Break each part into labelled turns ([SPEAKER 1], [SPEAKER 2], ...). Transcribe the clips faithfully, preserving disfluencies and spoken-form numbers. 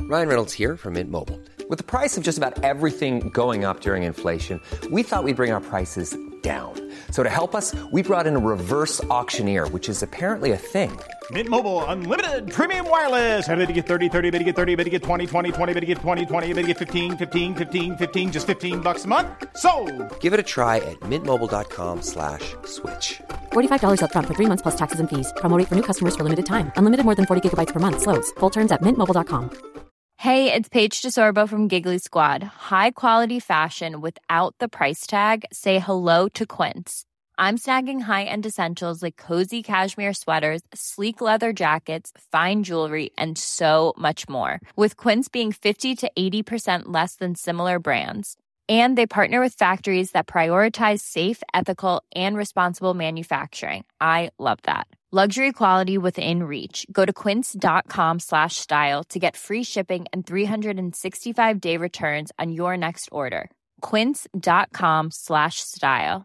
[SPEAKER 1] Ryan Reynolds here from Mint Mobile. With the price of just about everything going up during inflation, we thought we'd bring our prices down. So to help us, we brought in a reverse auctioneer, which is apparently a thing.
[SPEAKER 2] Mint Mobile Unlimited Premium Wireless. How to get thirty, thirty, how to get thirty, how to get twenty, twenty, twenty, how to get twenty, twenty, how to get fifteen, fifteen, fifteen, fifteen, just fifteen bucks a month? Sold!
[SPEAKER 1] Give it a try at mintmobile.com slash switch.
[SPEAKER 3] forty-five dollars up front for three months plus taxes and fees. Promo rate for new customers for limited time. Unlimited more than forty gigabytes per month. Slows full terms at mint mobile dot com.
[SPEAKER 4] Hey, it's Paige DeSorbo from Giggly Squad. High quality fashion without the price tag. Say hello to Quince. I'm snagging high-end essentials like cozy cashmere sweaters, sleek leather jackets, fine jewelry, and so much more. With Quince being fifty to eighty percent less than similar brands. And they partner with factories that prioritize safe, ethical, and responsible manufacturing. I love that. Luxury quality within reach. Go to quince.com slash style to get free shipping and three sixty-five day returns on your next order. Quince.com slash style.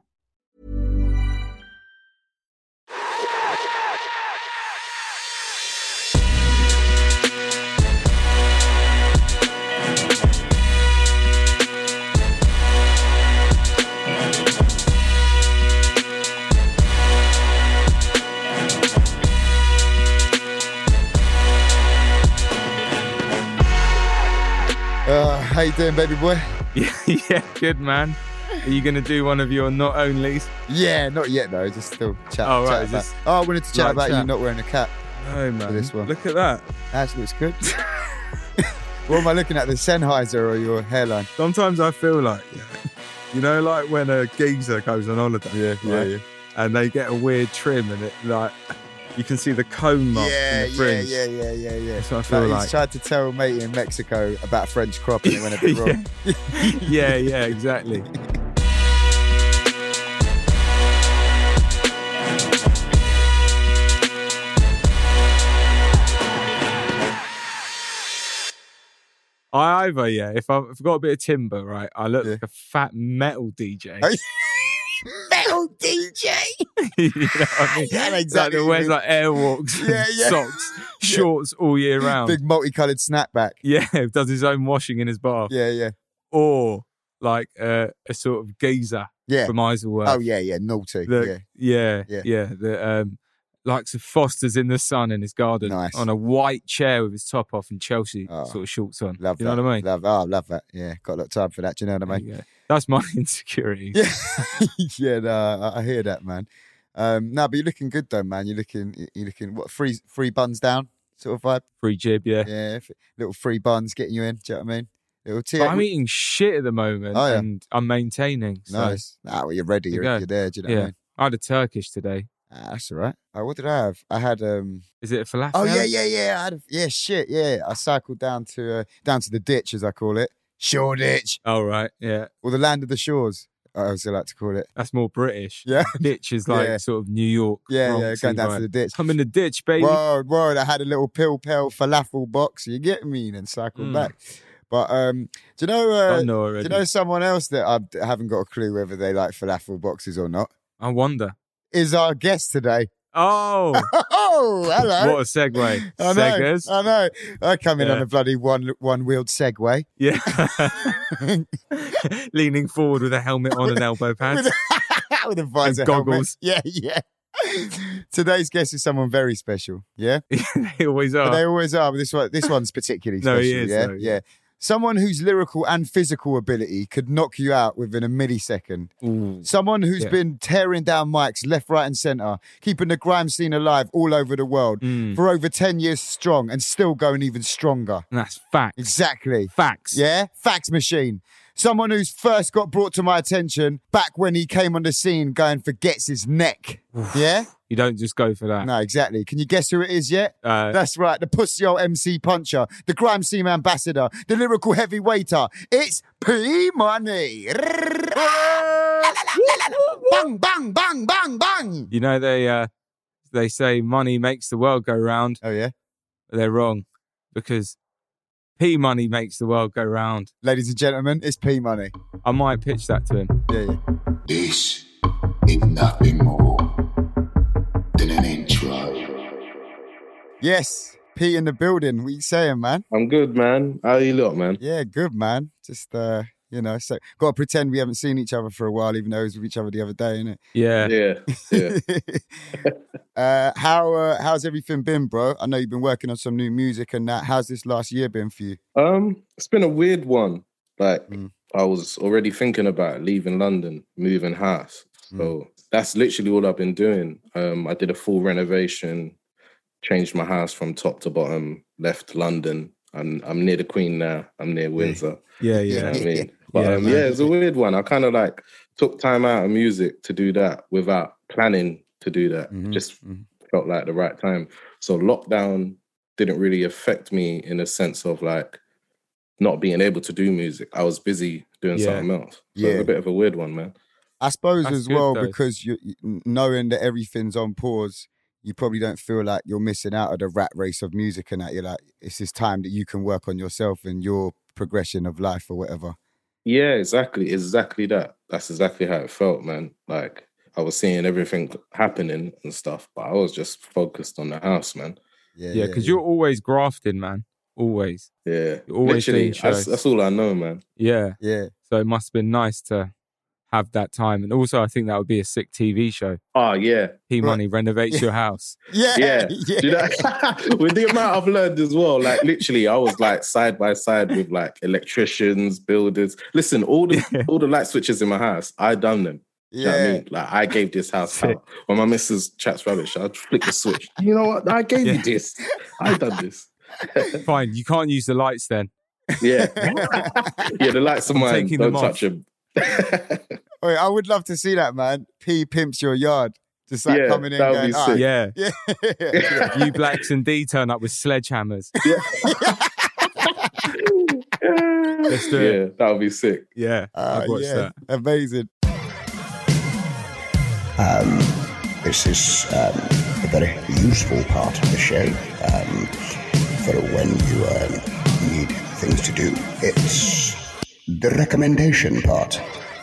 [SPEAKER 5] Uh, how you doing, baby boy?
[SPEAKER 6] Yeah, yeah, good, man. Are you going to do one of your not onlys?
[SPEAKER 5] Yeah, not yet, though. Just still chat,
[SPEAKER 6] Oh,
[SPEAKER 5] chat
[SPEAKER 6] right,
[SPEAKER 5] about...
[SPEAKER 6] just
[SPEAKER 5] Oh, I wanted to chat
[SPEAKER 6] light
[SPEAKER 5] about
[SPEAKER 6] chat.
[SPEAKER 5] you not wearing a cap
[SPEAKER 6] No, man.
[SPEAKER 5] for this one.
[SPEAKER 6] Look at that.
[SPEAKER 5] Actually, looks good. What am I looking at, the Sennheiser or your hairline?
[SPEAKER 6] Sometimes I feel like, yeah, you know, like when a geezer goes on holiday.
[SPEAKER 5] Yeah, yeah,
[SPEAKER 6] right?
[SPEAKER 5] yeah.
[SPEAKER 6] And they get a weird trim and it, like, you can see the cone mark
[SPEAKER 5] Yeah,
[SPEAKER 6] in the
[SPEAKER 5] yeah,
[SPEAKER 6] fringe.
[SPEAKER 5] yeah, yeah, yeah, yeah.
[SPEAKER 6] That's what I feel
[SPEAKER 5] Like,
[SPEAKER 6] like.
[SPEAKER 5] He's tried to tell mate in Mexico about French crop and it went a bit wrong.
[SPEAKER 6] Yeah, yeah, exactly. I either, yeah, if I've, if I've got a bit of timber, right, I look
[SPEAKER 5] Yeah.
[SPEAKER 6] like a fat metal D J.
[SPEAKER 5] Metal D J!
[SPEAKER 6] You know what I mean?
[SPEAKER 5] Yeah,
[SPEAKER 6] Like
[SPEAKER 5] exactly.
[SPEAKER 6] that wears like airwalks,
[SPEAKER 5] Yeah, yeah.
[SPEAKER 6] socks, shorts all year round.
[SPEAKER 5] Big multicoloured snapback.
[SPEAKER 6] Yeah, does his own washing in his bath.
[SPEAKER 5] Yeah, yeah.
[SPEAKER 6] Or like uh, a sort of geezer
[SPEAKER 5] Yeah.
[SPEAKER 6] from Isleworth.
[SPEAKER 5] Oh, yeah, yeah. Naughty.
[SPEAKER 6] The, yeah,
[SPEAKER 5] Yeah.
[SPEAKER 6] yeah, yeah. The um, likes of Foster's in the sun in his garden
[SPEAKER 5] Nice.
[SPEAKER 6] on a white chair with his top off and Chelsea
[SPEAKER 5] Oh,
[SPEAKER 6] sort of shorts on.
[SPEAKER 5] Love
[SPEAKER 6] you
[SPEAKER 5] that.
[SPEAKER 6] know what I mean?
[SPEAKER 5] Love, oh, love that. Yeah, got a lot of time for that. Do you know what I mean?
[SPEAKER 6] Yeah. That's my insecurity.
[SPEAKER 5] Yeah, yeah, no, I, I hear that, man. Um, no, but you're looking good though, man. You're looking, you're looking what three three buns down sort of vibe.
[SPEAKER 6] Free jib, yeah.
[SPEAKER 5] Yeah, f- little free buns getting you in. Do you know what I mean? Little tea.
[SPEAKER 6] But I'm eating shit at the moment
[SPEAKER 5] Oh, yeah.
[SPEAKER 6] and I'm maintaining. So,
[SPEAKER 5] Nice. Ah, well, you're ready.
[SPEAKER 6] There
[SPEAKER 5] You're,
[SPEAKER 6] you go.
[SPEAKER 5] you're there. Do you know
[SPEAKER 6] yeah.
[SPEAKER 5] what I mean?
[SPEAKER 6] I had a Turkish today.
[SPEAKER 5] Ah, that's all right. Oh, what did I have? I had um.
[SPEAKER 6] Is it a falafel?
[SPEAKER 5] Oh yeah, yeah, yeah. I had a, yeah, shit, yeah. I cycled down to uh, down to the ditch, as I call it, Shoreditch,
[SPEAKER 6] Oh, right. Yeah.
[SPEAKER 5] or the land of the shores. I also like to call it.
[SPEAKER 6] That's more British.
[SPEAKER 5] Yeah,
[SPEAKER 6] Ditch is like
[SPEAKER 5] Yeah.
[SPEAKER 6] sort of New York.
[SPEAKER 5] yeah, yeah.
[SPEAKER 6] Bronx-y
[SPEAKER 5] Going down
[SPEAKER 6] vibe.
[SPEAKER 5] to the ditch.
[SPEAKER 6] I'm in the ditch, baby.
[SPEAKER 5] Word, word. I had a little pill pill falafel box. You get me, and then cycled
[SPEAKER 6] Mm.
[SPEAKER 5] back. But um, do you know? Uh,
[SPEAKER 6] I know
[SPEAKER 5] do
[SPEAKER 6] already.
[SPEAKER 5] you know someone else that I I haven't got a clue whether they like falafel boxes or not?
[SPEAKER 6] I wonder.
[SPEAKER 5] Is our guest today?
[SPEAKER 6] Oh,
[SPEAKER 5] Oh, hello.
[SPEAKER 6] what a segue.
[SPEAKER 5] I know,
[SPEAKER 6] Seggers.
[SPEAKER 5] I know. I come in
[SPEAKER 6] Yeah.
[SPEAKER 5] on a bloody one one wheeled Segway.
[SPEAKER 6] Yeah. Leaning forward with a helmet on and elbow pads.
[SPEAKER 5] with, a, with a visor
[SPEAKER 6] And
[SPEAKER 5] helmet.
[SPEAKER 6] goggles.
[SPEAKER 5] Yeah, yeah. Today's guest is someone very special. Yeah,
[SPEAKER 6] They always are.
[SPEAKER 5] but they always are. But this one, this one's particularly
[SPEAKER 6] No,
[SPEAKER 5] special.
[SPEAKER 6] he is,
[SPEAKER 5] yeah,
[SPEAKER 6] though,
[SPEAKER 5] yeah.
[SPEAKER 6] yeah.
[SPEAKER 5] Someone whose lyrical and physical ability could knock you out within a millisecond.
[SPEAKER 6] Ooh.
[SPEAKER 5] Someone who's
[SPEAKER 6] Yeah.
[SPEAKER 5] been tearing down mics left, right, and centre, keeping the grime scene alive all over the world
[SPEAKER 6] Mm.
[SPEAKER 5] for over ten years strong and still going even stronger.
[SPEAKER 6] And that's facts.
[SPEAKER 5] Exactly.
[SPEAKER 6] Facts.
[SPEAKER 5] Yeah, fax machine. Someone who's first got brought to my attention back when he came on the scene going for Gets His Neck. Yeah?
[SPEAKER 6] You don't just go for that.
[SPEAKER 5] No, exactly. Can you guess who it is yet?
[SPEAKER 6] Uh,
[SPEAKER 5] That's right, the pussy old M C puncher, the grime scene ambassador, the lyrical heavyweighter. It's P Money. Bang, bang, bang, bang, bang.
[SPEAKER 6] you know, they uh, they say money makes the world go round.
[SPEAKER 5] Oh, yeah?
[SPEAKER 6] But they're wrong because P money makes the world go round.
[SPEAKER 5] Ladies and gentlemen, it's P Money.
[SPEAKER 6] I might pitch that to him.
[SPEAKER 5] Yeah, yeah.
[SPEAKER 7] This is nothing more than an intro.
[SPEAKER 5] Yes, Pete in the building. What you saying, man?
[SPEAKER 8] I'm good, man. How you lot, man?
[SPEAKER 5] Yeah, good, man. Just, uh, you know, so got to pretend we haven't seen each other for a while, even though we was with each other the other day, innit?
[SPEAKER 6] Yeah.
[SPEAKER 8] Yeah, yeah.
[SPEAKER 5] uh, how uh, how's everything been, bro? I know you've been working on some new music and that. How's this last year been for you?
[SPEAKER 8] Um, it's been a weird one. Like,
[SPEAKER 5] Mm.
[SPEAKER 8] I was already thinking about leaving London, moving house. So
[SPEAKER 5] Mm.
[SPEAKER 8] that's literally all I've been doing. Um, I did a full renovation, changed my house from top to bottom, left London. I'm I'm near the Queen now. I'm near Windsor.
[SPEAKER 6] Yeah,
[SPEAKER 8] You know
[SPEAKER 6] yeah.
[SPEAKER 8] what I mean? But
[SPEAKER 6] Yeah,
[SPEAKER 8] um,
[SPEAKER 6] man.
[SPEAKER 8] yeah, it's a weird one. I kind of like took time out of music to do that without planning to do that.
[SPEAKER 5] Mhm,
[SPEAKER 8] It just
[SPEAKER 5] mhm.
[SPEAKER 8] felt like the right time. So lockdown didn't really affect me in a sense of like not being able to do music. I was busy doing
[SPEAKER 6] Yeah.
[SPEAKER 8] something else. So
[SPEAKER 5] Yeah.
[SPEAKER 8] it's a bit of a weird one, man.
[SPEAKER 5] I suppose
[SPEAKER 6] That's
[SPEAKER 5] as
[SPEAKER 6] good,
[SPEAKER 5] well,
[SPEAKER 6] though.
[SPEAKER 5] because you you- knowing that everything's on pause, you probably don't feel like you're missing out of the rat race of music and that. You're like, it's this time that you can work on yourself and your progression of life or whatever.
[SPEAKER 8] Yeah, exactly. Exactly that. That's exactly how it felt, man. Like I was seeing everything happening and stuff, but I was just focused on the house, man.
[SPEAKER 5] Yeah,
[SPEAKER 6] Yeah, because you're always grafting, man. Always.
[SPEAKER 8] Yeah.
[SPEAKER 6] You're always
[SPEAKER 8] Literally,
[SPEAKER 6] doing
[SPEAKER 8] that's,
[SPEAKER 6] shows.
[SPEAKER 8] that's all I know, man.
[SPEAKER 6] Yeah.
[SPEAKER 5] yeah.
[SPEAKER 6] So it must have been nice to have that time. And also, I think that would be a sick T V show.
[SPEAKER 8] Oh, yeah.
[SPEAKER 6] P
[SPEAKER 5] Right.
[SPEAKER 6] Money renovates your house.
[SPEAKER 5] Yeah,
[SPEAKER 8] Yeah.
[SPEAKER 5] yeah.
[SPEAKER 8] Do you know? With the amount I've learned as well, like literally, I was like side by side with like electricians, builders. Listen, all the all the light switches in my house, I done them. Do you know what I
[SPEAKER 5] Yeah.
[SPEAKER 8] mean? Like I gave this house
[SPEAKER 6] Sick.
[SPEAKER 8] out. When my missus chats rubbish, I'd flick the switch. You know what? I gave
[SPEAKER 6] Yeah.
[SPEAKER 8] you this. I done this.
[SPEAKER 6] Fine, you can't use the lights then.
[SPEAKER 8] Yeah. Yeah, the lights of
[SPEAKER 6] I'm
[SPEAKER 8] mine,
[SPEAKER 6] taking
[SPEAKER 8] don't
[SPEAKER 6] them
[SPEAKER 8] touch them.
[SPEAKER 5] Wait, I would love to see that, man. P pimps your yard. Just like
[SPEAKER 8] Yeah,
[SPEAKER 5] coming in
[SPEAKER 8] that would
[SPEAKER 5] going,
[SPEAKER 8] be
[SPEAKER 5] "Ah,
[SPEAKER 8] sick."
[SPEAKER 6] Yeah.
[SPEAKER 5] yeah.
[SPEAKER 6] You Blacks and D turn up with sledgehammers. Let's do
[SPEAKER 8] yeah,
[SPEAKER 6] it.
[SPEAKER 8] that would be sick.
[SPEAKER 6] Yeah.
[SPEAKER 5] Ah,
[SPEAKER 6] I'd watch
[SPEAKER 5] yeah.
[SPEAKER 6] that.
[SPEAKER 5] Amazing.
[SPEAKER 7] Um, this is um, a very useful part of the show um, for when you um, need things to do. It's the recommendation part.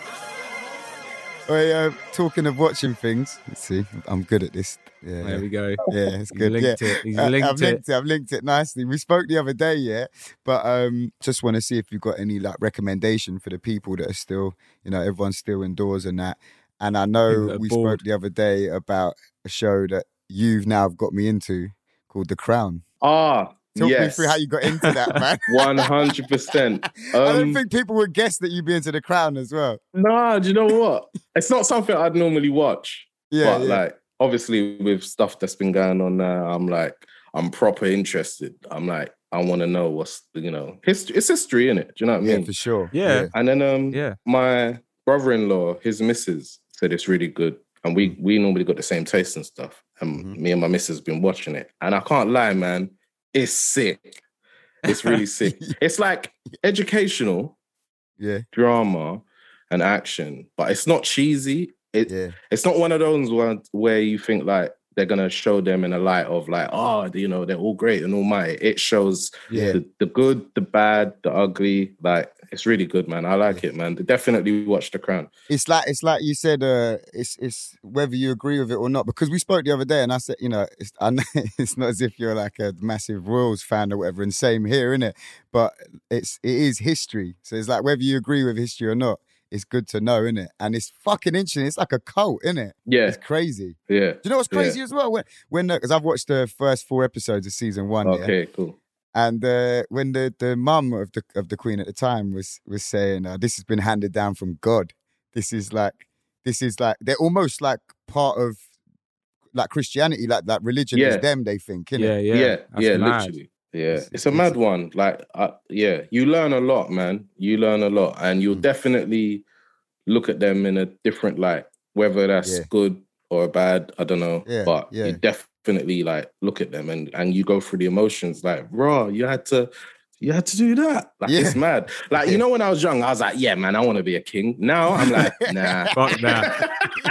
[SPEAKER 5] Wait, uh, talking of watching things, let's see, I'm good at this. Yeah,
[SPEAKER 6] There we go.
[SPEAKER 5] yeah, it's
[SPEAKER 6] He's
[SPEAKER 5] good.
[SPEAKER 6] linked
[SPEAKER 5] yeah.
[SPEAKER 6] it. He's
[SPEAKER 5] Uh,
[SPEAKER 6] linked
[SPEAKER 5] I've
[SPEAKER 6] it.
[SPEAKER 5] linked it. I've linked it nicely. We spoke the other day, yeah, but um, just want to see if you've got any like recommendation for the people that are still, you know, everyone's still indoors and that. And I
[SPEAKER 6] People
[SPEAKER 5] know
[SPEAKER 6] that are
[SPEAKER 5] we
[SPEAKER 6] bored.
[SPEAKER 5] spoke the other day about a show that you've now got me into called The Crown.
[SPEAKER 8] Ah,
[SPEAKER 5] Talk me
[SPEAKER 8] yes.
[SPEAKER 5] through how you got into that, man.
[SPEAKER 8] one hundred percent.
[SPEAKER 5] I don't
[SPEAKER 8] Um,
[SPEAKER 5] think people would guess that you'd be into The Crown as well.
[SPEAKER 8] Nah, do you know what? It's not something I'd normally watch.
[SPEAKER 5] Yeah,
[SPEAKER 8] but
[SPEAKER 5] yeah.
[SPEAKER 8] like, obviously, with stuff that's been going on now, I'm like, I'm proper interested. I'm like, I want to know what's, you know, history. It's history, innit? Do you know what I
[SPEAKER 5] yeah,
[SPEAKER 8] mean?
[SPEAKER 5] for sure.
[SPEAKER 6] Yeah.
[SPEAKER 8] And then um,
[SPEAKER 6] Yeah.
[SPEAKER 8] my brother-in-law, his missus, said it's really good. And we we normally got the same taste and stuff. And
[SPEAKER 5] Mhm.
[SPEAKER 8] me and my missus been watching it. And I can't lie, man, it's sick. It's really sick. It's like educational
[SPEAKER 5] Yeah,
[SPEAKER 8] drama and action, but it's not cheesy. It,
[SPEAKER 5] yeah,
[SPEAKER 8] It's not one of those ones where you think like they're gonna show them in a light of like, oh, you know, they're all great and all mighty. It shows
[SPEAKER 5] yeah.
[SPEAKER 8] the, the good, the bad, the ugly. Like, it's really good, man. I like it, man. Definitely watch The Crown.
[SPEAKER 5] It's like it's like you said. Uh, it's it's whether you agree with it or not. Because we spoke the other day, and I said, you know, it's I know, it's not as if you're like a massive Royals fan or whatever. And same here, innit? But it's it is history. So it's like whether you agree with history or not, it's good to know, innit? And it's fucking interesting. It's like a cult, innit?
[SPEAKER 8] Yeah,
[SPEAKER 5] It's crazy.
[SPEAKER 8] yeah.
[SPEAKER 5] Do you know what's crazy as well? When when because I've watched the first four episodes of season one. Yeah?
[SPEAKER 8] Okay, cool.
[SPEAKER 5] And uh, when the, the mum of the of the Queen at the time was was saying, uh, "This has been handed down from God. This is like this is like they're almost like part of like Christianity, like that religion
[SPEAKER 8] Yeah.
[SPEAKER 5] is them. They think, innit?
[SPEAKER 6] Yeah, yeah.
[SPEAKER 8] Yeah,
[SPEAKER 6] That's
[SPEAKER 8] yeah,
[SPEAKER 6] mad.
[SPEAKER 8] literally. Yeah,
[SPEAKER 5] It's-
[SPEAKER 8] it's, a
[SPEAKER 5] it's-
[SPEAKER 8] mad one. Like, uh, yeah, you learn a lot, man. You learn a lot, and you'll
[SPEAKER 5] Mm.
[SPEAKER 8] definitely look at them in a different light, whether that's
[SPEAKER 5] Yeah.
[SPEAKER 8] good or bad. I don't know,
[SPEAKER 5] Yeah,
[SPEAKER 8] but
[SPEAKER 5] yeah.
[SPEAKER 8] you definitely like look at them and and you go through the emotions. Like, raw, you had to. You had to do that. Like,
[SPEAKER 5] Yeah.
[SPEAKER 8] it's mad. Like, you know, when I was young, I was like, yeah, man, I want to be a king. Now I'm like, nah.
[SPEAKER 6] Fuck nah.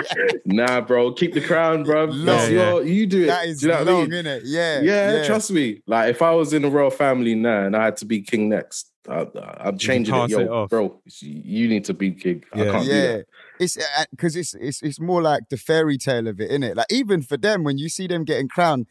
[SPEAKER 8] Nah, bro. Keep the crown, bro. That's
[SPEAKER 6] Yeah,
[SPEAKER 8] your, you do it.
[SPEAKER 5] That is
[SPEAKER 8] do you know what I
[SPEAKER 5] long,
[SPEAKER 8] mean?
[SPEAKER 5] innit? Yeah,
[SPEAKER 8] Yeah, trust me. Like, if I was in the royal family now and I had to be king next, I, I'm changing it.
[SPEAKER 6] pass
[SPEAKER 8] Yo,
[SPEAKER 6] it off.
[SPEAKER 8] bro, you need to be king. I
[SPEAKER 6] Yeah.
[SPEAKER 8] can't do
[SPEAKER 5] Yeah,
[SPEAKER 8] that.
[SPEAKER 5] it's because it's it's it's more like the fairy tale of it, innit? Like even for them, when you see them getting crowned,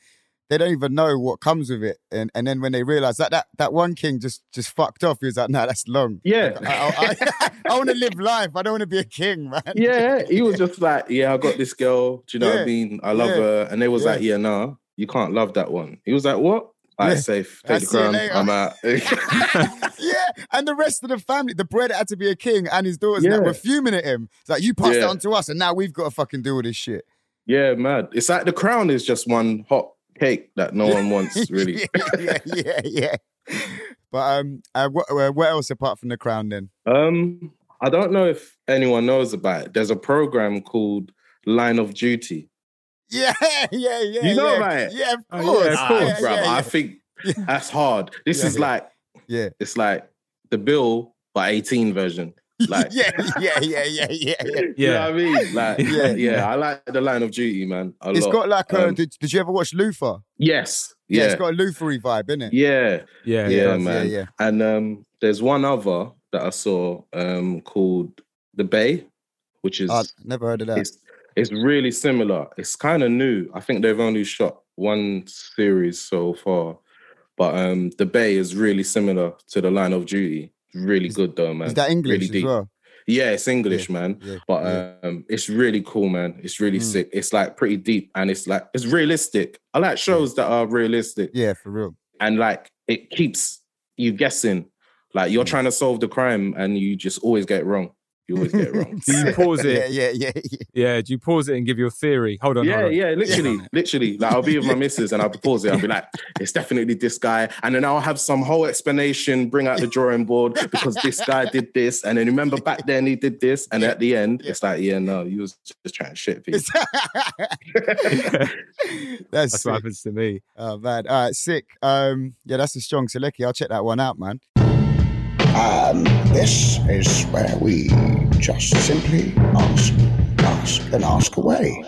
[SPEAKER 5] they don't even know what comes with it. And and then when they realise that that, that one king just, just fucked off, he was like, no, nah, that's long.
[SPEAKER 8] Yeah.
[SPEAKER 5] Like, I, I, I, I want to live life. I don't want to be a king, man.
[SPEAKER 8] Yeah, he was just like, yeah, I got this girl. Do you know
[SPEAKER 5] Yeah.
[SPEAKER 8] what I mean? I love
[SPEAKER 5] Yeah.
[SPEAKER 8] her. And they was
[SPEAKER 5] Yeah.
[SPEAKER 8] like, yeah, nah, you can't love that one. He was like, what? All right,
[SPEAKER 5] Yeah.
[SPEAKER 8] safe.
[SPEAKER 5] I'll
[SPEAKER 8] Take the
[SPEAKER 5] see you
[SPEAKER 8] crown.
[SPEAKER 5] later.
[SPEAKER 8] I'm out.
[SPEAKER 5] Yeah, and the rest of the family, the bread had to be a king, and his daughters
[SPEAKER 8] Yeah.
[SPEAKER 5] that were fuming at him. It's like, you passed
[SPEAKER 8] Yeah.
[SPEAKER 5] that on to us, and now we've got to fucking do all this shit.
[SPEAKER 8] Yeah, mad. It's like the crown is just one hot cake that no one wants, really.
[SPEAKER 5] yeah, yeah, yeah. But um, uh, what, uh, what else apart from the crown then?
[SPEAKER 8] Um, I don't know if anyone knows about it. There's a program called Line of Duty.
[SPEAKER 5] Yeah, yeah, yeah.
[SPEAKER 8] You know
[SPEAKER 5] yeah.
[SPEAKER 8] about it?
[SPEAKER 5] Yeah, of
[SPEAKER 6] Oh,
[SPEAKER 5] course.
[SPEAKER 6] yeah, of course,
[SPEAKER 5] yeah,
[SPEAKER 8] bro.
[SPEAKER 5] yeah,
[SPEAKER 8] I
[SPEAKER 5] yeah.
[SPEAKER 8] think that's hard. This
[SPEAKER 5] Yeah,
[SPEAKER 8] is
[SPEAKER 5] yeah.
[SPEAKER 8] like,
[SPEAKER 5] Yeah.
[SPEAKER 8] it's like the Bill by eighteen version. Like,
[SPEAKER 5] yeah, yeah, yeah, yeah, yeah, yeah.
[SPEAKER 8] you know what I mean? Like,
[SPEAKER 5] Yeah,
[SPEAKER 8] yeah,
[SPEAKER 5] yeah.
[SPEAKER 8] I like the Line of Duty, man. A
[SPEAKER 5] It's
[SPEAKER 8] lot.
[SPEAKER 5] got like a,
[SPEAKER 8] Um,
[SPEAKER 5] did, did you ever watch Luther?
[SPEAKER 8] yes,
[SPEAKER 5] Yeah,
[SPEAKER 8] yeah,
[SPEAKER 5] it's got a Luthery vibe, innit?
[SPEAKER 8] yeah,
[SPEAKER 6] Yeah,
[SPEAKER 8] yeah,
[SPEAKER 6] it does.
[SPEAKER 8] man.
[SPEAKER 5] yeah, yeah.
[SPEAKER 8] And um, there's one other that I saw um, called The Bay, which is
[SPEAKER 5] Oh, never heard of that.
[SPEAKER 8] it's it's really similar. It's kind of new. I think they've only shot one series so far, but um, The Bay is really similar to the Line of Duty. Really
[SPEAKER 5] Is-
[SPEAKER 8] good though, man.
[SPEAKER 5] Is that English
[SPEAKER 8] really
[SPEAKER 5] as
[SPEAKER 8] deep.
[SPEAKER 5] well?
[SPEAKER 8] Yeah, it's English, man.
[SPEAKER 5] yeah,
[SPEAKER 8] but
[SPEAKER 5] yeah.
[SPEAKER 8] um, it's really cool, man. It's really
[SPEAKER 5] Mm.
[SPEAKER 8] sick. It's like pretty deep, and it's like it's realistic. I like shows that are realistic,
[SPEAKER 5] Yeah, for real.
[SPEAKER 8] and like it keeps you guessing. Like you're
[SPEAKER 5] Mm.
[SPEAKER 8] trying to solve the crime, and you just always get it wrong. You always get it wrong.
[SPEAKER 6] Do you pause
[SPEAKER 5] Yeah,
[SPEAKER 6] it?
[SPEAKER 5] yeah, yeah, yeah.
[SPEAKER 6] Yeah, do you pause it and give your theory? Hold on,
[SPEAKER 8] Yeah,
[SPEAKER 6] hold on.
[SPEAKER 8] yeah, literally, literally. Like I'll be with my missus and I'll pause it. I'll be like, it's definitely this guy. And then I'll have some whole explanation, bring out the drawing board because this guy did this. And then remember back then he did this. And at the end, it's like, yeah, no, you was just trying to shit people.
[SPEAKER 5] That's
[SPEAKER 6] That's
[SPEAKER 5] sick.
[SPEAKER 6] what happens to me.
[SPEAKER 5] Oh man, all right, sick. Um, yeah, that's a strong Selecki. I'll check that one out, man.
[SPEAKER 7] Um, this is where we just simply ask, ask, and ask away.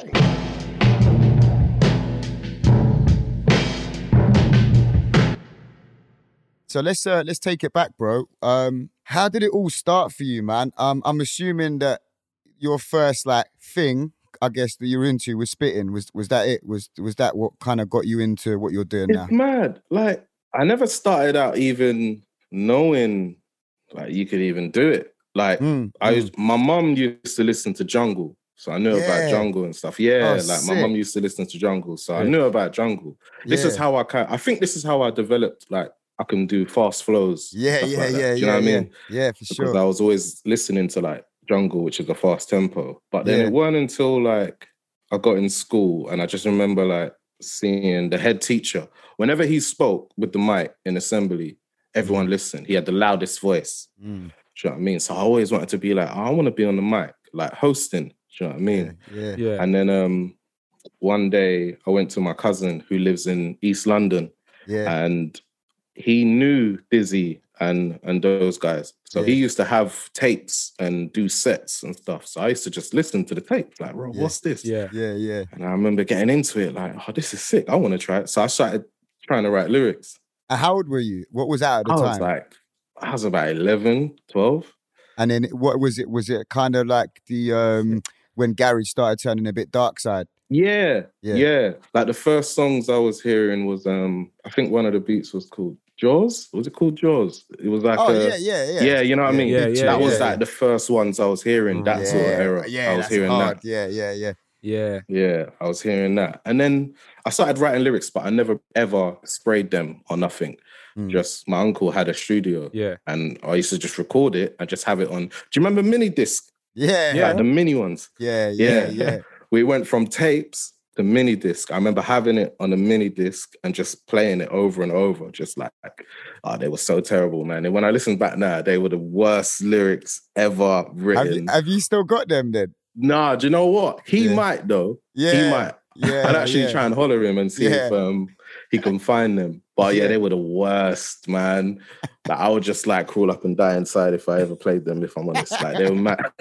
[SPEAKER 5] So let's uh, let's take it back, bro. Um, how did it all start for you, man? Um, I'm assuming that your first like thing, I guess, that you're into was spitting. Was was that it? Was was that what kind of got you into what you're doing now?
[SPEAKER 8] It's mad. Like I never started out even knowing like you could even do it. Like
[SPEAKER 5] Mm,
[SPEAKER 8] I
[SPEAKER 5] mm.
[SPEAKER 8] used, my mum used to listen to Jungle. So I knew
[SPEAKER 5] Yeah.
[SPEAKER 8] about Jungle and stuff. Yeah,
[SPEAKER 5] Oh,
[SPEAKER 8] like my
[SPEAKER 5] sick.
[SPEAKER 8] mum used to listen to Jungle. So I
[SPEAKER 6] Yeah.
[SPEAKER 8] knew about Jungle. This is
[SPEAKER 5] Yeah.
[SPEAKER 8] how I can I think this is how I developed like I can do fast flows.
[SPEAKER 5] Yeah,
[SPEAKER 8] stuff
[SPEAKER 5] yeah,
[SPEAKER 8] like that.
[SPEAKER 5] yeah,
[SPEAKER 8] Do you
[SPEAKER 5] yeah,
[SPEAKER 8] know what
[SPEAKER 5] yeah.
[SPEAKER 8] I mean?
[SPEAKER 5] Yeah, for
[SPEAKER 8] Because
[SPEAKER 5] sure.
[SPEAKER 8] I was always listening to like Jungle, which is a fast tempo. But then
[SPEAKER 5] Yeah.
[SPEAKER 8] it weren't until like I got in school and I just remember like seeing the head teacher. Whenever he spoke with the mic in assembly, everyone listened. He had the loudest voice.
[SPEAKER 5] Mm,
[SPEAKER 8] Do you know what I mean? So I always wanted to be like, I want to be on the mic, like hosting. Do you know what I mean?
[SPEAKER 5] yeah, yeah.
[SPEAKER 6] Yeah.
[SPEAKER 8] And then um, one day I went to my cousin who lives in East London,
[SPEAKER 5] Yeah.
[SPEAKER 8] and he knew Dizzy and and those guys. So he
[SPEAKER 5] Yeah.
[SPEAKER 8] used to have tapes and do sets and stuff. So I used to just listen to the tape, like, bro,
[SPEAKER 5] Yeah.
[SPEAKER 8] what's this?
[SPEAKER 6] Yeah.
[SPEAKER 5] Yeah, yeah.
[SPEAKER 8] And I remember getting into it, like, oh, this is sick. I want to try it. So I started trying to write lyrics.
[SPEAKER 5] Uh, How old were you? What was that at the
[SPEAKER 8] I
[SPEAKER 5] time?
[SPEAKER 8] was like, I was about eleven, twelve.
[SPEAKER 5] And then what was it? Was it kind of like the um when Gary started turning a bit dark side?
[SPEAKER 8] Yeah,
[SPEAKER 5] Yeah.
[SPEAKER 8] yeah, Like the first songs I was hearing was, um, I think one of the beats was called Jaws. Was it called Jaws? It was like,
[SPEAKER 5] Oh
[SPEAKER 8] a,
[SPEAKER 5] yeah, yeah, yeah.
[SPEAKER 8] yeah, you know what I mean.
[SPEAKER 6] Yeah, yeah,
[SPEAKER 8] that was
[SPEAKER 6] yeah.
[SPEAKER 8] like the first ones I was hearing. That
[SPEAKER 5] yeah,
[SPEAKER 8] sort of era.
[SPEAKER 5] Yeah,
[SPEAKER 8] I was
[SPEAKER 5] that's
[SPEAKER 8] hearing
[SPEAKER 5] hard.
[SPEAKER 8] that.
[SPEAKER 5] Yeah, yeah, yeah.
[SPEAKER 6] Yeah.
[SPEAKER 8] Yeah, I was hearing that, and then I started writing lyrics, but I never ever sprayed them or nothing.
[SPEAKER 5] Mm.
[SPEAKER 8] Just my uncle had a studio,
[SPEAKER 6] Yeah.
[SPEAKER 8] and I used to just record it and just have it on. Do you remember mini disc?
[SPEAKER 5] Yeah,
[SPEAKER 6] Yeah.
[SPEAKER 8] Like the mini ones.
[SPEAKER 5] yeah, yeah,
[SPEAKER 8] Yeah.
[SPEAKER 5] yeah.
[SPEAKER 8] We went from tapes to mini disc. I remember having it on a mini disc and just playing it over and over, just like, oh, they were so terrible, man. And when I listen back now, they were the worst lyrics ever
[SPEAKER 5] Have
[SPEAKER 8] written.
[SPEAKER 5] you, have you still got them then?
[SPEAKER 8] Nah, do you know what? He
[SPEAKER 5] Yeah.
[SPEAKER 8] might though.
[SPEAKER 5] Yeah,
[SPEAKER 8] He might.
[SPEAKER 5] yeah,
[SPEAKER 8] I'd actually
[SPEAKER 5] yeah.
[SPEAKER 8] try and holler him and see
[SPEAKER 5] Yeah.
[SPEAKER 8] if um, he can find them. But yeah,
[SPEAKER 5] Yeah.
[SPEAKER 8] they were the worst, man. Like, I would just like crawl up and die inside if I ever played them, if I'm honest. Like they were mad.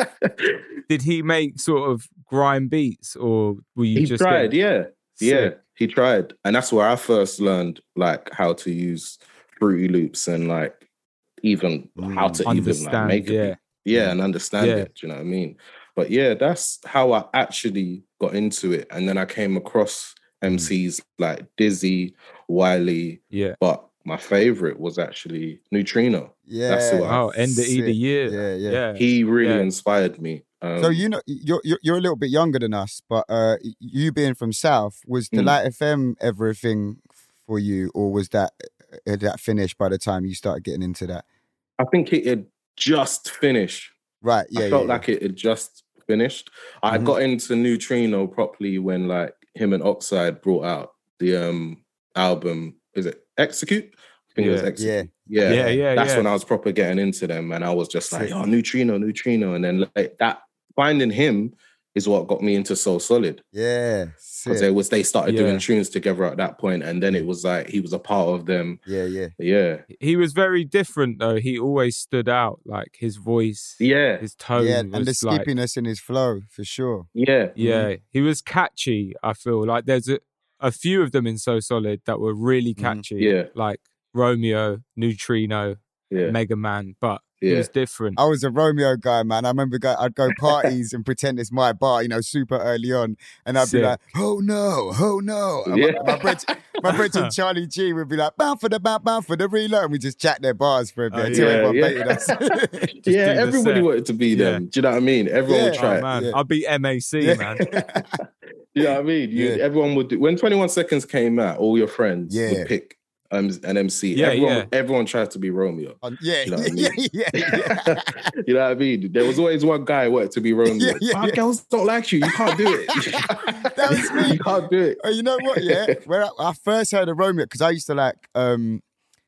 [SPEAKER 6] Did he make sort of grime beats, or were you
[SPEAKER 8] He
[SPEAKER 6] just
[SPEAKER 8] tried,
[SPEAKER 6] getting-
[SPEAKER 8] yeah. Yeah,
[SPEAKER 6] Sick.
[SPEAKER 8] he tried. And that's where I first learned like how to use Fruity Loops and like even how to even like
[SPEAKER 6] Understand,
[SPEAKER 8] make it.
[SPEAKER 6] yeah.
[SPEAKER 8] Yeah, and understand
[SPEAKER 6] Yeah.
[SPEAKER 8] it. Do you know what I mean? But yeah, that's how I actually got into it. And then I came across M Cs like Dizzy, Wiley.
[SPEAKER 6] Yeah.
[SPEAKER 8] But my favorite was actually Neutrino.
[SPEAKER 5] Yeah.
[SPEAKER 8] That's who I,
[SPEAKER 6] Oh, end of either year.
[SPEAKER 5] Yeah, yeah.
[SPEAKER 6] yeah.
[SPEAKER 8] he really
[SPEAKER 6] Yeah.
[SPEAKER 8] inspired me. Um,
[SPEAKER 5] So you know, you're you're you're a little bit younger than us, but uh, you being from South, was
[SPEAKER 8] Mm.
[SPEAKER 5] Delight F M ever a thing for you, or was that had that finished by the time you started getting into that?
[SPEAKER 8] I think it had just finished.
[SPEAKER 5] Right. Yeah.
[SPEAKER 8] I felt
[SPEAKER 5] yeah,
[SPEAKER 8] like it had just finished. I
[SPEAKER 5] Mhm.
[SPEAKER 8] got into Neutrino properly when like him and Oxide brought out the um album. Is it Execute? I think it was
[SPEAKER 6] Yeah.
[SPEAKER 8] Execute. Yeah,
[SPEAKER 6] Yeah, yeah,
[SPEAKER 8] That's
[SPEAKER 6] yeah.
[SPEAKER 8] when I was proper getting into them, and I was just like,
[SPEAKER 5] Sick.
[SPEAKER 8] "Oh, Neutrino, Neutrino," and then like that finding him is what got me into Soul Solid.
[SPEAKER 5] Yeah.
[SPEAKER 8] Because
[SPEAKER 5] Sick.
[SPEAKER 8] they was they started
[SPEAKER 6] Yeah.
[SPEAKER 8] doing tunes together at that point, and then it was like he was a part of them.
[SPEAKER 5] Yeah. Yeah.
[SPEAKER 8] Yeah,
[SPEAKER 6] He was very different though. He always stood out. Like his voice,
[SPEAKER 8] yeah,
[SPEAKER 6] his tone
[SPEAKER 5] Yeah.
[SPEAKER 6] was
[SPEAKER 5] And the
[SPEAKER 6] like,
[SPEAKER 5] skippiness in his flow for sure.
[SPEAKER 8] yeah,
[SPEAKER 6] yeah, he was catchy. I feel like there's a, a few of them in So Solid that were really
[SPEAKER 5] Mhm.
[SPEAKER 6] catchy.
[SPEAKER 8] Yeah.
[SPEAKER 6] Like Romeo, Neutrino,
[SPEAKER 8] yeah.
[SPEAKER 6] Mega Man, but he
[SPEAKER 8] Yeah.
[SPEAKER 6] was different.
[SPEAKER 5] I was a Romeo guy, man. I remember go, I'd go parties and pretend it's my bar, you know, super early on, and I'd be
[SPEAKER 6] Sick.
[SPEAKER 5] like, "Oh no, oh no!" And
[SPEAKER 8] Yeah.
[SPEAKER 5] My, my bret, my brethren Charlie G would be like, "Bound for the bound, bound for the reload," and we just chat their bars for a bit
[SPEAKER 6] Oh,
[SPEAKER 5] until
[SPEAKER 6] yeah,
[SPEAKER 5] everyone
[SPEAKER 8] yeah.
[SPEAKER 5] baited us.
[SPEAKER 8] yeah,
[SPEAKER 6] do the
[SPEAKER 8] everybody
[SPEAKER 6] set.
[SPEAKER 8] wanted to be
[SPEAKER 6] Yeah.
[SPEAKER 8] them. Do you know what I mean? Everyone would
[SPEAKER 5] Yeah.
[SPEAKER 8] try.
[SPEAKER 6] Oh
[SPEAKER 8] it.
[SPEAKER 6] man,
[SPEAKER 5] Yeah.
[SPEAKER 6] I'll be M A C,
[SPEAKER 5] Yeah.
[SPEAKER 6] man.
[SPEAKER 8] You know what I mean? You,
[SPEAKER 5] Yeah.
[SPEAKER 8] Everyone would do. When twenty-one Seconds came out, all your friends
[SPEAKER 5] Yeah.
[SPEAKER 8] would pick um, an M C.
[SPEAKER 6] Yeah,
[SPEAKER 8] everyone,
[SPEAKER 6] yeah.
[SPEAKER 8] everyone tried to be Romeo.
[SPEAKER 5] Um, yeah,
[SPEAKER 8] You know what I
[SPEAKER 5] yeah,
[SPEAKER 8] mean?
[SPEAKER 5] yeah, yeah.
[SPEAKER 8] You know what I mean? There was always one guy who wanted to be Romeo.
[SPEAKER 5] Yeah, yeah,
[SPEAKER 8] "Ah,
[SPEAKER 5] yeah.
[SPEAKER 8] Girls don't like you. You can't do it.
[SPEAKER 5] That was me.
[SPEAKER 8] You can't do it.
[SPEAKER 5] Oh, you know what? Yeah, where I, I first heard of Romeo, because I used to like, um,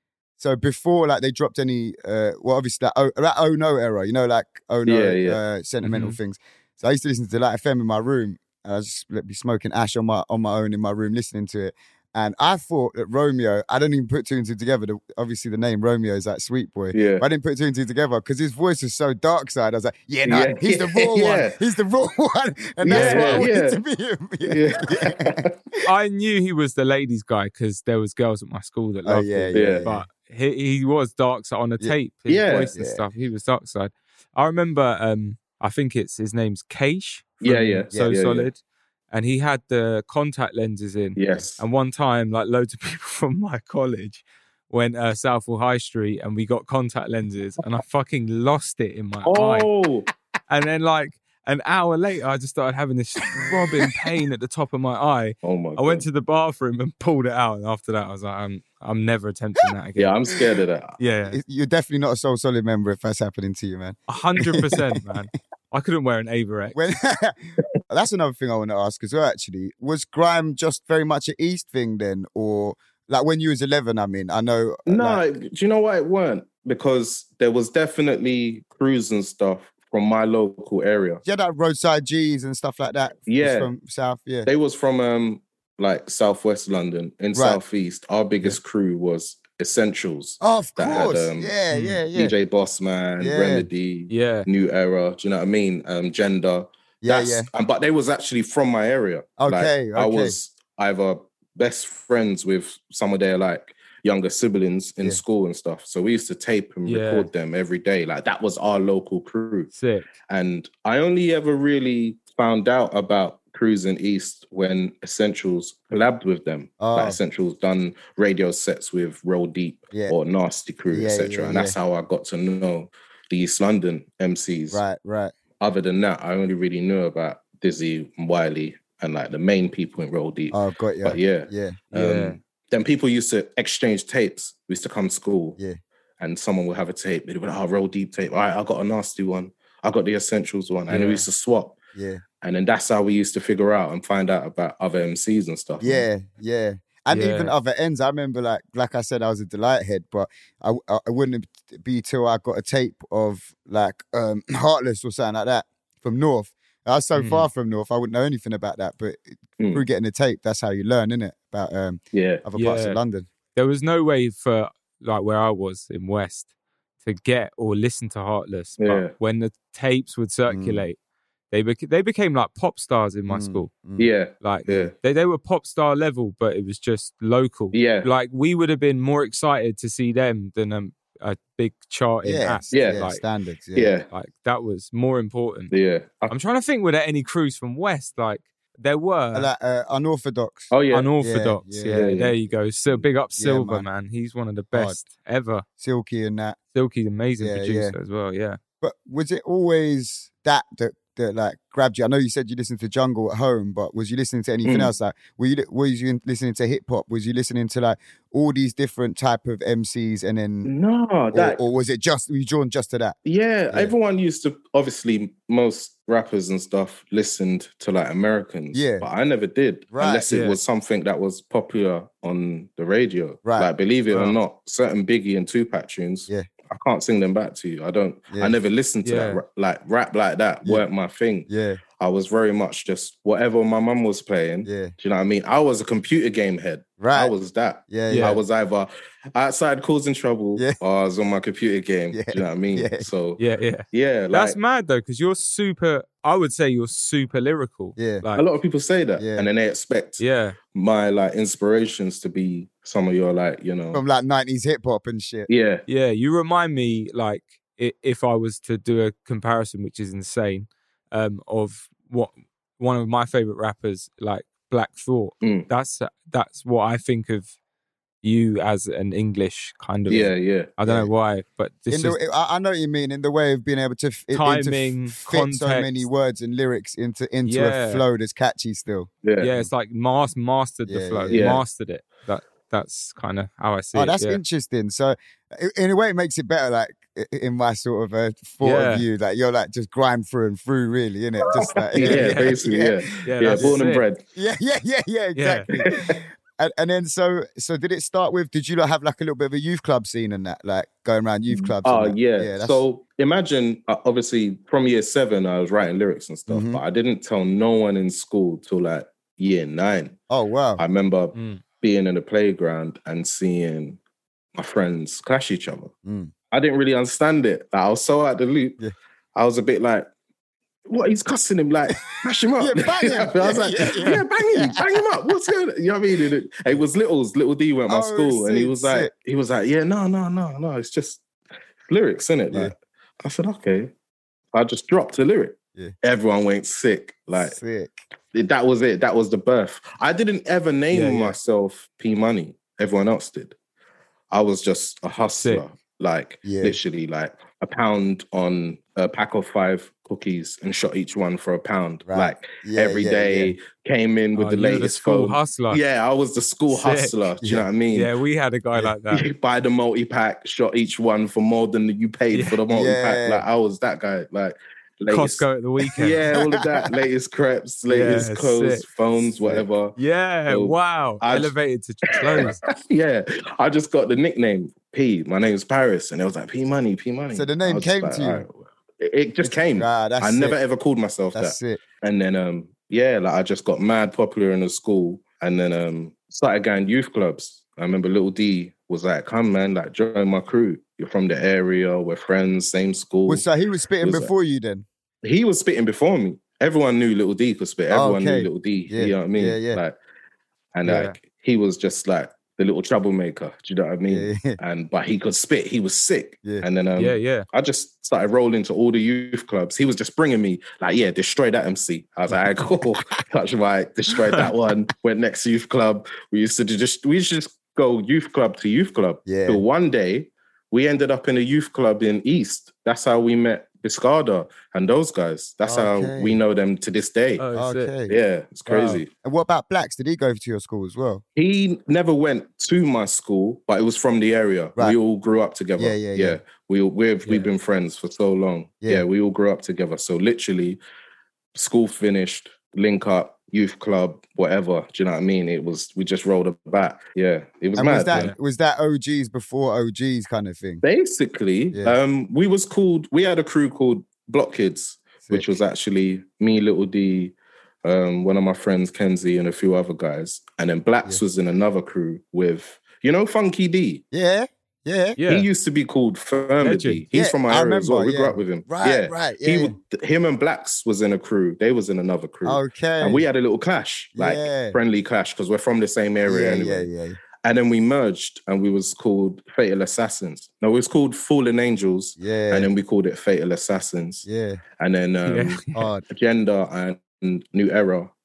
[SPEAKER 5] so before like they dropped any, uh, well, obviously that oh, that oh no era, you know, like oh no,
[SPEAKER 8] Yeah, yeah.
[SPEAKER 5] Uh, sentimental
[SPEAKER 6] Mhm.
[SPEAKER 5] things. So I used to listen to Delight F M in my room. And I was just like, be smoking ash on my on my own in my room, listening to it. And I thought that Romeo, I don't even put two and two together. The, obviously, the name Romeo is like Sweet Boy.
[SPEAKER 8] Yeah.
[SPEAKER 5] But I didn't put two and two together because his voice was so dark side. I was like, yeah, no,
[SPEAKER 8] Yeah.
[SPEAKER 5] he's the raw
[SPEAKER 8] Yeah.
[SPEAKER 5] one. He's the raw one. And that's
[SPEAKER 8] Yeah,
[SPEAKER 5] what I wanted
[SPEAKER 8] yeah.
[SPEAKER 5] to be him.
[SPEAKER 8] Yeah.
[SPEAKER 6] I knew he was the ladies' guy because there was girls at my school that
[SPEAKER 5] Oh,
[SPEAKER 6] loved
[SPEAKER 5] yeah,
[SPEAKER 6] him.
[SPEAKER 5] yeah,
[SPEAKER 8] Yeah.
[SPEAKER 5] yeah.
[SPEAKER 6] But he, he was dark side on the
[SPEAKER 5] Yeah.
[SPEAKER 6] tape. His
[SPEAKER 8] Yeah.
[SPEAKER 6] voice and
[SPEAKER 5] Yeah.
[SPEAKER 6] stuff. He was dark side. I remember. Um, I think it's his name's Keish.
[SPEAKER 8] Yeah,
[SPEAKER 6] from
[SPEAKER 8] yeah.
[SPEAKER 6] So
[SPEAKER 8] Yeah, yeah,
[SPEAKER 6] Solid, and he had the contact lenses in.
[SPEAKER 8] Yes.
[SPEAKER 6] And one time, like loads of people from my college went uh, Southall High Street, and we got contact lenses, and I fucking lost it in my eye.
[SPEAKER 8] Oh,
[SPEAKER 6] And then like an hour later, I just started having this throbbing pain at the top of my eye.
[SPEAKER 8] oh my
[SPEAKER 6] I went
[SPEAKER 8] God.
[SPEAKER 6] to the bathroom and pulled it out, and after that, I was like, I'm, I'm never attempting that again.
[SPEAKER 8] Yeah, I'm scared of that.
[SPEAKER 6] yeah,
[SPEAKER 5] It- You're definitely not a Soul Solid member if that's happening to you, man.
[SPEAKER 6] a hundred percent, man. I couldn't wear an Avirex.
[SPEAKER 5] When that's another thing I want to ask as well. Actually, was grime just very much an East thing then, or like when you was eleven? I mean, I know. uh,
[SPEAKER 8] No,
[SPEAKER 5] like-
[SPEAKER 8] do you know why it weren't? Because there was definitely crews and stuff from my local area.
[SPEAKER 5] you had that roadside G's and stuff like that. was
[SPEAKER 8] Yeah.
[SPEAKER 5] from South. Yeah,
[SPEAKER 8] They was from um like Southwest London. In
[SPEAKER 5] Right.
[SPEAKER 8] Southeast, our biggest crew was Essentials.
[SPEAKER 5] oh, of
[SPEAKER 8] that had,
[SPEAKER 5] course.
[SPEAKER 8] um,
[SPEAKER 5] yeah,
[SPEAKER 6] mm,
[SPEAKER 5] yeah, yeah,
[SPEAKER 8] D J Bossman,
[SPEAKER 5] Yeah.
[SPEAKER 8] Remedy,
[SPEAKER 6] Yeah,
[SPEAKER 8] New Era. Do you know what I mean? Um, Gender.
[SPEAKER 5] yeah,
[SPEAKER 8] That's-
[SPEAKER 5] yeah.
[SPEAKER 8] um, but they was actually from my area.
[SPEAKER 5] Okay,
[SPEAKER 8] Like, I
[SPEAKER 5] okay.
[SPEAKER 8] was either best friends with some of their like younger siblings in
[SPEAKER 5] Yeah.
[SPEAKER 8] school and stuff. So we used to tape and
[SPEAKER 6] Yeah.
[SPEAKER 8] record them every day. Like that was our local crew.
[SPEAKER 6] sick.
[SPEAKER 8] And I only ever really found out about Cruising East when Essentials collabed with them.
[SPEAKER 5] Oh.
[SPEAKER 8] Like Essentials done radio sets with Roll Deep
[SPEAKER 5] Yeah.
[SPEAKER 8] or Nasty Crew,
[SPEAKER 5] Yeah,
[SPEAKER 8] et cetera.
[SPEAKER 5] yeah,
[SPEAKER 8] and that's how I got to know the East London M Cs.
[SPEAKER 5] Right, right.
[SPEAKER 8] Other than that, I only really knew about Dizzy and Wiley and like the main people in Roll Deep.
[SPEAKER 5] Oh, got you.
[SPEAKER 8] But yeah,
[SPEAKER 5] yeah,
[SPEAKER 8] um,
[SPEAKER 6] Yeah.
[SPEAKER 8] then people used to exchange tapes. We used to come to school,
[SPEAKER 5] Yeah.
[SPEAKER 8] and someone would have a tape. They'd be like, "Oh, Roll Deep tape. All right, I got a Nasty one. I got the Essentials one," and
[SPEAKER 6] Yeah.
[SPEAKER 8] we used to swap.
[SPEAKER 5] yeah,
[SPEAKER 8] And then that's how we used to figure out and find out about other M Cs and stuff.
[SPEAKER 5] yeah, yeah. And
[SPEAKER 6] Yeah.
[SPEAKER 5] even other ends. I remember, like, like I said, I was a Delight head, but I, I, it wouldn't be till I got a tape of like um, Heartless or something like that from North. I was so
[SPEAKER 6] Mm.
[SPEAKER 5] far from North, I wouldn't know anything about that. But
[SPEAKER 8] Mm.
[SPEAKER 5] through getting the tape, that's how you learn, innit? About um,
[SPEAKER 8] Yeah.
[SPEAKER 5] other parts
[SPEAKER 6] Yeah.
[SPEAKER 5] of London.
[SPEAKER 6] There was no way for like where I was in West to get or listen to Heartless.
[SPEAKER 8] Yeah.
[SPEAKER 6] But when the tapes would circulate, they bec- they became like pop stars in my
[SPEAKER 5] Mm,
[SPEAKER 6] school.
[SPEAKER 5] mm.
[SPEAKER 8] Yeah.
[SPEAKER 6] Like
[SPEAKER 8] Yeah.
[SPEAKER 6] they, they were pop star level, but it was just local.
[SPEAKER 8] Yeah.
[SPEAKER 6] Like we would have been more excited to see them than um, a big charting
[SPEAKER 5] Yeah,
[SPEAKER 6] act.
[SPEAKER 8] Yeah.
[SPEAKER 5] yeah,
[SPEAKER 6] Like,
[SPEAKER 5] standards. Yeah.
[SPEAKER 8] Yeah.
[SPEAKER 6] like that was more important.
[SPEAKER 8] Yeah. I-
[SPEAKER 6] I'm trying to think, were there any crews from West? Like there were
[SPEAKER 5] Uh, like, uh, unorthodox.
[SPEAKER 8] Oh yeah,
[SPEAKER 6] unorthodox.
[SPEAKER 5] Yeah,
[SPEAKER 6] Yeah,
[SPEAKER 5] yeah,
[SPEAKER 8] yeah.
[SPEAKER 6] there you go. So big up Silver,
[SPEAKER 5] man.
[SPEAKER 6] man. He's one of the
[SPEAKER 5] Hard.
[SPEAKER 6] best ever.
[SPEAKER 5] Silky and that.
[SPEAKER 6] Silky's amazing
[SPEAKER 5] Yeah,
[SPEAKER 6] producer
[SPEAKER 5] yeah.
[SPEAKER 6] as well. Yeah.
[SPEAKER 5] But was it always that that that like grabbed you? I know you said you listened to jungle at home, but was you listening to anything
[SPEAKER 8] Mm.
[SPEAKER 5] else? Like, were you were you listening to hip hop? Was you listening to like all these different type of M Cs, and then,
[SPEAKER 8] No,
[SPEAKER 5] or,
[SPEAKER 8] that
[SPEAKER 5] or was it just were you drawn just to that?
[SPEAKER 8] yeah,
[SPEAKER 5] Yeah.
[SPEAKER 8] everyone used to, obviously most rappers and stuff listened to like Americans.
[SPEAKER 5] Yeah.
[SPEAKER 8] But I never did.
[SPEAKER 5] Right,
[SPEAKER 8] unless it
[SPEAKER 6] yeah.
[SPEAKER 8] was something that was popular on the radio.
[SPEAKER 5] Right.
[SPEAKER 8] Like, believe it or
[SPEAKER 6] Wow.
[SPEAKER 8] not, certain Biggie and Tupac tunes,
[SPEAKER 5] Yeah.
[SPEAKER 8] I can't sing them back to you. I don't
[SPEAKER 5] Yeah.
[SPEAKER 8] I never listened to
[SPEAKER 6] Yeah.
[SPEAKER 8] that ra- like rap like that
[SPEAKER 5] Yeah.
[SPEAKER 8] weren't my thing.
[SPEAKER 5] Yeah,
[SPEAKER 8] I was very much just whatever my mum was playing.
[SPEAKER 5] yeah,
[SPEAKER 8] Do you know what I mean? I was a computer game head.
[SPEAKER 5] right.
[SPEAKER 8] I was that.
[SPEAKER 5] yeah,
[SPEAKER 6] Yeah.
[SPEAKER 5] yeah,
[SPEAKER 8] I was either outside causing trouble
[SPEAKER 5] Yeah.
[SPEAKER 8] or I was on my computer game.
[SPEAKER 5] Yeah.
[SPEAKER 8] Do you know what I mean?
[SPEAKER 5] Yeah.
[SPEAKER 8] So
[SPEAKER 6] Yeah, yeah.
[SPEAKER 8] yeah, like
[SPEAKER 6] That's mad though, because you're super. I would say you're super lyrical.
[SPEAKER 5] Yeah.
[SPEAKER 6] Like,
[SPEAKER 8] a lot of people say that,
[SPEAKER 5] Yeah.
[SPEAKER 8] and then they expect
[SPEAKER 6] yeah,
[SPEAKER 8] my like inspirations to be some of your like you know
[SPEAKER 5] From like nineties hip hop and shit.
[SPEAKER 8] yeah
[SPEAKER 6] yeah. You remind me like i- if I was to do a comparison, which is insane, um, of what one of my favorite rappers, like Black Thought.
[SPEAKER 8] Mm.
[SPEAKER 6] That's that's what I think of you as an English kind of.
[SPEAKER 8] yeah yeah
[SPEAKER 6] I don't
[SPEAKER 5] Yeah.
[SPEAKER 6] know why, but this
[SPEAKER 5] In the,
[SPEAKER 6] is
[SPEAKER 5] I I know what you mean, in the way of being able to f- into f-
[SPEAKER 6] Timing,
[SPEAKER 5] fit so many
[SPEAKER 6] context.
[SPEAKER 5] words and lyrics into into
[SPEAKER 6] Yeah.
[SPEAKER 5] a flow that's catchy still.
[SPEAKER 8] yeah
[SPEAKER 6] yeah, it's like mas- mastered the
[SPEAKER 5] Yeah,
[SPEAKER 6] flow,
[SPEAKER 8] yeah.
[SPEAKER 6] mastered it. That that's kind of how I see
[SPEAKER 5] Oh,
[SPEAKER 6] it.
[SPEAKER 5] that's
[SPEAKER 6] yeah.
[SPEAKER 5] interesting. So, i- in a way, it makes it better. Like i- in my sort of uh, thought
[SPEAKER 6] Yeah.
[SPEAKER 5] of you, like you're like just grind through and through, really, innit? Just like
[SPEAKER 8] yeah,
[SPEAKER 6] yeah,
[SPEAKER 8] basically yeah
[SPEAKER 6] yeah,
[SPEAKER 8] yeah,
[SPEAKER 6] that's
[SPEAKER 8] born and
[SPEAKER 6] sick.
[SPEAKER 8] bred.
[SPEAKER 5] yeah, yeah, yeah, yeah, exactly. and, and then so so did it start with? Did you like have like a little bit of a youth club scene and that, like going around youth clubs?
[SPEAKER 8] Oh
[SPEAKER 5] and that?
[SPEAKER 8] yeah.
[SPEAKER 5] that's-
[SPEAKER 8] So imagine, uh, obviously, from year seven, I was writing lyrics and stuff,
[SPEAKER 5] Mhm.
[SPEAKER 8] but I didn't tell no one in school till like year nine.
[SPEAKER 5] oh wow,
[SPEAKER 8] I remember
[SPEAKER 6] Mm.
[SPEAKER 8] being in the playground and seeing my friends clash each other.
[SPEAKER 5] Mm.
[SPEAKER 8] I didn't really understand it. Like, I was so out the loop.
[SPEAKER 5] Yeah.
[SPEAKER 8] I was a bit like, what? He's cussing him, like, mash him up.
[SPEAKER 5] Yeah, bang him.
[SPEAKER 8] I was
[SPEAKER 5] Yeah,
[SPEAKER 8] like,
[SPEAKER 5] yeah,
[SPEAKER 8] yeah,
[SPEAKER 5] yeah.
[SPEAKER 8] bang him, bang him up. What's going on? You know what I mean? And it, it was Little's, Little D went to my
[SPEAKER 5] Oh,
[SPEAKER 8] school, and he
[SPEAKER 5] sick,
[SPEAKER 8] was like,
[SPEAKER 5] sick.
[SPEAKER 8] he was like, yeah, no, no, no, no, it's just lyrics, innit?
[SPEAKER 5] Yeah.
[SPEAKER 8] Like, I said, okay. I just dropped a lyric.
[SPEAKER 5] Yeah.
[SPEAKER 8] Everyone went sick. Like,
[SPEAKER 5] sick.
[SPEAKER 8] that was it. That was the birth. I didn't ever name
[SPEAKER 6] Yeah, yeah.
[SPEAKER 8] myself P Money. Everyone else did. I was just a hustler.
[SPEAKER 6] Sick.
[SPEAKER 8] Like
[SPEAKER 5] Yeah.
[SPEAKER 8] literally like a pound on a pack of five cookies and shot each one for a pound.
[SPEAKER 5] Right.
[SPEAKER 8] Like
[SPEAKER 5] Yeah,
[SPEAKER 8] every
[SPEAKER 5] yeah,
[SPEAKER 8] day
[SPEAKER 5] yeah.
[SPEAKER 8] came in with
[SPEAKER 6] Oh,
[SPEAKER 8] the
[SPEAKER 6] you were
[SPEAKER 8] latest
[SPEAKER 6] school
[SPEAKER 8] phone.
[SPEAKER 6] hustler.
[SPEAKER 8] Yeah, I was the school
[SPEAKER 6] Sick.
[SPEAKER 8] hustler. Do you know what I mean?
[SPEAKER 6] Yeah, we had a guy like that.
[SPEAKER 8] You buy the multi-pack, shot each one for more than you paid
[SPEAKER 6] Yeah.
[SPEAKER 8] for the multi-pack.
[SPEAKER 5] Yeah.
[SPEAKER 8] Like I was that guy. Like latest,
[SPEAKER 6] Costco at the weekend.
[SPEAKER 8] yeah, all of that. Latest crepes, latest
[SPEAKER 6] Yeah,
[SPEAKER 8] clothes,
[SPEAKER 6] sick.
[SPEAKER 8] phones, whatever.
[SPEAKER 6] Yeah,
[SPEAKER 8] So,
[SPEAKER 6] wow.
[SPEAKER 8] I-
[SPEAKER 6] Elevated to clothes.
[SPEAKER 8] Yeah, I just got the nickname P. My name's Paris, and it was like P Money, P Money.
[SPEAKER 5] So the
[SPEAKER 8] I
[SPEAKER 5] name
[SPEAKER 8] was just
[SPEAKER 5] came
[SPEAKER 8] like,
[SPEAKER 5] to you?
[SPEAKER 8] all right. It, it just came.
[SPEAKER 5] Ah, that's
[SPEAKER 8] I never
[SPEAKER 5] sick.
[SPEAKER 8] ever called myself
[SPEAKER 5] That's
[SPEAKER 8] that.
[SPEAKER 5] it.
[SPEAKER 8] And then, um, yeah, like I just got mad popular in the school, and then um, started going youth clubs. I remember Little D was like, "Come, man, like join my crew. You're from the area. We're friends, same school."
[SPEAKER 5] Well, so he was spitting
[SPEAKER 8] Was that-
[SPEAKER 5] before you then.
[SPEAKER 8] He was spitting before me. Everyone knew Little D could spit.
[SPEAKER 5] Oh,
[SPEAKER 8] Everyone
[SPEAKER 5] okay.
[SPEAKER 8] knew Little D.
[SPEAKER 5] Yeah,
[SPEAKER 8] You know what I mean?
[SPEAKER 5] yeah, yeah.
[SPEAKER 8] Like, and
[SPEAKER 6] Yeah.
[SPEAKER 8] like he was just like the little troublemaker. Do you know what I mean?
[SPEAKER 5] Yeah, yeah.
[SPEAKER 8] And but he could spit. He was sick.
[SPEAKER 5] Yeah.
[SPEAKER 8] And then um,
[SPEAKER 6] Yeah, yeah.
[SPEAKER 8] I just started rolling to all the youth clubs. He was just bringing me like, yeah, destroy that M C. I was like, cool, touch mic, destroyed that one. Went next youth club. We used to do just we used to just go youth club to youth club.
[SPEAKER 5] Yeah.
[SPEAKER 8] So one day we ended up in a youth club in East. That's how we met Biscarda and those guys. That's
[SPEAKER 5] Okay.
[SPEAKER 8] how we know them to this day.
[SPEAKER 6] Oh, sick.
[SPEAKER 5] Okay.
[SPEAKER 8] Yeah, it's crazy.
[SPEAKER 5] And what about Blacks? Did he go to your school as well?
[SPEAKER 8] He never went to my school, but it was from the area.
[SPEAKER 5] Right.
[SPEAKER 8] We all grew up together.
[SPEAKER 5] Yeah, yeah, yeah.
[SPEAKER 8] We we've
[SPEAKER 6] Yeah.
[SPEAKER 8] we've been friends for so long.
[SPEAKER 5] Yeah.
[SPEAKER 8] Yeah. we all grew up together. So literally, school finished, link up, youth club, whatever. Do you know what I mean? It was we just rolled a bat. Yeah, it was
[SPEAKER 5] And
[SPEAKER 8] mad.
[SPEAKER 5] was that
[SPEAKER 8] man.
[SPEAKER 5] was that O Gs before O Gs kind of thing?
[SPEAKER 8] Basically,
[SPEAKER 5] Yeah.
[SPEAKER 8] um, we was called. We had a crew called Block Kids, which
[SPEAKER 5] Sick.
[SPEAKER 8] was actually me, Little D, um, one of my friends, Kenzie, and a few other guys. And then Blacks
[SPEAKER 5] Yeah.
[SPEAKER 8] was in another crew with, you know, Funky D.
[SPEAKER 5] Yeah, yeah.
[SPEAKER 6] Yeah.
[SPEAKER 8] He used to be called Firma
[SPEAKER 6] Legend.
[SPEAKER 8] D. He's
[SPEAKER 5] Yeah,
[SPEAKER 8] from my
[SPEAKER 5] I
[SPEAKER 8] area as well.
[SPEAKER 5] remember,
[SPEAKER 8] We grew
[SPEAKER 5] yeah.
[SPEAKER 8] up with him.
[SPEAKER 5] Right,
[SPEAKER 8] yeah.
[SPEAKER 5] right,
[SPEAKER 8] He
[SPEAKER 5] yeah.
[SPEAKER 8] would, him and Blacks was in a crew. They was in another crew.
[SPEAKER 5] Okay.
[SPEAKER 8] And we had a little clash, like
[SPEAKER 5] Yeah.
[SPEAKER 8] friendly clash, because we're from the same area
[SPEAKER 5] yeah,
[SPEAKER 8] anyway.
[SPEAKER 5] yeah, yeah,
[SPEAKER 8] And then we merged and we was called Fatal Assassins. No, it was called Fallen Angels.
[SPEAKER 5] yeah,
[SPEAKER 8] And then we called it Fatal Assassins.
[SPEAKER 5] yeah.
[SPEAKER 8] And then um,
[SPEAKER 6] Yeah.
[SPEAKER 5] Hard.
[SPEAKER 8] Agenda and New Era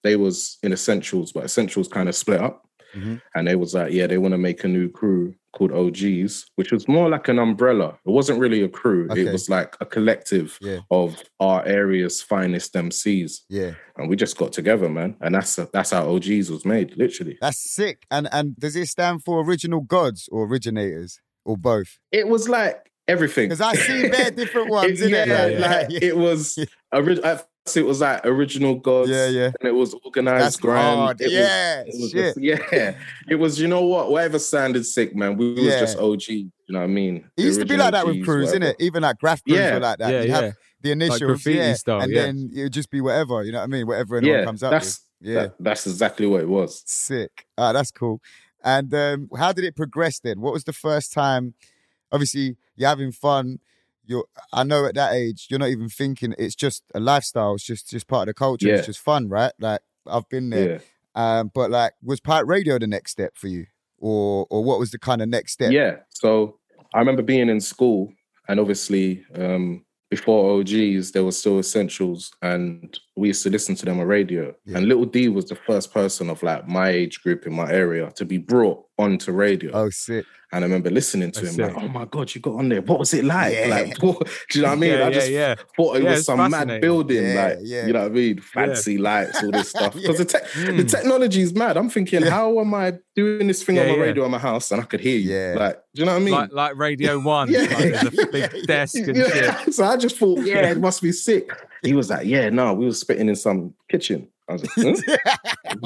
[SPEAKER 8] they was in Essentials, but Essentials kind of split up.
[SPEAKER 5] Mm-hmm.
[SPEAKER 8] And they was like, yeah, they want to make a new crew called O Gs, which was more like an umbrella. It wasn't really a crew.
[SPEAKER 5] Okay.
[SPEAKER 8] It was like a collective
[SPEAKER 5] Yeah.
[SPEAKER 8] of our area's finest M Cs.
[SPEAKER 5] Yeah.
[SPEAKER 8] And we just got together, man. And that's that's how O Gs was made, literally.
[SPEAKER 5] That's sick. And and does it stand for original gods or originators or both?
[SPEAKER 8] It was like everything.
[SPEAKER 5] Because I see bare different ones,
[SPEAKER 8] It-
[SPEAKER 5] innit?
[SPEAKER 8] yeah,
[SPEAKER 5] Like-
[SPEAKER 8] like,
[SPEAKER 5] like-
[SPEAKER 8] it was ori- at first it was like original gods.
[SPEAKER 5] Yeah, yeah.
[SPEAKER 8] And it was organized
[SPEAKER 5] That's
[SPEAKER 8] grand.
[SPEAKER 5] hard.
[SPEAKER 8] It was-
[SPEAKER 5] Yeah,
[SPEAKER 8] it was
[SPEAKER 5] shit.
[SPEAKER 8] just- yeah. It was, you know what? Whatever sounded sick, man. We was
[SPEAKER 5] Yeah.
[SPEAKER 8] just O G. You know what I mean?
[SPEAKER 5] It used to be like that with crews,
[SPEAKER 8] innit?
[SPEAKER 5] innit? Even like graph crews
[SPEAKER 8] Yeah.
[SPEAKER 5] were like that.
[SPEAKER 6] Yeah,
[SPEAKER 5] You'd
[SPEAKER 6] yeah.
[SPEAKER 5] have the initials,
[SPEAKER 6] graffiti
[SPEAKER 5] yeah,
[SPEAKER 6] style,
[SPEAKER 5] and
[SPEAKER 6] yeah.
[SPEAKER 5] then it would just be whatever, you know what I mean? Whatever anyone
[SPEAKER 8] Yeah,
[SPEAKER 5] comes up
[SPEAKER 8] that's
[SPEAKER 5] with. Yeah,
[SPEAKER 8] that- that's exactly what it was.
[SPEAKER 5] sick. Ah, that's cool. And um, how did it progress then? What was the first time? Obviously, you're having fun. You're, I know at that age, you're not even thinking it's just a lifestyle. It's just just part of the culture.
[SPEAKER 8] Yeah.
[SPEAKER 5] It's just fun, right? Like I've been there.
[SPEAKER 8] Yeah.
[SPEAKER 5] Um, but like, was pirate radio the next step for you, or or what was the kind of next step?
[SPEAKER 8] Yeah. So I remember being in school, and obviously um, before O Gs, there was still Essentials, and we used to listen to them on radio.
[SPEAKER 5] Yeah.
[SPEAKER 8] And Little D was the first person of like my age group in my area to be brought onto radio.
[SPEAKER 5] Oh, sick.
[SPEAKER 8] And I remember listening to
[SPEAKER 6] That's
[SPEAKER 8] him like,
[SPEAKER 6] sick.
[SPEAKER 8] oh my God, you got on there. What was it like?
[SPEAKER 5] Yeah.
[SPEAKER 8] Like, what, do you know what I mean?
[SPEAKER 6] Yeah,
[SPEAKER 8] I just
[SPEAKER 6] yeah, yeah.
[SPEAKER 8] thought it
[SPEAKER 6] Yeah,
[SPEAKER 8] was
[SPEAKER 6] it's
[SPEAKER 8] some mad
[SPEAKER 6] fascinating.
[SPEAKER 8] building,
[SPEAKER 5] Yeah,
[SPEAKER 8] like,
[SPEAKER 5] yeah.
[SPEAKER 8] you know what I mean? Fancy lights, all this stuff. Because the, te-
[SPEAKER 6] Mm.
[SPEAKER 8] the technology is mad. I'm thinking,
[SPEAKER 5] Yeah.
[SPEAKER 8] how am I doing this thing
[SPEAKER 6] Yeah,
[SPEAKER 8] on my
[SPEAKER 6] yeah.
[SPEAKER 8] radio in my house and I could hear you?
[SPEAKER 5] Yeah.
[SPEAKER 8] Like, do you know what I mean?
[SPEAKER 6] Like like Radio One.
[SPEAKER 8] Yeah.
[SPEAKER 6] Like there's a big desk and shit.
[SPEAKER 8] Yeah. So I just thought, yeah, it must be sick. He was like, yeah, no, we were spitting in some kitchen. I was like, hmm?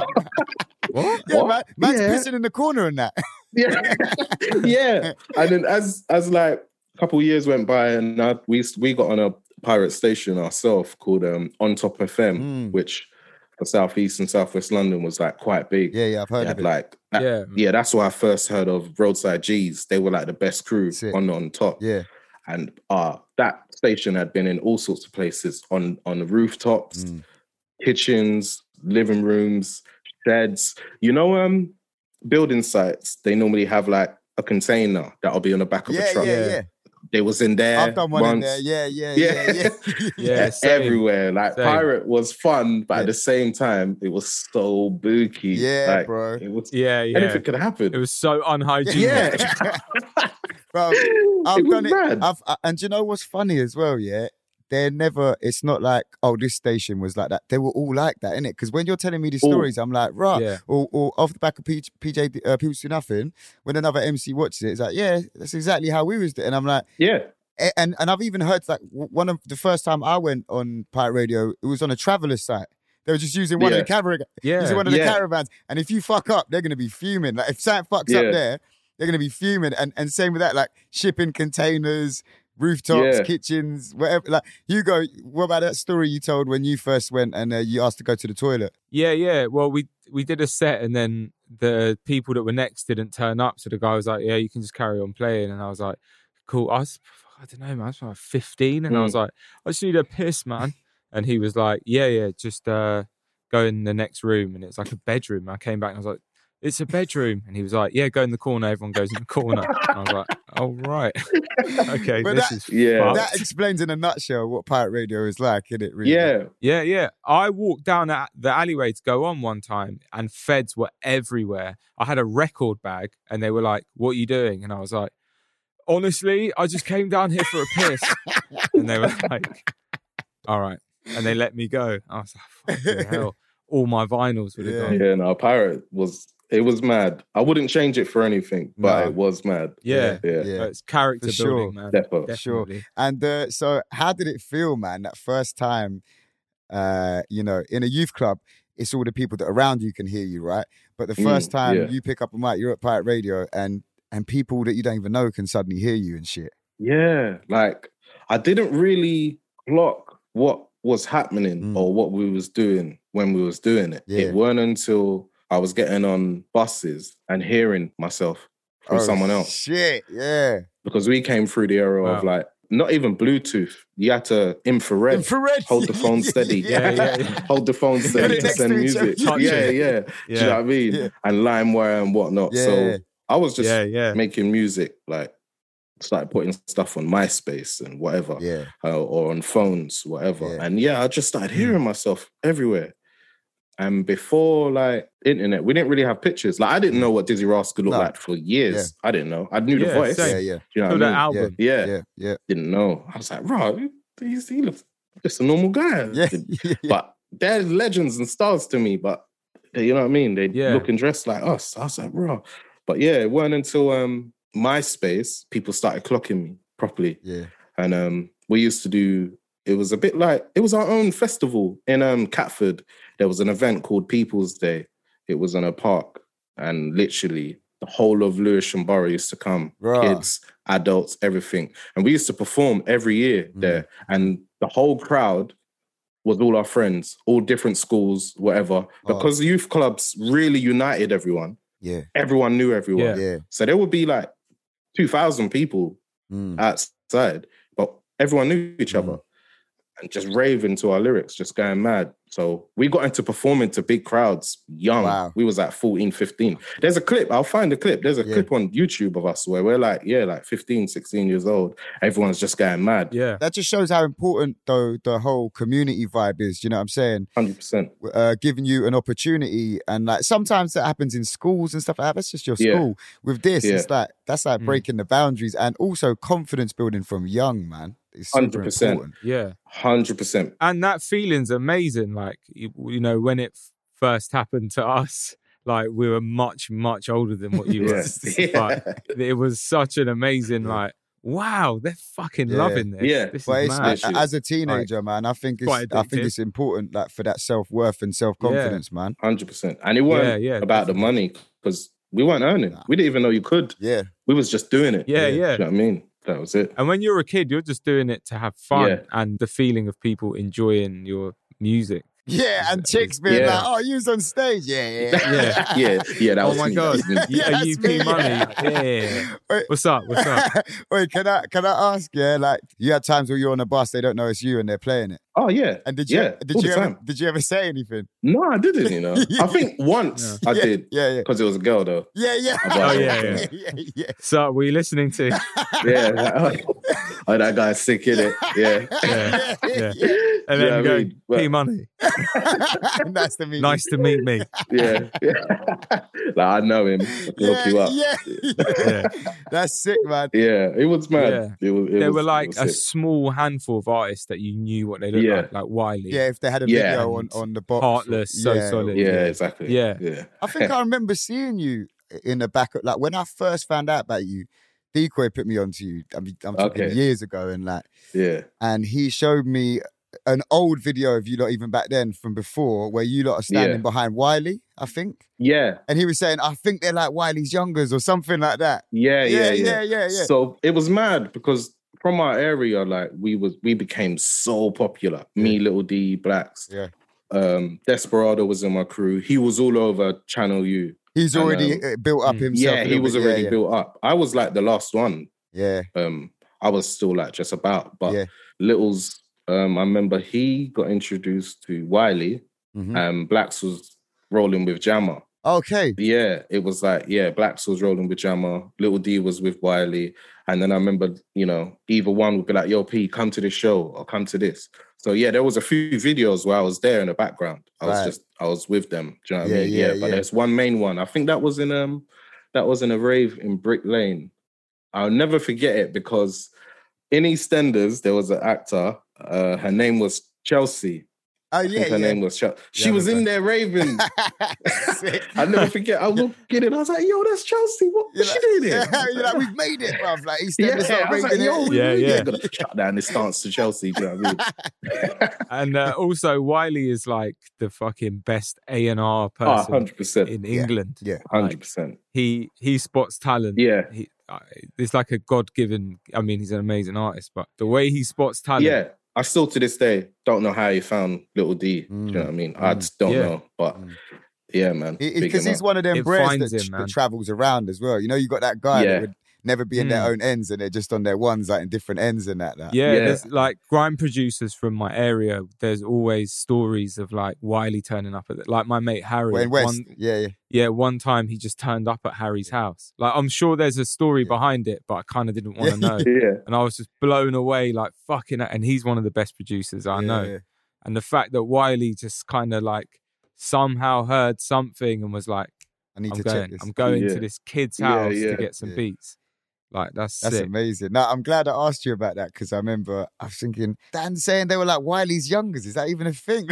[SPEAKER 6] What?
[SPEAKER 5] Yeah,
[SPEAKER 8] What?
[SPEAKER 5] man, man's
[SPEAKER 8] Yeah.
[SPEAKER 5] pissing in the corner and that.
[SPEAKER 8] yeah, yeah. And then as as like a couple of years went by, and I, we we got on a pirate station ourselves called um, On Top F M,
[SPEAKER 5] Mm.
[SPEAKER 8] which for Southeast and Southwest London was like quite big.
[SPEAKER 5] Yeah, yeah, I've heard
[SPEAKER 8] They
[SPEAKER 5] of
[SPEAKER 8] had
[SPEAKER 5] it.
[SPEAKER 8] like that-
[SPEAKER 6] Yeah.
[SPEAKER 8] yeah, that's where I first heard of Roadside G's. They were like the best crew
[SPEAKER 5] Sick.
[SPEAKER 8] on on top.
[SPEAKER 5] Yeah.
[SPEAKER 8] And uh that station had been in all sorts of places, on on the rooftops,
[SPEAKER 5] Mm.
[SPEAKER 8] kitchens, living rooms, sheds. You know, um, building sites, they normally have like a container that'll be on the back of
[SPEAKER 5] Yeah,
[SPEAKER 8] a truck.
[SPEAKER 5] yeah,
[SPEAKER 6] Yeah.
[SPEAKER 5] yeah.
[SPEAKER 8] They was in there.
[SPEAKER 5] I've done one in
[SPEAKER 8] once.
[SPEAKER 5] there. Yeah, yeah,
[SPEAKER 8] Yeah.
[SPEAKER 5] yeah, yeah.
[SPEAKER 6] Yeah, same.
[SPEAKER 8] Everywhere. Like
[SPEAKER 6] Same.
[SPEAKER 8] pirate was fun, but
[SPEAKER 5] Yeah.
[SPEAKER 8] at the same time, it was so booky.
[SPEAKER 5] Yeah,
[SPEAKER 8] like,
[SPEAKER 5] bro.
[SPEAKER 8] It was
[SPEAKER 6] Yeah, yeah.
[SPEAKER 8] anything could happen.
[SPEAKER 6] It was so unhygienic.
[SPEAKER 8] yeah.
[SPEAKER 5] Bro, I've
[SPEAKER 8] It was
[SPEAKER 5] done it.
[SPEAKER 8] mad.
[SPEAKER 5] I've, I, and do you know what's funny as well? Yeah, they're never. It's not like, oh, this station was like that. They were all like that, innit? Because when you're telling me these
[SPEAKER 8] All.
[SPEAKER 5] stories, I'm like, right.
[SPEAKER 6] Yeah.
[SPEAKER 5] Or, or off the back of P, PJ, uh, People Do Nothing, when another M C watches it, it's like, yeah, that's exactly how we was doing. And I'm like,
[SPEAKER 8] Yeah.
[SPEAKER 5] eh, and and I've even heard like w- one of the first time I went on pirate radio, it was on a traveller site. They were just using one
[SPEAKER 8] Yeah.
[SPEAKER 5] of the caravan,
[SPEAKER 6] Yeah.
[SPEAKER 5] using one of the
[SPEAKER 8] Yeah.
[SPEAKER 5] caravans, and if you fuck up, they're gonna be fuming. Like if something fucks
[SPEAKER 8] Yeah.
[SPEAKER 5] up there, they're gonna be fuming. And and same with that, like shipping containers, rooftops,
[SPEAKER 8] Yeah.
[SPEAKER 5] kitchens, whatever. Like Hugo, what about that story you told when you first went and uh, you asked to go to the toilet?
[SPEAKER 6] Yeah, yeah. Well, we we did a set, and then the people that were next didn't turn up. So the guy was like, "Yeah, you can just carry on playing." And I was like, "Cool." I was, I don't know, man. I was like fifteen, and I was like, "I just need a piss, man." And he was like, "Yeah, yeah, just uh, go in the next room." And it's like a bedroom. And I came back and I was like, "It's a bedroom." And he was like, "Yeah, go in the corner." Everyone goes in the corner. And I was like, "Oh right, okay,
[SPEAKER 5] But
[SPEAKER 6] this
[SPEAKER 5] that-
[SPEAKER 6] is
[SPEAKER 8] Yeah.
[SPEAKER 6] fucked."
[SPEAKER 5] That explains in a nutshell what pirate radio is like, isn't it? Really?
[SPEAKER 8] Yeah.
[SPEAKER 6] Yeah, yeah. I walked down the, the alleyway to go on one time, and feds were everywhere. I had a record bag, and they were like, "What are you doing?" And I was like, "Honestly, I just came down here for a piss." And they were like, "All right." And they let me go. I was like, "Fucking hell." All my vinyls would have
[SPEAKER 5] Yeah.
[SPEAKER 6] gone.
[SPEAKER 8] Yeah, no, pirate was it was mad. I wouldn't change it for anything, but
[SPEAKER 5] No.
[SPEAKER 8] it was mad.
[SPEAKER 6] Yeah.
[SPEAKER 8] Yeah.
[SPEAKER 5] Yeah.
[SPEAKER 6] But it's character
[SPEAKER 5] For sure.
[SPEAKER 6] building, man.
[SPEAKER 8] Defo.
[SPEAKER 5] Sure.
[SPEAKER 6] Definitely.
[SPEAKER 5] And uh, so, how did it feel, man? That first time, uh, you know, in a youth club, it's all the people that around you can hear you, right? But the first
[SPEAKER 8] Mm,
[SPEAKER 5] time
[SPEAKER 8] yeah.
[SPEAKER 5] you pick up a mic, you're at Pirate Radio, and and people that you don't even know can suddenly hear you and shit.
[SPEAKER 8] Yeah, like I didn't really clock what was happening
[SPEAKER 5] Mm.
[SPEAKER 8] or what we was doing when we was doing it.
[SPEAKER 5] Yeah.
[SPEAKER 8] It weren't until I was getting on buses and hearing myself from
[SPEAKER 5] Oh,
[SPEAKER 8] someone else,
[SPEAKER 5] Shit, yeah.
[SPEAKER 8] because we came through the era of
[SPEAKER 6] Wow.
[SPEAKER 8] like not even Bluetooth. You had to infrared.
[SPEAKER 5] Infrared.
[SPEAKER 8] Hold the phone steady.
[SPEAKER 6] Yeah, yeah, yeah.
[SPEAKER 8] Hold the phone
[SPEAKER 5] Put
[SPEAKER 8] steady
[SPEAKER 5] it
[SPEAKER 8] to
[SPEAKER 5] next
[SPEAKER 8] send
[SPEAKER 5] to each other.
[SPEAKER 8] music.
[SPEAKER 6] Touch
[SPEAKER 8] Yeah,
[SPEAKER 6] it.
[SPEAKER 8] yeah. Do you
[SPEAKER 6] Yeah.
[SPEAKER 8] know what I mean?
[SPEAKER 5] Yeah.
[SPEAKER 8] And LimeWire and whatnot.
[SPEAKER 5] Yeah.
[SPEAKER 8] So I was just
[SPEAKER 6] Yeah, yeah.
[SPEAKER 8] making music, like started putting stuff on MySpace and whatever,
[SPEAKER 5] Yeah.
[SPEAKER 8] uh, or on phones, whatever.
[SPEAKER 5] Yeah.
[SPEAKER 8] And yeah, I just started hearing myself everywhere. And before like internet, we didn't really have pictures. Like I didn't know what Dizzy Rascal looked
[SPEAKER 5] No.
[SPEAKER 8] like for years.
[SPEAKER 5] Yeah.
[SPEAKER 8] I didn't know. I knew the
[SPEAKER 6] Yeah,
[SPEAKER 8] voice.
[SPEAKER 6] same.
[SPEAKER 5] Yeah, yeah.
[SPEAKER 8] Do you know
[SPEAKER 6] Till
[SPEAKER 8] what I
[SPEAKER 6] that
[SPEAKER 8] mean?
[SPEAKER 6] album.
[SPEAKER 8] Yeah.
[SPEAKER 5] Yeah, yeah.
[SPEAKER 8] Didn't know. I was like, bro, he's, he looks just a normal guy.
[SPEAKER 5] Yeah, yeah.
[SPEAKER 8] But they're legends and stars to me. But you know what I mean? They
[SPEAKER 6] Yeah.
[SPEAKER 8] look and dress like us. I was like, bro. But yeah, it wasn't until um, MySpace people started clocking me properly.
[SPEAKER 5] Yeah.
[SPEAKER 8] And um, we used to do, it was a bit like, it was our own festival in um, Catford. There was an event called People's Day. It was in a park. And literally the whole of Lewisham Borough used to come.
[SPEAKER 5] Right.
[SPEAKER 8] Kids, adults, everything. And we used to perform every year there. And the whole crowd was all our friends, all different schools, whatever. Because youth clubs really united everyone.
[SPEAKER 5] Yeah.
[SPEAKER 8] Everyone knew everyone.
[SPEAKER 6] Yeah.
[SPEAKER 5] Yeah.
[SPEAKER 8] So there would be like two thousand people
[SPEAKER 5] Mm.
[SPEAKER 8] outside, but everyone knew each other and just raving to our lyrics, just going mad. So we got into performing to big crowds young.
[SPEAKER 5] Wow.
[SPEAKER 8] We was like fourteen, fifteen. There's a clip, I'll find a clip. There's a
[SPEAKER 5] Yeah.
[SPEAKER 8] clip on YouTube of us where we're like, yeah, like fifteen, sixteen years old. Everyone's just going mad.
[SPEAKER 6] Yeah.
[SPEAKER 5] That just shows how important, though, the whole community vibe is. You know what I'm saying?
[SPEAKER 8] one hundred percent.
[SPEAKER 5] Uh, giving you an opportunity, and like sometimes that happens in schools and stuff like that. That's just your
[SPEAKER 8] Yeah.
[SPEAKER 5] school. With this,
[SPEAKER 8] Yeah.
[SPEAKER 5] it's like that's like
[SPEAKER 6] Mm.
[SPEAKER 5] breaking the boundaries, and also confidence building from young, man. It's super
[SPEAKER 8] one hundred percent.
[SPEAKER 5] important.
[SPEAKER 6] Yeah.
[SPEAKER 8] one hundred percent.
[SPEAKER 6] And that feeling's amazing. Like, you, you know, when it f- first happened to us, like we were much, much older than what you were.
[SPEAKER 8] Yeah.
[SPEAKER 6] But it was such an amazing, like, wow, they're fucking
[SPEAKER 5] Yeah.
[SPEAKER 6] loving this.
[SPEAKER 8] Yeah.
[SPEAKER 6] This
[SPEAKER 5] But
[SPEAKER 6] is
[SPEAKER 5] it's,
[SPEAKER 6] mad.
[SPEAKER 8] literally.
[SPEAKER 5] as a teenager, man, I think it's
[SPEAKER 6] quite
[SPEAKER 5] I think
[SPEAKER 6] addictive.
[SPEAKER 5] it's important, like for that self worth and self confidence, man.
[SPEAKER 8] one hundred percent. And it wasn't
[SPEAKER 6] Yeah, yeah,
[SPEAKER 8] about the money because we weren't earning. We didn't even know you could.
[SPEAKER 5] Yeah,
[SPEAKER 8] We was just doing it.
[SPEAKER 6] Yeah,
[SPEAKER 8] Do
[SPEAKER 6] yeah.
[SPEAKER 8] you know what I mean? That was it.
[SPEAKER 6] And when you're a kid, you're just doing it to have fun
[SPEAKER 8] Yeah.
[SPEAKER 6] and the feeling of people enjoying your music.
[SPEAKER 5] yeah, and chicks being
[SPEAKER 8] Yeah.
[SPEAKER 5] like, "Oh, you was on stage, yeah, yeah."
[SPEAKER 6] Yeah.
[SPEAKER 8] yeah, yeah, that
[SPEAKER 6] Oh
[SPEAKER 8] was
[SPEAKER 6] my
[SPEAKER 8] me,
[SPEAKER 6] God.
[SPEAKER 8] that was me.
[SPEAKER 6] Yeah,
[SPEAKER 5] That's
[SPEAKER 6] U P
[SPEAKER 5] me,
[SPEAKER 6] money.
[SPEAKER 5] yeah.
[SPEAKER 6] Yeah.
[SPEAKER 5] Wait.
[SPEAKER 6] What's up? What's up?
[SPEAKER 5] Wait, can I can I ask? Yeah, like you had times where you're on a bus, they don't know it's you, and they're playing it.
[SPEAKER 8] Oh yeah,
[SPEAKER 5] And did you
[SPEAKER 8] yeah,
[SPEAKER 5] did
[SPEAKER 8] all
[SPEAKER 5] you
[SPEAKER 8] the
[SPEAKER 5] ever
[SPEAKER 8] time.
[SPEAKER 5] did you ever say anything?
[SPEAKER 8] No, I didn't. You know, I think once I
[SPEAKER 5] Yeah,
[SPEAKER 8] did
[SPEAKER 5] yeah, yeah.
[SPEAKER 8] because it was a girl though.
[SPEAKER 5] Yeah, yeah.
[SPEAKER 8] Oh,
[SPEAKER 6] yeah,
[SPEAKER 5] yeah,
[SPEAKER 6] yeah.
[SPEAKER 5] yeah, yeah.
[SPEAKER 6] So, what are you listening to?
[SPEAKER 8] Yeah, like, oh, oh, that guy's sick in it. Yeah,
[SPEAKER 6] Yeah. Yeah.
[SPEAKER 5] yeah.
[SPEAKER 6] And
[SPEAKER 8] You
[SPEAKER 6] then
[SPEAKER 8] know
[SPEAKER 6] you
[SPEAKER 8] what I
[SPEAKER 6] go,
[SPEAKER 8] mean? But-
[SPEAKER 6] P money.
[SPEAKER 5] Nice to meet you.
[SPEAKER 6] Nice to meet me.
[SPEAKER 8] yeah, yeah. Like I know him. I can
[SPEAKER 5] Yeah,
[SPEAKER 8] hook you up.
[SPEAKER 5] yeah,
[SPEAKER 6] Yeah.
[SPEAKER 5] That's sick, man.
[SPEAKER 8] Yeah, it was mad.
[SPEAKER 6] Yeah.
[SPEAKER 8] It was. It
[SPEAKER 6] There
[SPEAKER 8] was,
[SPEAKER 6] were
[SPEAKER 8] it
[SPEAKER 6] like
[SPEAKER 8] was
[SPEAKER 6] a
[SPEAKER 8] sick.
[SPEAKER 6] small handful of artists that you knew what they looked
[SPEAKER 8] Yeah.
[SPEAKER 6] like, like Wiley,
[SPEAKER 5] Yeah, if they had a
[SPEAKER 8] Yeah.
[SPEAKER 5] video on, on the box.
[SPEAKER 6] Heartless, So
[SPEAKER 5] yeah.
[SPEAKER 6] Solid.
[SPEAKER 8] Yeah, exactly.
[SPEAKER 6] Yeah.
[SPEAKER 8] yeah.
[SPEAKER 5] I think I remember seeing you in the back of, like, when I first found out about you, Decoy put me onto you. I mean, I'm talking
[SPEAKER 8] Okay.
[SPEAKER 5] years ago, and like,
[SPEAKER 8] Yeah.
[SPEAKER 5] and he showed me an old video of you lot, even back then from before, where you lot are standing
[SPEAKER 8] Yeah.
[SPEAKER 5] behind Wiley, I think.
[SPEAKER 8] Yeah.
[SPEAKER 5] And he was saying, I think they're like Wiley's youngers or something like that.
[SPEAKER 8] Yeah,
[SPEAKER 5] Yeah,
[SPEAKER 8] yeah,
[SPEAKER 5] yeah,
[SPEAKER 8] yeah,
[SPEAKER 5] yeah, yeah.
[SPEAKER 8] So it was mad because from our area, like we was, we became so popular. Me, Little D, Blacks.
[SPEAKER 5] Yeah.
[SPEAKER 8] Um, Desperado was in my crew. He was all over Channel U.
[SPEAKER 5] He's
[SPEAKER 8] And,
[SPEAKER 5] already
[SPEAKER 8] um,
[SPEAKER 5] uh, built up
[SPEAKER 6] mm,
[SPEAKER 5] himself.
[SPEAKER 8] Yeah,
[SPEAKER 5] a
[SPEAKER 8] he
[SPEAKER 5] little
[SPEAKER 8] was
[SPEAKER 5] bit.
[SPEAKER 8] already
[SPEAKER 5] yeah,
[SPEAKER 8] built up. I was like the last one.
[SPEAKER 5] Yeah,
[SPEAKER 8] Um, I was still like just about, but
[SPEAKER 5] Yeah.
[SPEAKER 8] Little's. Um, I remember he got introduced to Wiley,
[SPEAKER 5] Mhm.
[SPEAKER 8] and Blacks was rolling with Jammer.
[SPEAKER 5] Okay.
[SPEAKER 8] Yeah, it was like, yeah, Blacks was rolling with Jammer, Little D was with Wiley. And then I remember, you know, either one would be like, yo, P, come to this show or come to this. So yeah, there was a few videos where I was there in the background. I was
[SPEAKER 5] Right.
[SPEAKER 8] just, I was with them. Do you know what
[SPEAKER 5] Yeah,
[SPEAKER 8] I mean?
[SPEAKER 5] yeah,
[SPEAKER 8] But
[SPEAKER 5] yeah.
[SPEAKER 8] there's one main one. I think that was in um, that was in a rave in Brick Lane. I'll never forget it because in EastEnders, there was an actor, uh, her name was Chelsea.
[SPEAKER 5] Oh,
[SPEAKER 8] I
[SPEAKER 5] yeah,
[SPEAKER 8] think her
[SPEAKER 5] yeah.
[SPEAKER 8] name was Chelsea. She
[SPEAKER 5] Yeah,
[SPEAKER 8] was
[SPEAKER 5] okay.
[SPEAKER 8] in there raving.
[SPEAKER 5] Sick.
[SPEAKER 8] I'll never forget. I looked at it. I was like, yo, that's Chelsea. What,
[SPEAKER 5] You're
[SPEAKER 8] what's
[SPEAKER 5] like,
[SPEAKER 8] she doing here?
[SPEAKER 5] yeah, you're like, we've made it, bruv. Like, he's
[SPEAKER 8] Yeah,
[SPEAKER 5] standing
[SPEAKER 8] I was like, yo, we
[SPEAKER 6] Yeah,
[SPEAKER 8] really
[SPEAKER 6] yeah.
[SPEAKER 8] ain't gonna shut down this dance to Chelsea. Do you know what I mean?
[SPEAKER 6] And uh, also, Wiley is like the fucking best A and R
[SPEAKER 8] Oh,
[SPEAKER 6] person
[SPEAKER 8] one hundred percent.
[SPEAKER 6] in
[SPEAKER 5] Yeah,
[SPEAKER 6] England.
[SPEAKER 5] yeah.
[SPEAKER 8] one hundred percent.
[SPEAKER 6] He he spots talent.
[SPEAKER 8] Yeah.
[SPEAKER 6] He, uh, it's like a God given. I mean, he's an amazing artist, but the way he spots talent.
[SPEAKER 8] Yeah. I still to this day don't know how he found Little D. Do you know what I mean? I just don't
[SPEAKER 6] Yeah.
[SPEAKER 8] know. But yeah, man. big
[SPEAKER 5] Because
[SPEAKER 8] him
[SPEAKER 5] he's
[SPEAKER 8] up.
[SPEAKER 5] one of them
[SPEAKER 6] It
[SPEAKER 5] brands
[SPEAKER 6] finds
[SPEAKER 5] that,
[SPEAKER 6] him,
[SPEAKER 5] that
[SPEAKER 6] man.
[SPEAKER 5] travels around as well. You know, you got that guy
[SPEAKER 8] Yeah.
[SPEAKER 5] that would never be in their
[SPEAKER 6] Mm.
[SPEAKER 5] own ends and they're just on their ones, like in different ends and that. that.
[SPEAKER 6] Yeah,
[SPEAKER 8] Yeah.
[SPEAKER 6] there's like grime producers from my area. There's always stories of like Wiley turning up at the, like my mate Harry.
[SPEAKER 5] Well, in West,
[SPEAKER 6] One,
[SPEAKER 5] yeah, yeah.
[SPEAKER 6] yeah, one time he just turned up at Harry's house. Like I'm sure there's a story behind it, but I kind of didn't want to know.
[SPEAKER 8] Yeah.
[SPEAKER 6] And I was just blown away, like fucking. And he's one of the best producers I
[SPEAKER 5] Yeah,
[SPEAKER 6] know.
[SPEAKER 5] yeah.
[SPEAKER 6] And the fact that Wiley just kind of like somehow heard something and was like,
[SPEAKER 5] I need
[SPEAKER 6] I'm
[SPEAKER 5] to
[SPEAKER 6] going,
[SPEAKER 5] check this.
[SPEAKER 6] I'm going
[SPEAKER 8] Yeah.
[SPEAKER 6] to this kid's
[SPEAKER 8] Yeah,
[SPEAKER 6] house
[SPEAKER 8] yeah,
[SPEAKER 6] to get some
[SPEAKER 5] yeah.
[SPEAKER 6] beats. Like, that's,
[SPEAKER 5] That's
[SPEAKER 6] sick.
[SPEAKER 5] amazing. No, I'm glad I asked you about that because I remember I was thinking, Dan saying they were like Wiley's youngers. Is that even a thing?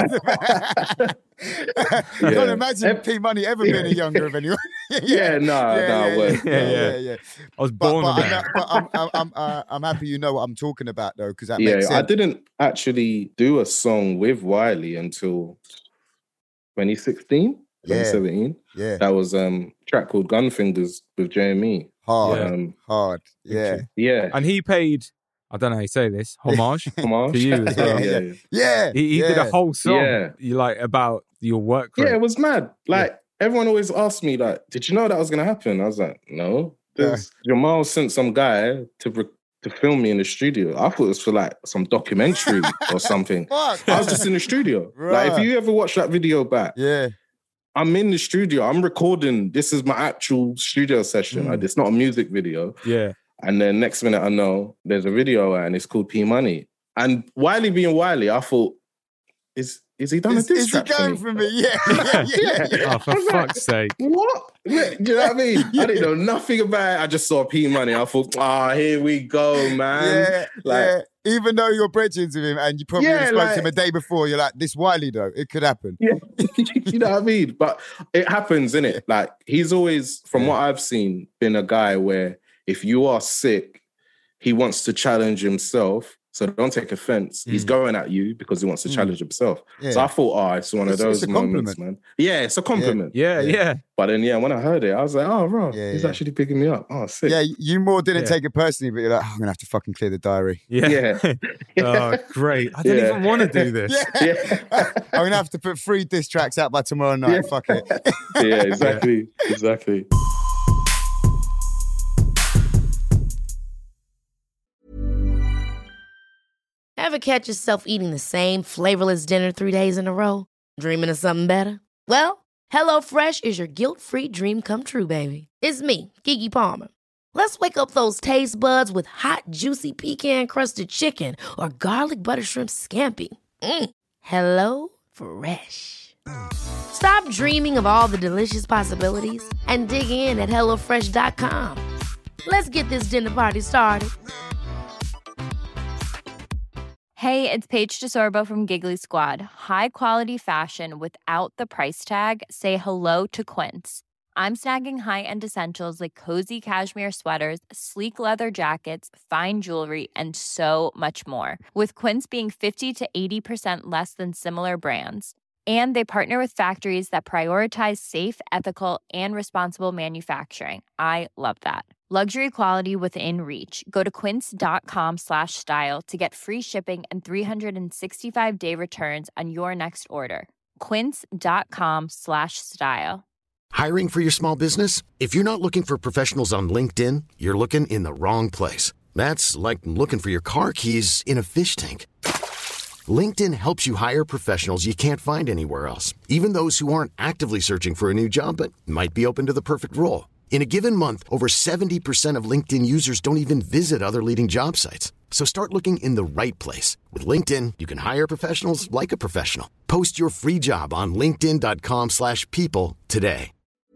[SPEAKER 5] I
[SPEAKER 8] Yeah.
[SPEAKER 5] can't imagine
[SPEAKER 8] Ev-
[SPEAKER 5] P Money ever being a younger of anyone.
[SPEAKER 8] Yeah, no, no,
[SPEAKER 5] yeah,
[SPEAKER 8] it won't.
[SPEAKER 5] yeah,
[SPEAKER 6] Yeah,
[SPEAKER 5] yeah,
[SPEAKER 6] yeah.
[SPEAKER 5] yeah.
[SPEAKER 6] I was
[SPEAKER 5] But,
[SPEAKER 6] born
[SPEAKER 5] but,
[SPEAKER 6] on
[SPEAKER 5] I'm,
[SPEAKER 6] that.
[SPEAKER 5] not- but I'm, I'm, I'm, uh, I'm happy you know what I'm talking about though, because that
[SPEAKER 8] Yeah,
[SPEAKER 5] makes
[SPEAKER 8] I
[SPEAKER 5] sense.
[SPEAKER 8] didn't actually do a song with Wiley until twenty sixteen,
[SPEAKER 5] Yeah.
[SPEAKER 8] twenty seventeen.
[SPEAKER 5] Yeah,
[SPEAKER 8] That was um, a track called Gunfingers with J M E.
[SPEAKER 5] hard,
[SPEAKER 6] Yeah.
[SPEAKER 8] Um,
[SPEAKER 5] hard. Yeah,
[SPEAKER 8] yeah.
[SPEAKER 6] And he paid, I don't know how you say this, homage
[SPEAKER 8] Homage.
[SPEAKER 6] to you as well.
[SPEAKER 5] Yeah,
[SPEAKER 8] yeah.
[SPEAKER 5] yeah.
[SPEAKER 6] He, he
[SPEAKER 5] yeah.
[SPEAKER 6] did a whole song
[SPEAKER 8] Yeah.
[SPEAKER 6] you like about your work
[SPEAKER 8] Yeah,
[SPEAKER 6] rate.
[SPEAKER 8] it was mad. Like, everyone always asked me, like, did you know that was going to happen? I was like, no. There's, Jamal sent some guy to re- to film me in the studio. I thought it was for, like, some documentary or something.
[SPEAKER 5] Fuck.
[SPEAKER 8] I was just in the studio. Like, if
[SPEAKER 5] Right.
[SPEAKER 8] you ever watch that video back,
[SPEAKER 5] Yeah,
[SPEAKER 8] I'm in the studio. I'm recording. This is my actual studio session.
[SPEAKER 5] Mm.
[SPEAKER 8] Like, it's not a music video.
[SPEAKER 6] Yeah.
[SPEAKER 8] And then next minute I know there's a video and it's called P Money. And Wiley being Wiley, I thought, is is he done
[SPEAKER 5] is,
[SPEAKER 8] a diss
[SPEAKER 5] is he
[SPEAKER 8] track for
[SPEAKER 5] going
[SPEAKER 8] me?
[SPEAKER 5] for me? Yeah, yeah, yeah. yeah.
[SPEAKER 6] Oh, for
[SPEAKER 8] I was like,
[SPEAKER 6] fuck's sake.
[SPEAKER 8] What? Yeah, do you know what I mean? I didn't know nothing about it. I just saw P Money. I thought, ah, here we go, man.
[SPEAKER 5] Yeah,
[SPEAKER 8] Like-
[SPEAKER 5] yeah. Even though you're brethren with him and you probably
[SPEAKER 8] Yeah,
[SPEAKER 5] spoke
[SPEAKER 8] like-
[SPEAKER 5] to him a day before, you're like, this Wiley though, it could happen.
[SPEAKER 8] Yeah, you know what I mean? But it happens, innit? Like, he's always, from
[SPEAKER 5] Yeah.
[SPEAKER 8] what I've seen, been a guy where if you are sick, he wants to challenge himself. So don't take offense. He's
[SPEAKER 6] Mm.
[SPEAKER 8] going at you because he wants to
[SPEAKER 5] Mm.
[SPEAKER 8] challenge himself.
[SPEAKER 5] Yeah.
[SPEAKER 8] So I thought, oh, it's one of
[SPEAKER 5] It's-
[SPEAKER 8] those
[SPEAKER 5] it's a
[SPEAKER 8] moments,
[SPEAKER 5] compliment.
[SPEAKER 8] man. Yeah, it's a compliment.
[SPEAKER 6] Yeah,
[SPEAKER 5] Yeah.
[SPEAKER 6] yeah.
[SPEAKER 8] But then, yeah, when I heard it, I was like, oh, bro,
[SPEAKER 5] Yeah,
[SPEAKER 8] he's
[SPEAKER 5] yeah.
[SPEAKER 8] actually picking me up. Oh, sick.
[SPEAKER 5] Yeah, you more didn't
[SPEAKER 6] Yeah.
[SPEAKER 5] take it personally, but you're like, oh, I'm gonna have to fucking clear the diary.
[SPEAKER 6] Yeah.
[SPEAKER 8] Yeah.
[SPEAKER 6] Oh, great. I don't
[SPEAKER 8] Yeah.
[SPEAKER 6] even want to do this.
[SPEAKER 5] Yeah.
[SPEAKER 8] Yeah.
[SPEAKER 5] I'm gonna have to put three diss tracks out by tomorrow night.
[SPEAKER 8] Yeah.
[SPEAKER 5] Fuck it.
[SPEAKER 8] Yeah, exactly. Exactly.
[SPEAKER 9] Ever catch yourself eating the same flavorless dinner three days in a row? Dreaming of something better? Well, HelloFresh is your guilt-free dream come true, baby. It's me, Keke Palmer. Let's wake up those taste buds with hot, juicy pecan-crusted chicken or garlic butter shrimp scampi. Mm. Hello Fresh. Stop dreaming of all the delicious possibilities and dig in at hello fresh dot com. Let's get this dinner party started.
[SPEAKER 4] Hey, it's Paige DeSorbo from Giggly Squad. High quality fashion without the price tag. Say hello to Quince. I'm snagging high-end essentials like cozy cashmere sweaters, sleek leather jackets, fine jewelry, and so much more. With Quince being fifty to eighty percent less than similar brands. And they partner with factories that prioritize safe, ethical, and responsible manufacturing. I love that. Luxury quality within reach. Go to quince.com slash style to get free shipping and three sixty-five day returns on your next order. Quince.com slash style.
[SPEAKER 10] Hiring for your small business? If you're not looking for professionals on LinkedIn, you're looking in the wrong place. That's like looking for your car keys in a fish tank. LinkedIn helps you hire professionals you can't find anywhere else, even those who aren't actively searching for a new job but might be open to the perfect role. In a given month, over seventy percent of LinkedIn users don't even visit other leading job sites. So start looking in the right place. With LinkedIn, you can hire professionals like a professional. Post your free job on linkedin.com slash people today.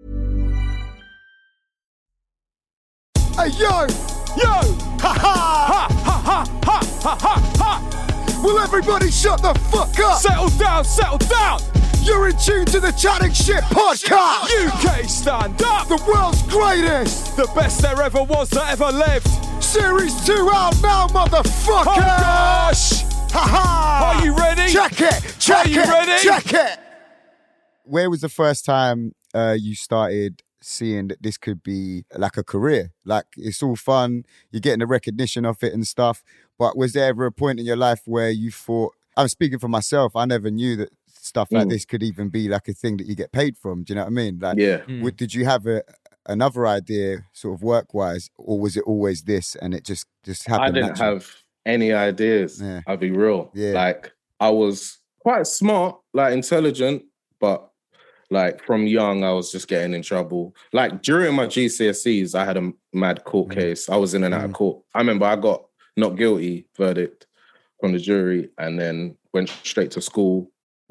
[SPEAKER 5] Hey, yo! Yo! Ha ha! Ha ha ha ha ha ha! Will everybody shut the fuck up?
[SPEAKER 6] Settle down, settle down.
[SPEAKER 5] You're in tune to the Chatting Shit podcast!
[SPEAKER 6] U K stand up.
[SPEAKER 5] The world's greatest!
[SPEAKER 6] The best there ever was that ever lived.
[SPEAKER 5] Series two out now, motherfucker!
[SPEAKER 6] Oh gosh!
[SPEAKER 5] Ha ha!
[SPEAKER 6] Are you ready?
[SPEAKER 5] Check it! Check
[SPEAKER 6] Are you
[SPEAKER 5] it!
[SPEAKER 6] ready?
[SPEAKER 5] Check it! Where was the first time uh, you started seeing that this could be like a career? Like, it's all fun, you're getting the recognition of it and stuff, but was there ever a point in your life where you thought, I'm speaking for myself, I never knew that stuff like
[SPEAKER 8] Mm.
[SPEAKER 5] this could even be like a thing that you get paid from. Do you know what I mean? Like,
[SPEAKER 8] Yeah.
[SPEAKER 6] Mm.
[SPEAKER 5] would- did you have a another idea, sort of work-wise, or was it always this and it just just happened?
[SPEAKER 8] I didn't
[SPEAKER 5] naturally?
[SPEAKER 8] have any ideas.
[SPEAKER 5] Yeah.
[SPEAKER 8] I'll be real.
[SPEAKER 5] Yeah.
[SPEAKER 8] Like, I was quite smart, like intelligent, but like from young, I was just getting in trouble. Like during my G C S Es, I had a mad court
[SPEAKER 5] Mm.
[SPEAKER 8] case. I was in and out of
[SPEAKER 5] Mm.
[SPEAKER 8] court. I remember I got not guilty verdict from the jury and then went straight to school.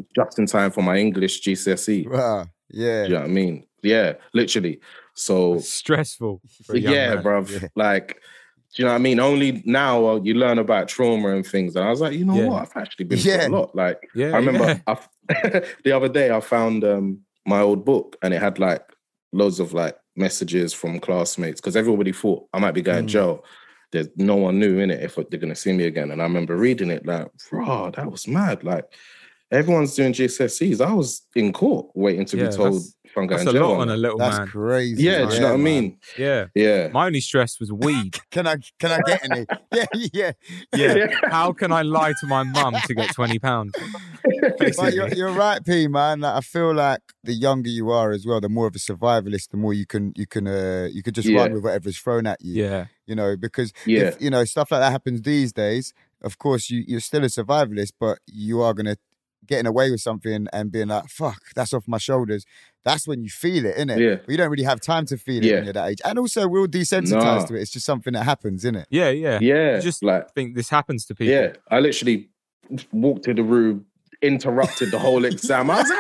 [SPEAKER 8] just in time for my English G C S E.
[SPEAKER 5] Wow. Yeah.
[SPEAKER 8] Do you know what I mean? Yeah, literally. So
[SPEAKER 6] stressful. For a young
[SPEAKER 8] yeah,
[SPEAKER 6] man.
[SPEAKER 8] bruv.
[SPEAKER 5] Yeah.
[SPEAKER 8] Like, do you know what I mean? Only now uh, you learn about trauma and things. And I was like, you know
[SPEAKER 6] Yeah.
[SPEAKER 8] what? I've actually been
[SPEAKER 5] Yeah.
[SPEAKER 8] through a lot. Like,
[SPEAKER 6] Yeah,
[SPEAKER 8] I remember
[SPEAKER 6] yeah.
[SPEAKER 8] I, the other day I found um, my old book and it had like loads of like messages from classmates because everybody thought I might be going
[SPEAKER 5] Mm.
[SPEAKER 8] jail. There's no one knew in it if they're going to see me again. And I remember reading it like, bro, that was mad. Like, everyone's doing G C S Es. I was in court waiting to
[SPEAKER 6] Yeah,
[SPEAKER 8] be told
[SPEAKER 6] that's-
[SPEAKER 8] if I'm going
[SPEAKER 6] That's a
[SPEAKER 8] jail.
[SPEAKER 6] lot
[SPEAKER 8] or
[SPEAKER 6] on
[SPEAKER 8] not.
[SPEAKER 6] a little
[SPEAKER 5] That's
[SPEAKER 6] man.
[SPEAKER 5] crazy.
[SPEAKER 8] Yeah, do you know what I
[SPEAKER 5] man.
[SPEAKER 8] mean?
[SPEAKER 6] Yeah.
[SPEAKER 8] Yeah.
[SPEAKER 6] My only stress was weed.
[SPEAKER 5] Can I can I get any? Yeah, yeah.
[SPEAKER 6] Yeah. How can I lie to my mum to get twenty pounds?
[SPEAKER 5] But you're, you're right, P, man. Like, I feel like the younger you are as well, the more of a survivalist, the more you can you can uh, you can just
[SPEAKER 8] Yeah.
[SPEAKER 5] run with whatever's thrown at you.
[SPEAKER 6] Yeah.
[SPEAKER 5] You know, because
[SPEAKER 8] Yeah.
[SPEAKER 5] if you know stuff like that happens these days, of course you you're still a survivalist, but you are gonna getting away with something and being like, fuck, that's off my shoulders. That's when you feel it, innit?
[SPEAKER 8] Yeah.
[SPEAKER 5] But you don't really have time to feel it
[SPEAKER 8] Yeah.
[SPEAKER 5] when you're that age. And also we're all desensitized
[SPEAKER 8] Nah.
[SPEAKER 5] to it. It's just something that happens, innit?
[SPEAKER 6] Yeah, yeah.
[SPEAKER 8] Yeah.
[SPEAKER 6] You just
[SPEAKER 8] like,
[SPEAKER 6] think this happens to people.
[SPEAKER 8] yeah. I literally walked to the room, interrupted the whole exam. I was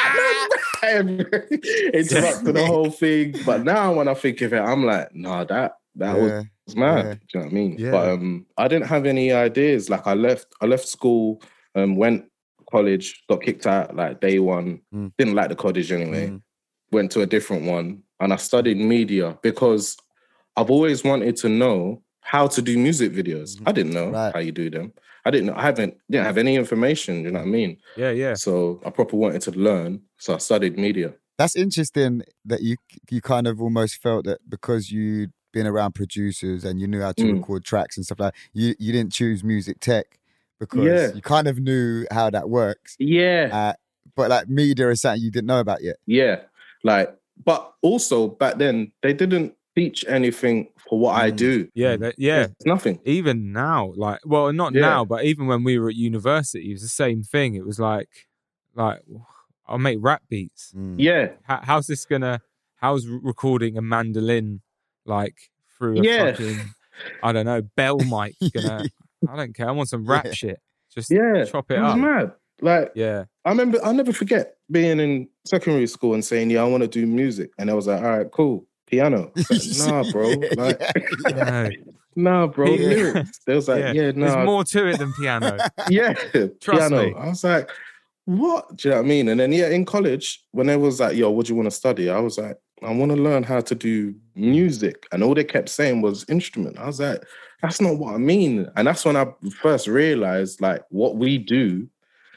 [SPEAKER 8] like, interrupted the whole thing. But now when I think of it, I'm like, nah, that that
[SPEAKER 5] Yeah.
[SPEAKER 8] was mad.
[SPEAKER 5] Yeah.
[SPEAKER 8] Do you know what I mean?
[SPEAKER 5] Yeah.
[SPEAKER 8] But um, I didn't have any ideas. Like I left, I left school, um, went college, got kicked out like day one.
[SPEAKER 5] Mm.
[SPEAKER 8] Didn't like the college anyway.
[SPEAKER 5] Mm.
[SPEAKER 8] Went to a different one, and I studied media because I've always wanted to know how to do music videos. I didn't know
[SPEAKER 5] Right.
[SPEAKER 8] how you do them. I didn't. I haven't. Didn't have any information. You know what I mean?
[SPEAKER 6] Yeah, yeah.
[SPEAKER 8] So I proper wanted to learn. So I studied media.
[SPEAKER 5] That's interesting that you you kind of almost felt that because you'd been around producers and you knew how to
[SPEAKER 8] Mm.
[SPEAKER 5] record tracks and stuff like that, you, you didn't choose music tech because
[SPEAKER 8] Yeah.
[SPEAKER 5] you kind of knew how that works.
[SPEAKER 8] Yeah.
[SPEAKER 5] Uh, but like media is something you didn't know about yet.
[SPEAKER 8] Yeah. Like, but also back then they didn't teach anything for what I
[SPEAKER 5] Mm.
[SPEAKER 8] do.
[SPEAKER 6] Yeah, that, yeah.
[SPEAKER 8] There's nothing.
[SPEAKER 6] Even now, like, well, not
[SPEAKER 8] Yeah.
[SPEAKER 6] now, but even when we were at university, it was the same thing. It was like, like, I'll make rap beats.
[SPEAKER 5] Mm.
[SPEAKER 8] Yeah.
[SPEAKER 6] How, how's this gonna? How's r- recording a mandolin like through a
[SPEAKER 8] Yeah.
[SPEAKER 6] fucking, I don't know, bell mic gonna? I don't care. I want some rap
[SPEAKER 5] Yeah.
[SPEAKER 6] shit. Just
[SPEAKER 8] Yeah.
[SPEAKER 6] chop it
[SPEAKER 8] It was
[SPEAKER 6] up.
[SPEAKER 8] mad. Like,
[SPEAKER 6] Yeah,
[SPEAKER 8] I remember, I'll never forget being in secondary school and saying, yeah, I want to do music. And I was like, all right, cool. Piano. I was like, nah, bro.
[SPEAKER 5] Yeah,
[SPEAKER 8] Like,
[SPEAKER 5] yeah.
[SPEAKER 6] no,
[SPEAKER 8] nah, bro.
[SPEAKER 6] Yeah.
[SPEAKER 8] Lyrics. They was like,
[SPEAKER 6] yeah.
[SPEAKER 8] yeah,
[SPEAKER 6] There's
[SPEAKER 8] nah.
[SPEAKER 6] more to it than piano.
[SPEAKER 8] Yeah.
[SPEAKER 6] Trust
[SPEAKER 8] piano.
[SPEAKER 6] me.
[SPEAKER 8] I was like, what? Do you know what I mean? And then, yeah, in college, when they was like, yo, what do you want to study? I was like, I want to learn how to do music. And all they kept saying was instrument. I was like, that's not what I mean. And that's when I first realized, like, what we do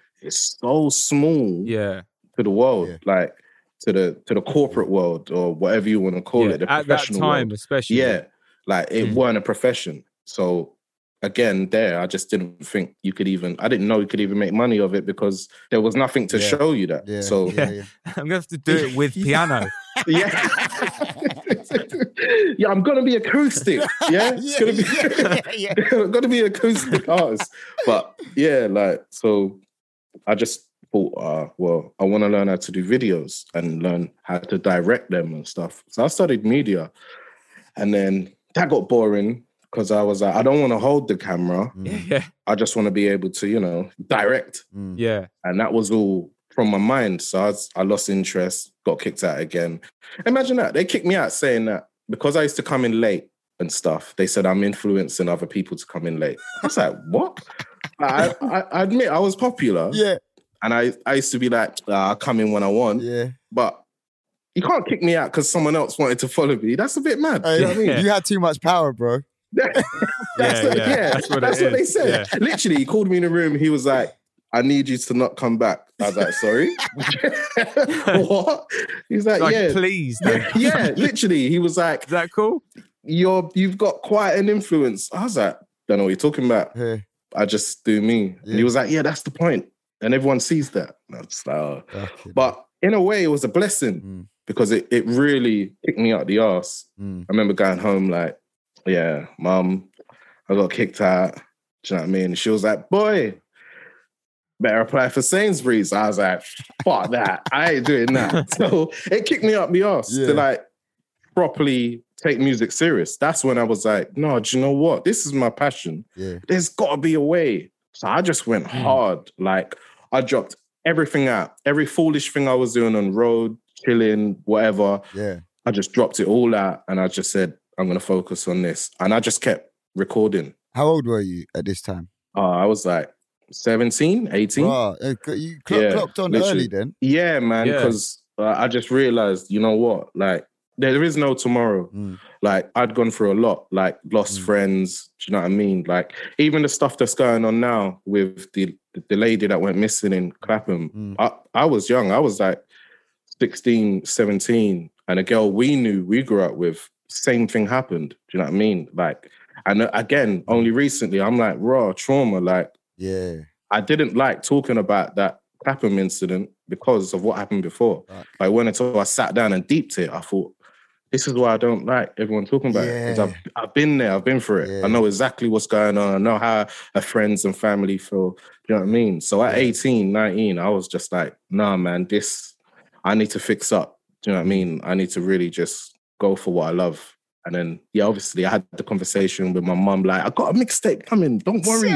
[SPEAKER 8] is so small
[SPEAKER 6] Yeah,
[SPEAKER 8] to the world,
[SPEAKER 5] Yeah.
[SPEAKER 8] like to the to the corporate world or whatever you want to call
[SPEAKER 6] yeah.
[SPEAKER 8] it, the
[SPEAKER 6] At that
[SPEAKER 8] professional
[SPEAKER 6] time,
[SPEAKER 8] world.
[SPEAKER 6] especially.
[SPEAKER 8] Yeah, like it
[SPEAKER 6] Mm.
[SPEAKER 8] weren't a profession. So again, there, I just didn't think you could even. I didn't know you could even make money of it because there was nothing to
[SPEAKER 5] Yeah.
[SPEAKER 8] show you that.
[SPEAKER 5] Yeah,
[SPEAKER 8] so
[SPEAKER 5] yeah, yeah.
[SPEAKER 6] I'm gonna have to do it with piano.
[SPEAKER 8] yeah. Yeah, I'm gonna be acoustic. Yeah, it's gonna be
[SPEAKER 5] yeah, yeah.
[SPEAKER 8] I'm gonna be acoustic artist. But yeah, like so I just thought, uh, well, I want to learn how to do videos and learn how to direct them and stuff. So I studied media, and then that got boring because I was like, I don't want to hold the camera.
[SPEAKER 6] yeah,
[SPEAKER 8] I just want to be able to, you know, direct.
[SPEAKER 5] Mm.
[SPEAKER 6] yeah.
[SPEAKER 8] And that was all from my mind. So I, was, I lost interest, got kicked out again. Imagine that. They kicked me out saying that because I used to come in late and stuff, they said I'm influencing other people to come in late. I was like, what? I, I, I admit I was popular.
[SPEAKER 5] Yeah,
[SPEAKER 8] And I, I used to be like, ah, I come in when I want.
[SPEAKER 5] yeah.
[SPEAKER 8] But you can't kick me out because someone else wanted to follow me. That's a bit mad. Do you know what I mean?
[SPEAKER 6] Yeah.
[SPEAKER 5] You had too much power, bro.
[SPEAKER 8] that's
[SPEAKER 6] Yeah,
[SPEAKER 8] what,
[SPEAKER 6] yeah,
[SPEAKER 8] yeah,
[SPEAKER 6] that's what it
[SPEAKER 8] that's what they
[SPEAKER 6] is.
[SPEAKER 8] said.
[SPEAKER 6] Yeah.
[SPEAKER 8] Literally, he called me in the room. He was like, I need you to not come back. I was like, sorry? What? He's like,
[SPEAKER 6] Like,
[SPEAKER 8] yeah.
[SPEAKER 6] please, don't.
[SPEAKER 8] Yeah, literally. He was like,
[SPEAKER 6] Is that cool?
[SPEAKER 8] You're, you've got quite an influence. I was like, don't know what you're talking about.
[SPEAKER 5] Yeah.
[SPEAKER 8] I just do me.
[SPEAKER 5] Yeah.
[SPEAKER 8] And he was like, yeah, that's the point. And everyone sees that. And I was like, oh.
[SPEAKER 5] Okay.
[SPEAKER 8] But in a way, it was a blessing
[SPEAKER 5] Mm.
[SPEAKER 8] because it, it really kicked me out the arse.
[SPEAKER 5] Mm.
[SPEAKER 8] I remember going home like, yeah, mum, I got kicked out. Do you know what I mean? She was like, boy, better apply for Sainsbury's. I was like, fuck that. I ain't doing that. So it kicked me up the arse
[SPEAKER 5] Yeah.
[SPEAKER 8] to like properly take music serious. That's when I was like, no, do you know what? This is my passion.
[SPEAKER 5] Yeah.
[SPEAKER 8] There's got to be a way. So I just went hard. Like I dropped everything out. Every foolish thing I was doing on road, chilling, whatever.
[SPEAKER 5] Yeah.
[SPEAKER 8] I just dropped it all out and I just said, I'm going to focus on this. And I just kept recording.
[SPEAKER 5] How old were you at this time?
[SPEAKER 8] Uh, I was like seventeen, eighteen.
[SPEAKER 5] Wow. Uh, You clock,
[SPEAKER 8] Yeah,
[SPEAKER 5] clocked on
[SPEAKER 8] literally.
[SPEAKER 5] early then?
[SPEAKER 8] Yeah, man,
[SPEAKER 6] Yeah.
[SPEAKER 8] because uh, I just realized, you know what? Like, there is no tomorrow.
[SPEAKER 5] Mm.
[SPEAKER 8] Like, I'd gone through a lot, like lost friends. Do you know what I mean? Like, even the stuff that's going on now with the the lady that went missing in Clapham.
[SPEAKER 5] Mm.
[SPEAKER 8] I, I was young. I was like sixteen, seventeen. And a girl we knew, we grew up with, same thing happened. Do you know what I mean? Like, and again, only recently, I'm like, raw trauma. Like,
[SPEAKER 5] Yeah.
[SPEAKER 8] I didn't like talking about that Clapham incident because of what happened before.
[SPEAKER 5] Right.
[SPEAKER 8] Like, when until I sat down and deeped it, I thought, this is why I don't like everyone talking about it. Because
[SPEAKER 5] Yeah.
[SPEAKER 8] I've, I've been there, I've been through it.
[SPEAKER 5] Yeah.
[SPEAKER 8] I know exactly what's going on. I know how our friends and family feel. Do you know what I mean? So at eighteen, nineteen, I was just like, nah, man, this, I need to fix up. Do you know what I mean? I need to really just go for what I love. And then, yeah, obviously I had the conversation with my mum, like, I got a mixtape coming, don't worry.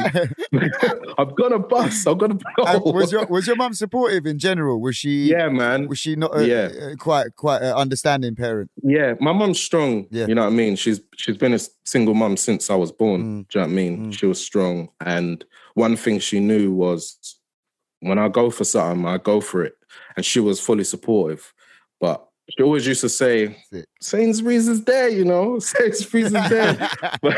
[SPEAKER 8] I'm gonna bust, I'm gonna blow.
[SPEAKER 5] And was your was your mum supportive in general? Was she?
[SPEAKER 8] Yeah, man.
[SPEAKER 5] Was she not a,
[SPEAKER 8] Yeah.
[SPEAKER 5] a- quite quite an understanding parent?
[SPEAKER 8] Yeah, my mum's strong.
[SPEAKER 5] Yeah.
[SPEAKER 8] You know what I mean? She's she's been a single mum since I was born.
[SPEAKER 5] Mm.
[SPEAKER 8] Do you know what I mean?
[SPEAKER 5] Mm.
[SPEAKER 8] She was strong. And one thing she knew was when I go for something, I go for it. And she was fully supportive. But she always used to say,
[SPEAKER 5] Sick.
[SPEAKER 8] Sainsbury's is there, you know? Sainsbury's is there. but,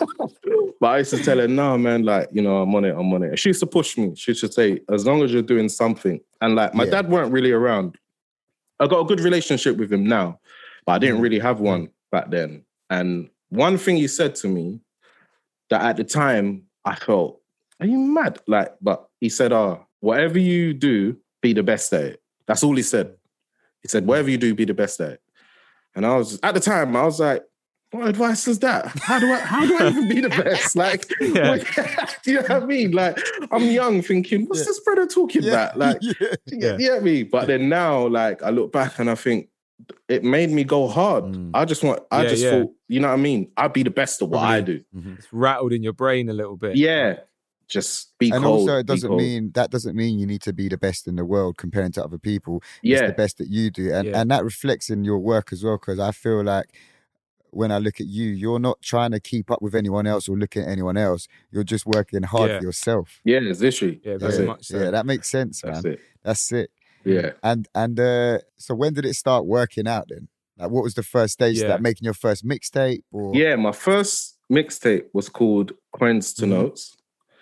[SPEAKER 8] but I used to tell her, no, man, like, you know, I'm on it, I'm on it. And she used to push me. She used to say, as long as you're doing something. And like, my
[SPEAKER 5] Yeah.
[SPEAKER 8] dad weren't really around. I got a good relationship with him now, but I didn't really have one back then. And one thing he said to me that at the time I felt, are you mad? Like, but he said, oh, whatever you do, be the best at it. That's all he said. He said, whatever you do, be the best at it. And I was, at the time, I was like, what advice is that? How do I, how do I even be the best? Like,
[SPEAKER 6] Yeah.
[SPEAKER 8] what- do you know what I mean? Like, I'm young thinking, what's
[SPEAKER 5] Yeah.
[SPEAKER 8] this brother talking
[SPEAKER 5] Yeah.
[SPEAKER 8] about? Like,
[SPEAKER 5] Yeah.
[SPEAKER 8] you get, you get me? But then now, like, I look back and I think it made me go hard.
[SPEAKER 5] Mm.
[SPEAKER 8] I just want, I
[SPEAKER 6] Yeah,
[SPEAKER 8] just
[SPEAKER 6] yeah.
[SPEAKER 8] thought, you know what I mean? I'd be the best at what I do.
[SPEAKER 6] It's rattled in your brain a little bit.
[SPEAKER 8] Yeah. Just be
[SPEAKER 5] And
[SPEAKER 8] cold.
[SPEAKER 5] also, it
[SPEAKER 8] be
[SPEAKER 5] doesn't
[SPEAKER 8] cold.
[SPEAKER 5] mean that doesn't mean you need to be the best in the world comparing to other people. It's
[SPEAKER 8] Yeah.
[SPEAKER 5] the best that you do, and
[SPEAKER 6] Yeah.
[SPEAKER 5] and that reflects in your work as well. Because I feel like when I look at you, you're not trying to keep up with anyone else or look at anyone else. You're just working hard
[SPEAKER 6] Yeah.
[SPEAKER 5] for yourself.
[SPEAKER 8] Yeah, it's literally.
[SPEAKER 6] Yeah,
[SPEAKER 8] That's
[SPEAKER 6] very
[SPEAKER 8] it.
[SPEAKER 6] much so.
[SPEAKER 5] Yeah, that makes sense,
[SPEAKER 8] That's
[SPEAKER 5] man.
[SPEAKER 8] it.
[SPEAKER 5] That's it.
[SPEAKER 8] Yeah.
[SPEAKER 5] And and uh, so when did it start working out then? Like, what was the first stage?
[SPEAKER 6] Yeah.
[SPEAKER 5] That making your first mixtape or
[SPEAKER 8] Yeah, my first mixtape was called Coins to
[SPEAKER 5] Mhm.
[SPEAKER 8] Notes.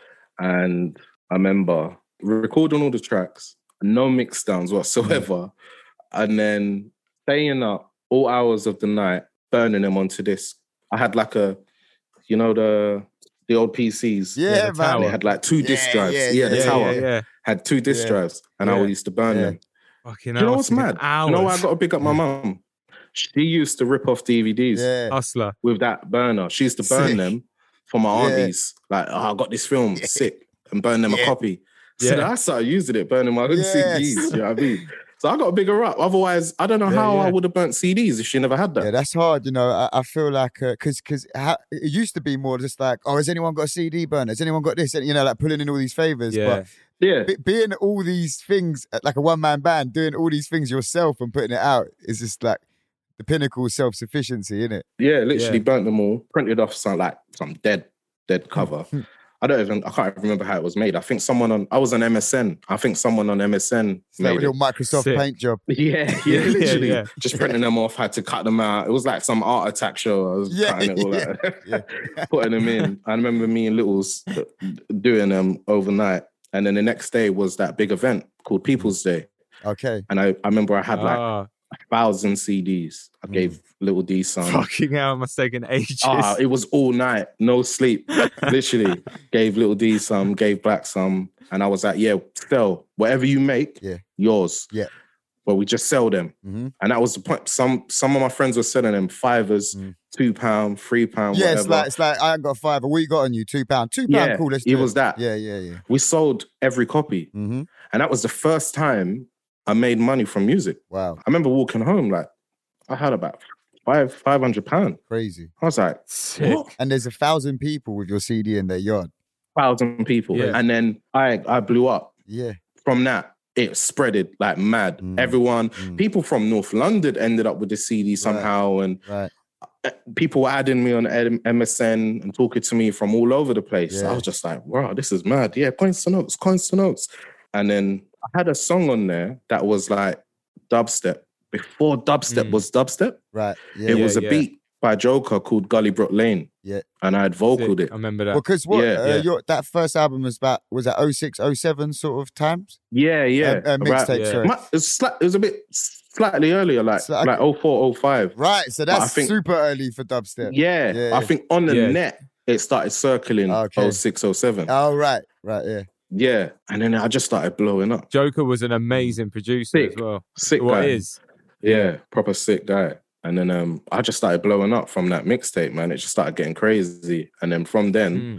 [SPEAKER 8] And I remember recording all the tracks, no mix downs whatsoever. And then staying up all hours of the night, burning them onto disc. I had like a, you know, the the old P Cs.
[SPEAKER 5] Yeah,
[SPEAKER 6] Yeah, the
[SPEAKER 5] man.
[SPEAKER 6] tower.
[SPEAKER 8] They had like two disc
[SPEAKER 5] Yeah,
[SPEAKER 8] drives.
[SPEAKER 5] yeah,
[SPEAKER 8] Yeah, the
[SPEAKER 6] yeah,
[SPEAKER 8] tower
[SPEAKER 6] yeah, yeah.
[SPEAKER 8] had two disc
[SPEAKER 5] Yeah.
[SPEAKER 8] drives. And I
[SPEAKER 6] Yeah.
[SPEAKER 8] used to burn
[SPEAKER 5] Yeah.
[SPEAKER 8] them.
[SPEAKER 6] Fucking
[SPEAKER 8] Do you know
[SPEAKER 6] hell,
[SPEAKER 8] what's
[SPEAKER 6] fucking
[SPEAKER 8] mad?
[SPEAKER 6] Hours.
[SPEAKER 8] You know why I got to pick up my mum? She used to rip off D V Ds
[SPEAKER 5] Yeah.
[SPEAKER 6] Hustler.
[SPEAKER 8] with that burner. She used to burn
[SPEAKER 5] Sick.
[SPEAKER 8] them for my
[SPEAKER 5] Yeah.
[SPEAKER 8] aunties. Like, oh, I got this film,
[SPEAKER 5] Yeah.
[SPEAKER 8] sick, and burn them
[SPEAKER 5] Yeah.
[SPEAKER 8] a copy. So
[SPEAKER 6] Yeah.
[SPEAKER 8] I started using it, burning my own
[SPEAKER 5] Yes.
[SPEAKER 8] C Ds. You know what I mean? So I got to bigger up. Otherwise, I don't know
[SPEAKER 6] Yeah,
[SPEAKER 8] how I
[SPEAKER 6] yeah.
[SPEAKER 8] would have burnt C Ds if she never had that.
[SPEAKER 5] Yeah, that's hard. You know, I, I feel like because because it used to be more just like, oh, has anyone got a C D burner? Has anyone got this? And, you know, like pulling in all these favors.
[SPEAKER 6] Yeah.
[SPEAKER 5] But
[SPEAKER 8] Yeah.
[SPEAKER 5] be- being all these things uh, like a one man band, doing all these things yourself and putting it out is just like the pinnacle of self sufficiency, isn't it?
[SPEAKER 8] Yeah, literally
[SPEAKER 6] Yeah.
[SPEAKER 8] burnt them all, printed off some like some dead, dead cover. I don't even, I can't even remember how it was made. I think someone on, I was on M S N. I think someone on M S N
[SPEAKER 5] It's like a
[SPEAKER 8] made
[SPEAKER 5] little
[SPEAKER 8] it.
[SPEAKER 5] Microsoft
[SPEAKER 6] Sick.
[SPEAKER 5] Paint job.
[SPEAKER 8] Yeah, yeah,
[SPEAKER 6] Yeah,
[SPEAKER 8] literally.
[SPEAKER 6] yeah.
[SPEAKER 8] Just printing them off, had to cut them out. It was like some art attack show. I was
[SPEAKER 5] Yeah,
[SPEAKER 8] cutting it all
[SPEAKER 5] yeah,
[SPEAKER 8] out, putting them in. I remember me and Littles doing them overnight. And then the next day was that big event called People's Day.
[SPEAKER 5] Okay.
[SPEAKER 8] And I, I remember I had like
[SPEAKER 6] Ah,
[SPEAKER 8] a thousand C Ds. I
[SPEAKER 5] Mm.
[SPEAKER 8] gave Little D some.
[SPEAKER 6] fucking hell, must have taken ages.
[SPEAKER 8] Ah, it was all night, no sleep. Literally, gave Little D some, gave Black some, and I was like, "Yeah, sell whatever you make,
[SPEAKER 5] Yeah.
[SPEAKER 8] yours."
[SPEAKER 5] Yeah.
[SPEAKER 8] But we just sell them,
[SPEAKER 5] hmm
[SPEAKER 8] and that was the point. Some some of my friends were selling them fivers,
[SPEAKER 5] Mm.
[SPEAKER 8] two pound, three pound,
[SPEAKER 5] Yeah,
[SPEAKER 8] whatever.
[SPEAKER 5] it's like it's like I ain't got a five, but what you got on you? Two pound. Two pound,
[SPEAKER 8] Yeah,
[SPEAKER 5] cool. Let's
[SPEAKER 8] it
[SPEAKER 5] do
[SPEAKER 8] was that.
[SPEAKER 5] Yeah, yeah, yeah.
[SPEAKER 8] We sold every copy,
[SPEAKER 5] hmm
[SPEAKER 8] and that was the first time I made money from music.
[SPEAKER 5] Wow,
[SPEAKER 8] I remember walking home like I had about five five hundred pound.
[SPEAKER 5] crazy.
[SPEAKER 8] I was like,
[SPEAKER 6] Sick.
[SPEAKER 8] what?
[SPEAKER 5] And there's a thousand people with your C D in their yard.
[SPEAKER 8] Thousand people,
[SPEAKER 6] Yeah.
[SPEAKER 8] and then I I blew up.
[SPEAKER 5] Yeah.
[SPEAKER 8] From that, it spreaded like mad.
[SPEAKER 5] Mm.
[SPEAKER 8] Everyone,
[SPEAKER 5] Mm.
[SPEAKER 8] people from North London ended up with the C D somehow,
[SPEAKER 5] Right.
[SPEAKER 8] and
[SPEAKER 5] Right.
[SPEAKER 8] people were adding me on M S N and talking to me from all over the place.
[SPEAKER 5] Yeah.
[SPEAKER 8] I was just like, wow, this is mad. Yeah, coins to notes, coins to notes. And then I had a song on there that was like dubstep. Before dubstep
[SPEAKER 6] Mm.
[SPEAKER 8] was dubstep,
[SPEAKER 5] Right. Yeah.
[SPEAKER 8] it
[SPEAKER 6] Yeah,
[SPEAKER 8] was a
[SPEAKER 6] yeah.
[SPEAKER 8] beat by Joker called Gully Brook Lane.
[SPEAKER 5] Yeah.
[SPEAKER 8] And I had vocaled
[SPEAKER 6] Sick.
[SPEAKER 8] it.
[SPEAKER 6] I remember that.
[SPEAKER 5] Well, because what
[SPEAKER 8] Yeah,
[SPEAKER 5] uh,
[SPEAKER 6] yeah.
[SPEAKER 5] Your, that first album was about was that oh six, oh seven sort of times?
[SPEAKER 8] Yeah, yeah.
[SPEAKER 5] Uh, uh, mixtape,
[SPEAKER 6] Yeah.
[SPEAKER 5] sorry.
[SPEAKER 8] Ma- It was, sli- it was a bit slightly earlier, like
[SPEAKER 5] So I-
[SPEAKER 8] like oh four, oh five.
[SPEAKER 5] Right. So
[SPEAKER 8] But I
[SPEAKER 5] that's
[SPEAKER 8] think-
[SPEAKER 5] super early for dubstep.
[SPEAKER 8] Yeah,
[SPEAKER 5] Yeah,
[SPEAKER 8] I
[SPEAKER 5] yeah.
[SPEAKER 8] think on the
[SPEAKER 6] Yeah.
[SPEAKER 8] net it started circling
[SPEAKER 5] Okay.
[SPEAKER 8] oh six, oh seven.
[SPEAKER 5] Oh, right. Right. Yeah.
[SPEAKER 8] Yeah, and then I just started blowing up.
[SPEAKER 6] Joker was an amazing producer
[SPEAKER 8] Sick.
[SPEAKER 6] as well.
[SPEAKER 8] Sick
[SPEAKER 6] What
[SPEAKER 8] guy.
[SPEAKER 6] is?
[SPEAKER 8] Yeah, proper sick guy. And then um, I just started blowing up from that mixtape, man. It just started getting crazy. And then from then,
[SPEAKER 6] Mm.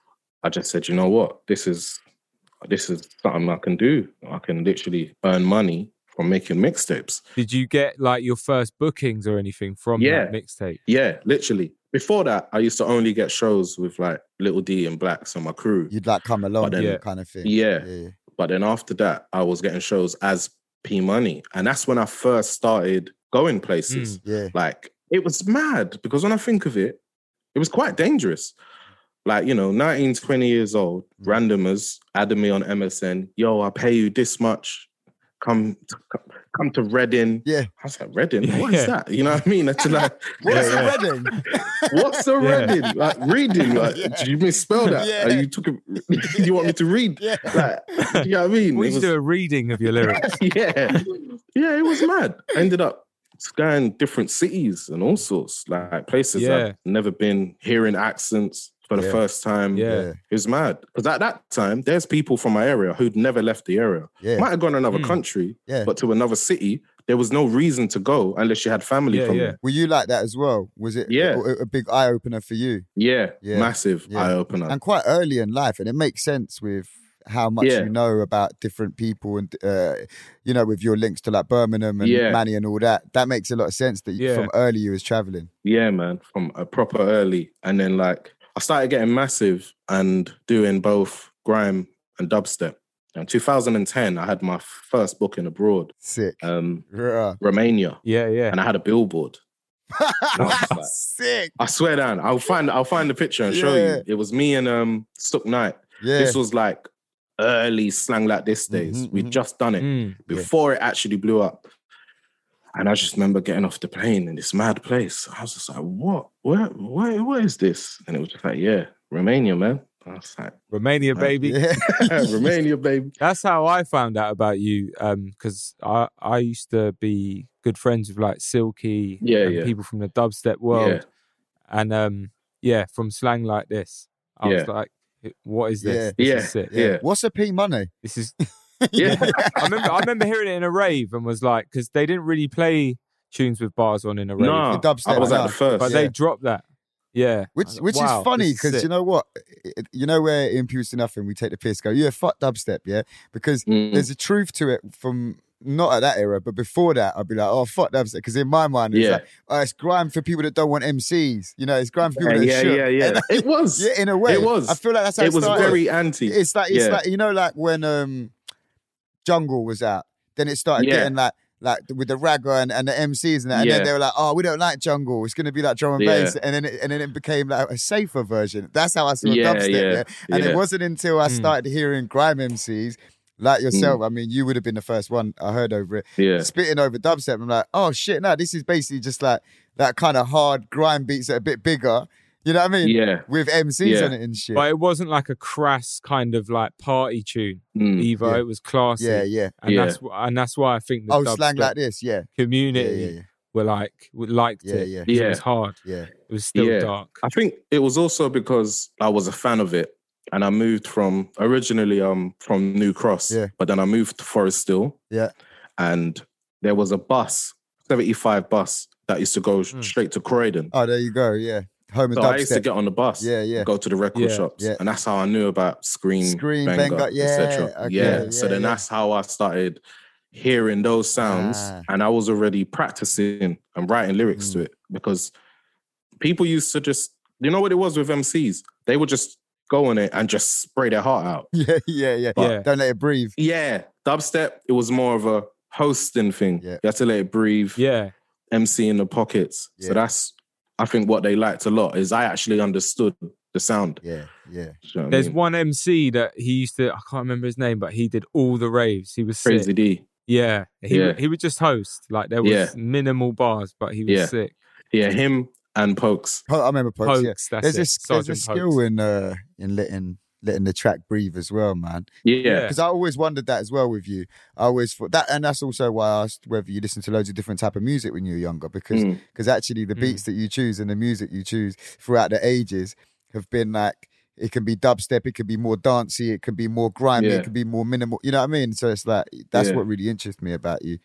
[SPEAKER 8] I just said, you know what? This is this is something I can do. I can literally earn money from making mixtapes.
[SPEAKER 6] Did you get like your first bookings or anything from
[SPEAKER 8] Yeah.
[SPEAKER 6] that mixtape?
[SPEAKER 8] Yeah, literally. Before that, I used to only get shows with like Little D and Blacks and my crew.
[SPEAKER 5] You'd like come along,
[SPEAKER 8] But then-
[SPEAKER 6] Yeah.
[SPEAKER 5] kind of thing.
[SPEAKER 8] Yeah.
[SPEAKER 5] Yeah. yeah.
[SPEAKER 8] But then after that, I was getting shows as P Money. And that's when I first started going places.
[SPEAKER 5] Yeah.
[SPEAKER 8] Like, it was mad because when I think of it, it was quite dangerous. Like, you know, nineteen, twenty years old, randomers added me on M S N. Yo, I'll pay you this much. Come to, come to Reading.
[SPEAKER 5] Yeah.
[SPEAKER 8] I was like, Reading?
[SPEAKER 6] Yeah,
[SPEAKER 8] What is
[SPEAKER 6] yeah.
[SPEAKER 8] that? You know what I mean? It's like,
[SPEAKER 5] What's
[SPEAKER 8] yeah,
[SPEAKER 5] a wedding?
[SPEAKER 8] what's a
[SPEAKER 6] Yeah.
[SPEAKER 8] Reading? Like, reading? Like,
[SPEAKER 5] Yeah.
[SPEAKER 8] did you misspell that?
[SPEAKER 5] Yeah.
[SPEAKER 8] Are you took a, you want me to read?
[SPEAKER 5] Yeah.
[SPEAKER 8] Like, you know what I mean?
[SPEAKER 6] We
[SPEAKER 8] It
[SPEAKER 6] used to do a reading of your lyrics.
[SPEAKER 8] yeah. Yeah, it was mad. I ended up scanning different cities and all sorts, like places
[SPEAKER 6] Yeah.
[SPEAKER 8] I've never been, hearing accents for the
[SPEAKER 5] Yeah.
[SPEAKER 8] first time.
[SPEAKER 6] Yeah.
[SPEAKER 8] It was mad. Because at that time, there's people from my area who'd never left the area.
[SPEAKER 5] Yeah.
[SPEAKER 8] Might have gone another
[SPEAKER 6] Mm.
[SPEAKER 8] country,
[SPEAKER 5] Yeah.
[SPEAKER 8] but to another city, there was no reason to go unless you had family
[SPEAKER 6] Yeah,
[SPEAKER 8] from
[SPEAKER 6] yeah.
[SPEAKER 8] there.
[SPEAKER 5] Were you like that as well? Was it
[SPEAKER 8] Yeah.
[SPEAKER 5] a, a big eye opener for you?
[SPEAKER 8] Yeah,
[SPEAKER 5] Yeah.
[SPEAKER 8] massive
[SPEAKER 5] Yeah.
[SPEAKER 8] eye opener.
[SPEAKER 5] And quite early in life, and it makes sense with how much
[SPEAKER 8] Yeah.
[SPEAKER 5] you know about different people and uh, you know, with your links to like Birmingham and
[SPEAKER 8] Yeah.
[SPEAKER 5] Manny and all that. That makes a lot of sense that you,
[SPEAKER 6] Yeah.
[SPEAKER 5] from early you was traveling.
[SPEAKER 8] Yeah, man, from a proper early. And then like I started getting massive and doing both grime and dubstep. In two thousand ten, I had my first booking abroad,
[SPEAKER 5] Sick.
[SPEAKER 8] um,
[SPEAKER 5] Ruh.
[SPEAKER 8] Romania,
[SPEAKER 6] Yeah, yeah.
[SPEAKER 8] and I had a billboard. I was like-
[SPEAKER 5] Sick.
[SPEAKER 8] I swear down, I'll find I'll find the picture and show
[SPEAKER 5] Yeah.
[SPEAKER 8] you. It was me and um Stuck Knight.
[SPEAKER 5] Yeah.
[SPEAKER 8] This was like early Slang Like This days.
[SPEAKER 5] Mhm,
[SPEAKER 8] We'd
[SPEAKER 5] mhm.
[SPEAKER 8] just done it
[SPEAKER 6] Mm.
[SPEAKER 8] before it actually blew up. And I just remember getting off the plane in this mad place. I was just like, what? Where, where, where is this? And it was just like, yeah, Romania, man. I was like,
[SPEAKER 6] Romania, baby.
[SPEAKER 5] Yeah.
[SPEAKER 8] Romania, baby.
[SPEAKER 6] That's how I found out about you. Um, because I I used to be good friends with like Silky,
[SPEAKER 8] Yeah,
[SPEAKER 6] and
[SPEAKER 8] yeah.
[SPEAKER 6] people from the dubstep world,
[SPEAKER 8] Yeah.
[SPEAKER 6] and um, yeah, from Slang Like This. I was
[SPEAKER 8] Yeah.
[SPEAKER 6] like, what is this?
[SPEAKER 5] Yeah.
[SPEAKER 6] This
[SPEAKER 8] Yeah,
[SPEAKER 6] is sick.
[SPEAKER 8] yeah.
[SPEAKER 5] What's a P money?
[SPEAKER 6] This is.
[SPEAKER 8] Yeah.
[SPEAKER 6] I remember. I remember hearing it in a rave and was like, because they didn't really play tunes with bars on in a rave,
[SPEAKER 8] No,
[SPEAKER 5] The dubstep,
[SPEAKER 8] I was
[SPEAKER 5] no.
[SPEAKER 8] at the first.
[SPEAKER 6] but
[SPEAKER 5] Yeah.
[SPEAKER 6] they dropped that. Yeah,
[SPEAKER 5] Which
[SPEAKER 6] I was like,
[SPEAKER 5] which
[SPEAKER 6] wow,
[SPEAKER 5] is funny
[SPEAKER 6] this is
[SPEAKER 5] because
[SPEAKER 6] sick.
[SPEAKER 5] you know what? It- you know where in Impulse to Nothing we take the piss, go, yeah, fuck dubstep, yeah? Because
[SPEAKER 8] Mm.
[SPEAKER 5] there's a truth to it from not at that era, but before that, I'd be like, oh, fuck dubstep. Because in my mind, it's
[SPEAKER 8] Yeah.
[SPEAKER 5] like, oh, it's grime for people that don't want M Cs. You know, it's grime for people
[SPEAKER 8] Yeah,
[SPEAKER 5] that
[SPEAKER 8] yeah,
[SPEAKER 5] should.
[SPEAKER 8] yeah, yeah.
[SPEAKER 5] And-
[SPEAKER 8] It was.
[SPEAKER 5] yeah, in a way.
[SPEAKER 8] It was.
[SPEAKER 5] I feel like that's how it,
[SPEAKER 8] It was
[SPEAKER 5] started.
[SPEAKER 8] very anti.
[SPEAKER 5] It's like, it's
[SPEAKER 8] Yeah.
[SPEAKER 5] like, you know, like when um, Jungle was out, then it started
[SPEAKER 8] Yeah.
[SPEAKER 5] getting like, like with the ragga and, and the M Cs and that, and
[SPEAKER 8] Yeah.
[SPEAKER 5] then they were like, "Oh, we don't like jungle. It's going to be like drum and
[SPEAKER 8] Yeah.
[SPEAKER 5] bass," and then it, and then it became like a safer version. That's how I saw
[SPEAKER 8] Yeah,
[SPEAKER 5] dubstep.
[SPEAKER 8] yeah,
[SPEAKER 5] Yeah, and
[SPEAKER 8] yeah.
[SPEAKER 5] it wasn't until I
[SPEAKER 6] Mm.
[SPEAKER 5] started hearing grime M Cs like yourself. I mean, you would have been the first one I heard over it,
[SPEAKER 8] Yeah.
[SPEAKER 5] spitting over dubstep. I'm like, "Oh shit, no, this is basically just like that kind of hard grime beats that are a bit bigger." You know what I mean?
[SPEAKER 8] Yeah.
[SPEAKER 5] With M Cs
[SPEAKER 8] Yeah.
[SPEAKER 5] on it and shit.
[SPEAKER 6] But it wasn't like a crass kind of like party tune
[SPEAKER 8] Mm.
[SPEAKER 6] either.
[SPEAKER 5] Yeah.
[SPEAKER 6] It was classy.
[SPEAKER 5] yeah, yeah.
[SPEAKER 6] And
[SPEAKER 8] Yeah.
[SPEAKER 6] that's wh- and that's why I think the
[SPEAKER 5] Oh,
[SPEAKER 6] dubstep
[SPEAKER 5] slang like this. Yeah,
[SPEAKER 6] community
[SPEAKER 5] Yeah, yeah, yeah.
[SPEAKER 6] were like w- liked
[SPEAKER 5] Yeah,
[SPEAKER 6] it.
[SPEAKER 5] yeah.
[SPEAKER 6] 'cause It
[SPEAKER 8] Yeah.
[SPEAKER 6] was hard.
[SPEAKER 5] yeah.
[SPEAKER 6] It was still
[SPEAKER 8] Yeah.
[SPEAKER 6] dark.
[SPEAKER 8] I think it was also because I was a fan of it, and I moved from originally um from New Cross,
[SPEAKER 5] Yeah.
[SPEAKER 8] but then I moved to Forest Hill,
[SPEAKER 5] Yeah.
[SPEAKER 8] and there was a bus, seventy-five bus that used to go
[SPEAKER 6] Mm.
[SPEAKER 8] straight to Croydon.
[SPEAKER 5] Oh, there you go. Yeah, home of
[SPEAKER 8] So I used to
[SPEAKER 5] dubstep.
[SPEAKER 8] get on the bus,
[SPEAKER 5] Yeah, yeah.
[SPEAKER 8] go to the record
[SPEAKER 6] Yeah.
[SPEAKER 8] shops,
[SPEAKER 5] Yeah.
[SPEAKER 8] and that's how I knew about Scream,
[SPEAKER 5] Scream,
[SPEAKER 8] Banger,
[SPEAKER 5] Banger, yeah,
[SPEAKER 8] et cetera.
[SPEAKER 5] okay,
[SPEAKER 8] yeah.
[SPEAKER 5] yeah,
[SPEAKER 8] So then
[SPEAKER 5] yeah.
[SPEAKER 8] that's how I started hearing those sounds,
[SPEAKER 5] Ah.
[SPEAKER 8] and I was already practicing and writing lyrics
[SPEAKER 5] Mm.
[SPEAKER 8] to it because people used to just, you know what it was with M Cs? They would just go on it and just spray their heart out.
[SPEAKER 5] Yeah, yeah, yeah.
[SPEAKER 6] But, yeah.
[SPEAKER 5] Don't let it breathe.
[SPEAKER 8] Yeah. Dubstep, it was more of a hosting thing.
[SPEAKER 5] Yeah.
[SPEAKER 8] You have to let it breathe.
[SPEAKER 6] Yeah.
[SPEAKER 8] M C in the pockets.
[SPEAKER 5] Yeah.
[SPEAKER 8] So that's, I think what they liked a lot is I actually understood the sound.
[SPEAKER 5] Yeah, yeah.
[SPEAKER 8] You know
[SPEAKER 6] There's
[SPEAKER 8] I mean?
[SPEAKER 6] one M C that he used to, I can't remember his name, but he did all the raves. He was
[SPEAKER 8] Crazy
[SPEAKER 6] sick.
[SPEAKER 8] D.
[SPEAKER 6] Yeah. He,
[SPEAKER 8] Yeah.
[SPEAKER 6] he would just host. Like there was
[SPEAKER 8] Yeah.
[SPEAKER 6] minimal bars, but he was
[SPEAKER 8] Yeah.
[SPEAKER 6] sick.
[SPEAKER 8] Yeah, him and Pokes.
[SPEAKER 5] I remember Pokes.
[SPEAKER 6] Pokes,
[SPEAKER 5] yeah.
[SPEAKER 6] that's
[SPEAKER 5] There's
[SPEAKER 6] it.
[SPEAKER 5] a, there's a
[SPEAKER 6] Sergeant
[SPEAKER 5] skill
[SPEAKER 6] Pokes.
[SPEAKER 5] in uh, in letting letting the track breathe as well, man.
[SPEAKER 8] Yeah.
[SPEAKER 5] Because I always wondered that as well with you. I always thought that, and that's also why I asked whether you listen to loads of different type of music when you were younger. Because
[SPEAKER 8] Mm.
[SPEAKER 5] because actually the beats that you choose and the music you choose throughout the ages have been like, it can be dubstep, it can be more dancey, it can be more grimy,
[SPEAKER 8] Yeah.
[SPEAKER 5] it can be more minimal. You know what I mean? So it's like that's
[SPEAKER 8] Yeah.
[SPEAKER 5] what really interests me about you.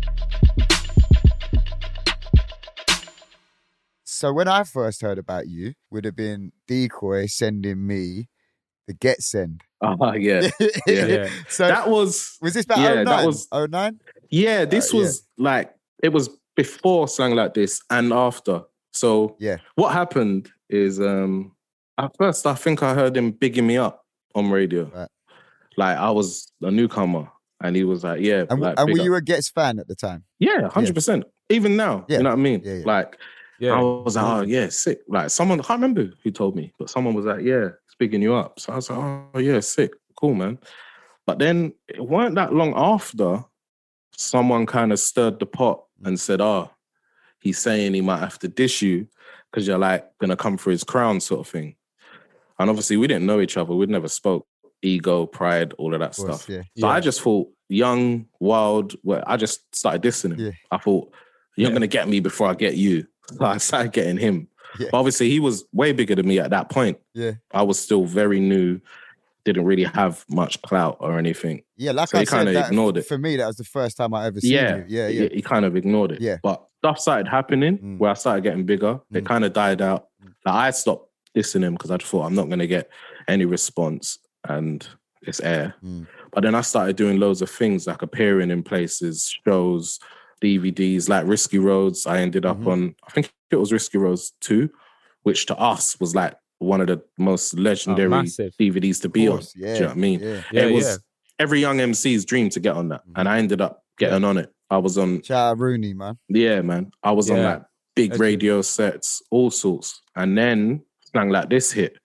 [SPEAKER 5] So when I first heard about you, would have been Decoy sending me the Get Send.
[SPEAKER 8] Ah, yeah. Yeah.
[SPEAKER 6] Yeah.
[SPEAKER 5] So
[SPEAKER 8] That was,
[SPEAKER 5] was this about
[SPEAKER 8] yeah,
[SPEAKER 5] oh nine?
[SPEAKER 8] that was-
[SPEAKER 5] oh nine?
[SPEAKER 8] yeah, this
[SPEAKER 5] Uh, yeah.
[SPEAKER 8] was like, it was before Slang Like This and after. So
[SPEAKER 5] Yeah.
[SPEAKER 8] what happened is, um, at first, I think I heard him bigging me up on radio.
[SPEAKER 5] Right.
[SPEAKER 8] Like I was a newcomer and he was like, yeah.
[SPEAKER 5] And,
[SPEAKER 8] like,
[SPEAKER 5] and
[SPEAKER 8] big
[SPEAKER 5] were
[SPEAKER 8] up.
[SPEAKER 5] you a Gets fan at the time?
[SPEAKER 8] Yeah, one hundred percent. Even now,
[SPEAKER 5] Yeah.
[SPEAKER 8] you know what I mean?
[SPEAKER 5] Yeah, yeah.
[SPEAKER 8] Like,
[SPEAKER 6] Yeah.
[SPEAKER 8] I was like, oh, yeah, sick. Like, someone, I can't remember who told me, but someone was like, yeah, it's bigging you up. So I was like, oh, yeah, sick. Cool, man. But then it weren't that long after, someone kind of stirred the pot and said, oh, he's saying he might have to dish you because you're like going to come for his crown sort of thing. And obviously, we didn't know each other. We'd never spoke. Ego, pride, all of that
[SPEAKER 5] Of course,
[SPEAKER 8] stuff.
[SPEAKER 5] yeah.
[SPEAKER 8] So
[SPEAKER 6] Yeah.
[SPEAKER 8] I just thought, young, wild, well, I just started dissing him.
[SPEAKER 5] Yeah.
[SPEAKER 8] I thought, you're
[SPEAKER 6] Yeah.
[SPEAKER 8] going to get me before I get you. So I started getting him.
[SPEAKER 5] Yeah.
[SPEAKER 8] But obviously, he was way bigger than me at that point.
[SPEAKER 5] Yeah.
[SPEAKER 8] I was still very new, didn't really have much clout or anything.
[SPEAKER 5] Yeah, like
[SPEAKER 8] So
[SPEAKER 5] I
[SPEAKER 8] he
[SPEAKER 5] said,
[SPEAKER 8] kinda
[SPEAKER 5] that,
[SPEAKER 8] ignored it.
[SPEAKER 5] for me, that was the first time I ever seen
[SPEAKER 8] Yeah,
[SPEAKER 5] you. Yeah,
[SPEAKER 8] he,
[SPEAKER 5] yeah.
[SPEAKER 8] he kind of ignored it.
[SPEAKER 5] Yeah.
[SPEAKER 8] But stuff started happening
[SPEAKER 5] Mm.
[SPEAKER 8] where I started getting bigger. It
[SPEAKER 5] Mm.
[SPEAKER 8] kind of died out. Like, I stopped dissing him because I just thought I'm not going to get any response and it's air.
[SPEAKER 5] Mm.
[SPEAKER 8] But then I started doing loads of things like appearing in places, shows, D V Ds, like Risky Roads. I ended up
[SPEAKER 5] Mhm.
[SPEAKER 8] on, I think it was Risky Roads two, which to us was like one of the most legendary
[SPEAKER 6] massive.
[SPEAKER 8] D V Ds to be
[SPEAKER 5] Of
[SPEAKER 8] on.
[SPEAKER 5] course,
[SPEAKER 8] Do
[SPEAKER 5] yeah,
[SPEAKER 8] you know what I mean?
[SPEAKER 5] yeah.
[SPEAKER 6] Yeah,
[SPEAKER 8] it was
[SPEAKER 6] yeah.
[SPEAKER 8] every young M C's dream to get on that.
[SPEAKER 5] Mhm.
[SPEAKER 8] And I ended up getting on it. I was on,
[SPEAKER 5] Shout out Rooney, man.
[SPEAKER 8] yeah, man. I was on
[SPEAKER 6] Yeah.
[SPEAKER 8] like big
[SPEAKER 6] Legend.
[SPEAKER 8] radio sets, all sorts. And then Slang Like This hit.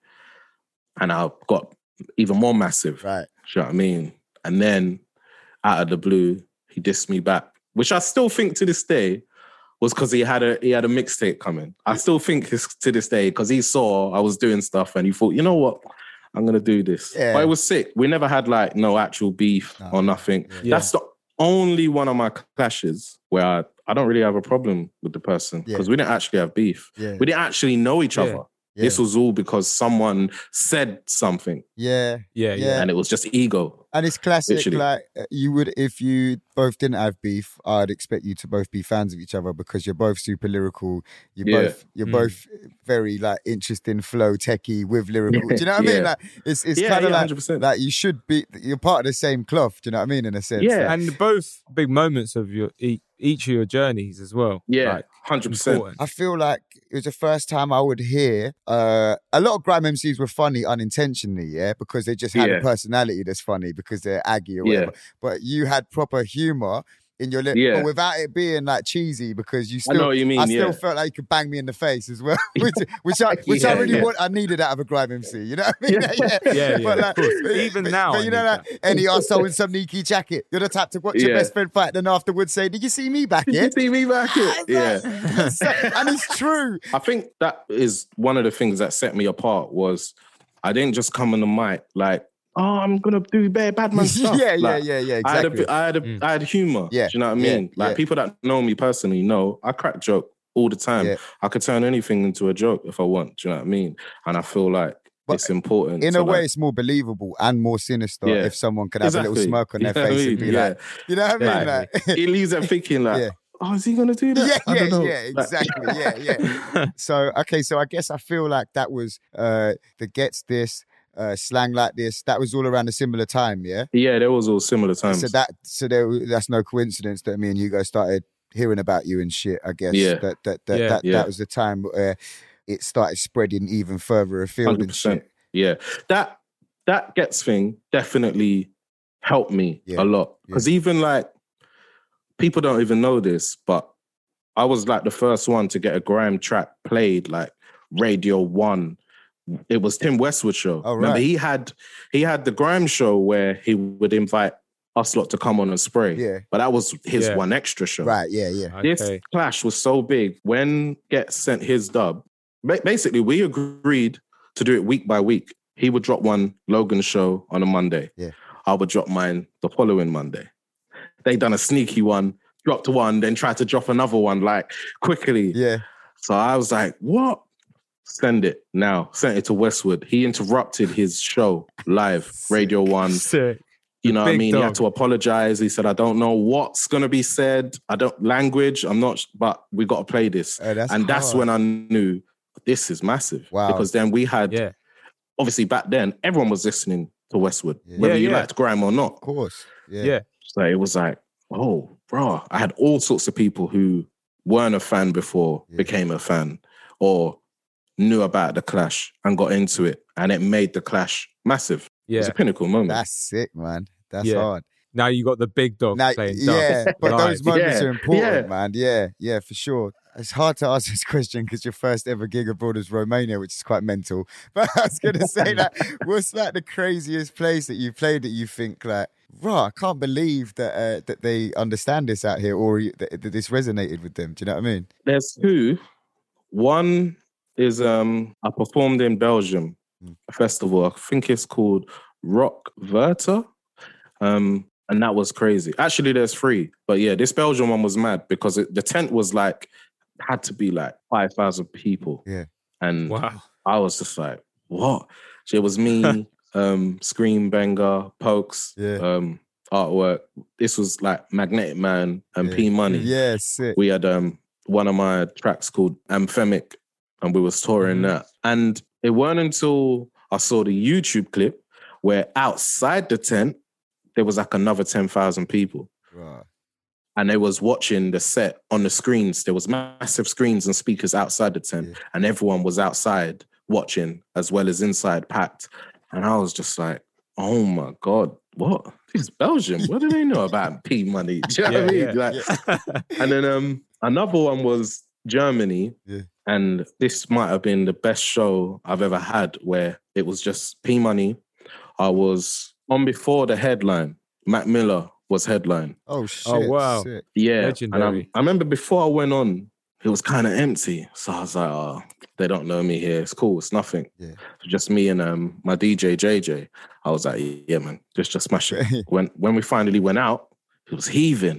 [SPEAKER 8] And I got even more massive.
[SPEAKER 5] Right.
[SPEAKER 8] Do you know what I mean? And then out of the blue, he dissed me back, which I still think to this day was because he had a he had a mixtape coming. I still think this to this day because he saw I was doing stuff and he thought, you know what, I'm gonna do this.
[SPEAKER 5] Yeah.
[SPEAKER 8] But it was sick. We never had like no actual beef
[SPEAKER 5] No,
[SPEAKER 8] or nothing.
[SPEAKER 6] Yeah.
[SPEAKER 8] That's the only one of my clashes where I, I don't really have a problem with the person because
[SPEAKER 5] Yeah.
[SPEAKER 8] we didn't actually have beef.
[SPEAKER 5] Yeah.
[SPEAKER 8] We didn't actually know each
[SPEAKER 6] Yeah.
[SPEAKER 8] other.
[SPEAKER 5] Yeah.
[SPEAKER 8] This was all because someone said something
[SPEAKER 5] Yeah.
[SPEAKER 6] Yeah, yeah.
[SPEAKER 5] Yeah.
[SPEAKER 8] and it was just ego.
[SPEAKER 5] And it's classic,
[SPEAKER 8] Literally.
[SPEAKER 5] like uh, you would, if you both didn't have beef, I'd expect you to both be fans of each other because you're both super lyrical. You're
[SPEAKER 8] Yeah.
[SPEAKER 5] both, you're
[SPEAKER 6] Mm.
[SPEAKER 5] both very like interesting, flow, techie with lyrical. Do you know what I mean?
[SPEAKER 8] Yeah.
[SPEAKER 5] Like it's, it's
[SPEAKER 8] Yeah,
[SPEAKER 5] kind of
[SPEAKER 8] yeah,
[SPEAKER 5] like,
[SPEAKER 8] one hundred percent.
[SPEAKER 5] like you should be, you're part of the same cloth. Do you know what I mean? In a sense.
[SPEAKER 8] Yeah.
[SPEAKER 5] Like,
[SPEAKER 6] And both big moments of your e- each of your journeys as well.
[SPEAKER 8] Yeah,
[SPEAKER 6] Like,
[SPEAKER 8] one hundred percent.
[SPEAKER 6] important.
[SPEAKER 5] I feel like it was the first time I would hear uh, a lot of grime M Cs were funny unintentionally, yeah, because they just had
[SPEAKER 8] Yeah.
[SPEAKER 5] a personality that's funny because they're aggy or
[SPEAKER 8] Yeah.
[SPEAKER 5] whatever. But you had proper humor in your lip,
[SPEAKER 8] Yeah.
[SPEAKER 5] but without it being like cheesy because you
[SPEAKER 8] I
[SPEAKER 5] still,
[SPEAKER 8] know what you mean,
[SPEAKER 5] I still
[SPEAKER 8] yeah.
[SPEAKER 5] felt like you could bang me in the face as well, which, which I, which I
[SPEAKER 8] Yeah,
[SPEAKER 5] really
[SPEAKER 8] yeah.
[SPEAKER 5] want. I needed out of a grime M C, you know what I mean?
[SPEAKER 8] Yeah.
[SPEAKER 5] yeah,
[SPEAKER 6] Yeah, yeah,
[SPEAKER 5] But
[SPEAKER 6] of
[SPEAKER 5] like,
[SPEAKER 6] course.
[SPEAKER 5] but-
[SPEAKER 6] Even
[SPEAKER 5] but-
[SPEAKER 6] now
[SPEAKER 5] but
[SPEAKER 6] I
[SPEAKER 5] you know,
[SPEAKER 6] need
[SPEAKER 5] like
[SPEAKER 6] that.
[SPEAKER 5] any arsehole in some Nike jacket, you're the type to watch your
[SPEAKER 8] Yeah.
[SPEAKER 5] best friend fight, then afterwards say, "Did you see me back
[SPEAKER 8] Did
[SPEAKER 5] here?"
[SPEAKER 8] you see me back here? Yeah.
[SPEAKER 5] So- and it's true.
[SPEAKER 8] I think that is one of the things that set me apart was I didn't just come on the mic like, oh, I'm gonna do bare bad man stuff.
[SPEAKER 5] Yeah, yeah,
[SPEAKER 8] Like,
[SPEAKER 5] yeah, yeah,
[SPEAKER 8] I had,
[SPEAKER 5] exactly.
[SPEAKER 8] a, I, had a,
[SPEAKER 6] Mm.
[SPEAKER 8] I had humor.
[SPEAKER 5] Yeah,
[SPEAKER 8] Do you know what I
[SPEAKER 5] yeah,
[SPEAKER 8] mean? Like
[SPEAKER 5] yeah.
[SPEAKER 8] people that know me personally know I crack joke all the time.
[SPEAKER 5] Yeah.
[SPEAKER 8] I could turn anything into a joke if I want. Do you know what I mean? And I feel like
[SPEAKER 5] But
[SPEAKER 8] it's important.
[SPEAKER 5] In
[SPEAKER 8] to
[SPEAKER 5] a way,
[SPEAKER 8] like-
[SPEAKER 5] it's more believable and more sinister
[SPEAKER 8] Yeah.
[SPEAKER 5] if someone could have a little
[SPEAKER 8] Exactly.
[SPEAKER 5] smirk on their
[SPEAKER 8] You know what I
[SPEAKER 5] face and
[SPEAKER 8] mean?
[SPEAKER 5] be
[SPEAKER 8] Yeah.
[SPEAKER 5] like, you know what I mean?
[SPEAKER 8] Like,
[SPEAKER 5] Like,
[SPEAKER 8] it leaves them thinking like,
[SPEAKER 5] Yeah.
[SPEAKER 8] oh, is he gonna do that?
[SPEAKER 5] yeah,
[SPEAKER 8] I
[SPEAKER 5] yeah,
[SPEAKER 8] don't know.
[SPEAKER 5] yeah,
[SPEAKER 8] Like-
[SPEAKER 5] exactly. Yeah, yeah. So, okay, so I guess I feel like that was uh, the Gets This, uh, Slang Like This, that was all around a similar time, yeah?
[SPEAKER 8] Yeah, there was all similar times.
[SPEAKER 5] So that, so there, that's no coincidence that me and Hugo started hearing about you and shit, I guess.
[SPEAKER 8] Yeah.
[SPEAKER 5] That, that, that,
[SPEAKER 6] Yeah.
[SPEAKER 5] that,
[SPEAKER 8] Yeah.
[SPEAKER 5] that was the time where it started spreading even further afield
[SPEAKER 8] one hundred
[SPEAKER 5] and shit.
[SPEAKER 8] percent. yeah. That that Gets thing definitely helped me
[SPEAKER 5] Yeah.
[SPEAKER 8] a lot. Because
[SPEAKER 5] Yeah.
[SPEAKER 8] even like, people don't even know this, but I was like the first one to get a grime track played, like Radio One. It was Tim Westwood show.
[SPEAKER 5] Oh,
[SPEAKER 8] Remember,
[SPEAKER 5] right.
[SPEAKER 8] he had he had the grime show where he would invite us lot to come on and spray.
[SPEAKER 5] Yeah.
[SPEAKER 8] But that was his
[SPEAKER 6] Yeah.
[SPEAKER 8] one extra show.
[SPEAKER 5] Right, yeah, yeah.
[SPEAKER 8] This
[SPEAKER 6] Okay.
[SPEAKER 8] clash was so big. When Get sent his dub, ba- basically we agreed to do it week by week. He would drop one Logan show on a Monday.
[SPEAKER 5] Yeah.
[SPEAKER 8] I would drop mine the following Monday. They done a sneaky one, dropped one, then tried to drop another one like quickly.
[SPEAKER 5] Yeah.
[SPEAKER 8] So I was like, what? Send it now. Sent it to Westwood. He interrupted his show live, Radio One.
[SPEAKER 6] Sick.
[SPEAKER 8] You know what I
[SPEAKER 6] Big
[SPEAKER 8] mean? He had
[SPEAKER 6] dog.
[SPEAKER 8] to apologize. He said, I don't know what's going to be said. I don't, language, I'm not, but we got to play this.
[SPEAKER 5] Oh, that's
[SPEAKER 8] and that's
[SPEAKER 5] hard.
[SPEAKER 8] when I knew this is massive.
[SPEAKER 5] Wow.
[SPEAKER 8] Because then we had,
[SPEAKER 6] Yeah.
[SPEAKER 8] obviously back then, everyone was listening to Westwood,
[SPEAKER 5] Yeah.
[SPEAKER 8] whether
[SPEAKER 6] Yeah,
[SPEAKER 8] you
[SPEAKER 6] yeah.
[SPEAKER 8] liked grime or not.
[SPEAKER 5] Of course. Yeah.
[SPEAKER 6] Yeah.
[SPEAKER 8] So it was like, oh, bro, I had all sorts of people who weren't a fan before
[SPEAKER 5] Yeah.
[SPEAKER 8] became a fan or knew about the Clash and got into it. And it made the Clash massive. It was
[SPEAKER 6] Yeah.
[SPEAKER 8] a pinnacle moment.
[SPEAKER 5] That's sick, man. That's
[SPEAKER 6] Yeah.
[SPEAKER 5] hard.
[SPEAKER 6] Now you got the big dog
[SPEAKER 5] Now,
[SPEAKER 6] playing
[SPEAKER 5] yeah,
[SPEAKER 6] dubs
[SPEAKER 5] but
[SPEAKER 6] live.
[SPEAKER 5] those moments
[SPEAKER 8] Yeah,
[SPEAKER 5] are important,
[SPEAKER 8] yeah.
[SPEAKER 5] man. Yeah, yeah, for sure. It's hard to ask this question because your first ever gig abroad was Romania, which is quite mental. But I was going to say that, what's like the craziest place that you played that you think like, right, I can't believe that uh, that they understand this out here or that, that this resonated with them. Do you know what I mean?
[SPEAKER 8] There's two. One is um, I performed in Belgium,
[SPEAKER 5] Mm.
[SPEAKER 8] a festival. I think it's called Rock Verta. Um, and that was crazy. Actually, there's three. But yeah, this Belgian one was mad because it, the tent was like, had to be like five thousand people.
[SPEAKER 5] Yeah.
[SPEAKER 8] And
[SPEAKER 6] Wow.
[SPEAKER 8] I was just like, what? So it was me, um, Scream Banger, Pokes,
[SPEAKER 5] Yeah.
[SPEAKER 8] um, artwork. This was like Magnetic Man and
[SPEAKER 5] Yeah.
[SPEAKER 8] P Money.
[SPEAKER 5] Yeah, sick.
[SPEAKER 8] We had um, one of my tracks called Amphemic and we was touring
[SPEAKER 6] Mhm.
[SPEAKER 8] that. And it weren't until I saw the YouTube clip where outside the tent, there was like another ten thousand people.
[SPEAKER 5] Right.
[SPEAKER 8] And they was watching the set on the screens. There was massive screens and speakers outside the tent.
[SPEAKER 5] Yeah.
[SPEAKER 8] And everyone was outside watching as well as inside packed. And I was just like, oh my God, what? This is Belgium. What do they know about P Money? Do you know what I mean?
[SPEAKER 6] Yeah,
[SPEAKER 8] Like, and then um, another one was Germany.
[SPEAKER 5] Yeah.
[SPEAKER 8] And this might have been the best show I've ever had where it was just P Money. I was on before the headline. Mac Miller was headline.
[SPEAKER 5] Oh, shit.
[SPEAKER 6] Oh, wow.
[SPEAKER 5] Sick.
[SPEAKER 8] Yeah.
[SPEAKER 6] Legendary.
[SPEAKER 8] And I, I remember before I went on, it was kind of empty. So I was like, oh, they don't know me here. It's cool. It's nothing.
[SPEAKER 5] Yeah.
[SPEAKER 8] It's just me and um, my D J, J J. I was like, yeah, man, just, just smash it. when, when we finally went out, it was heaving.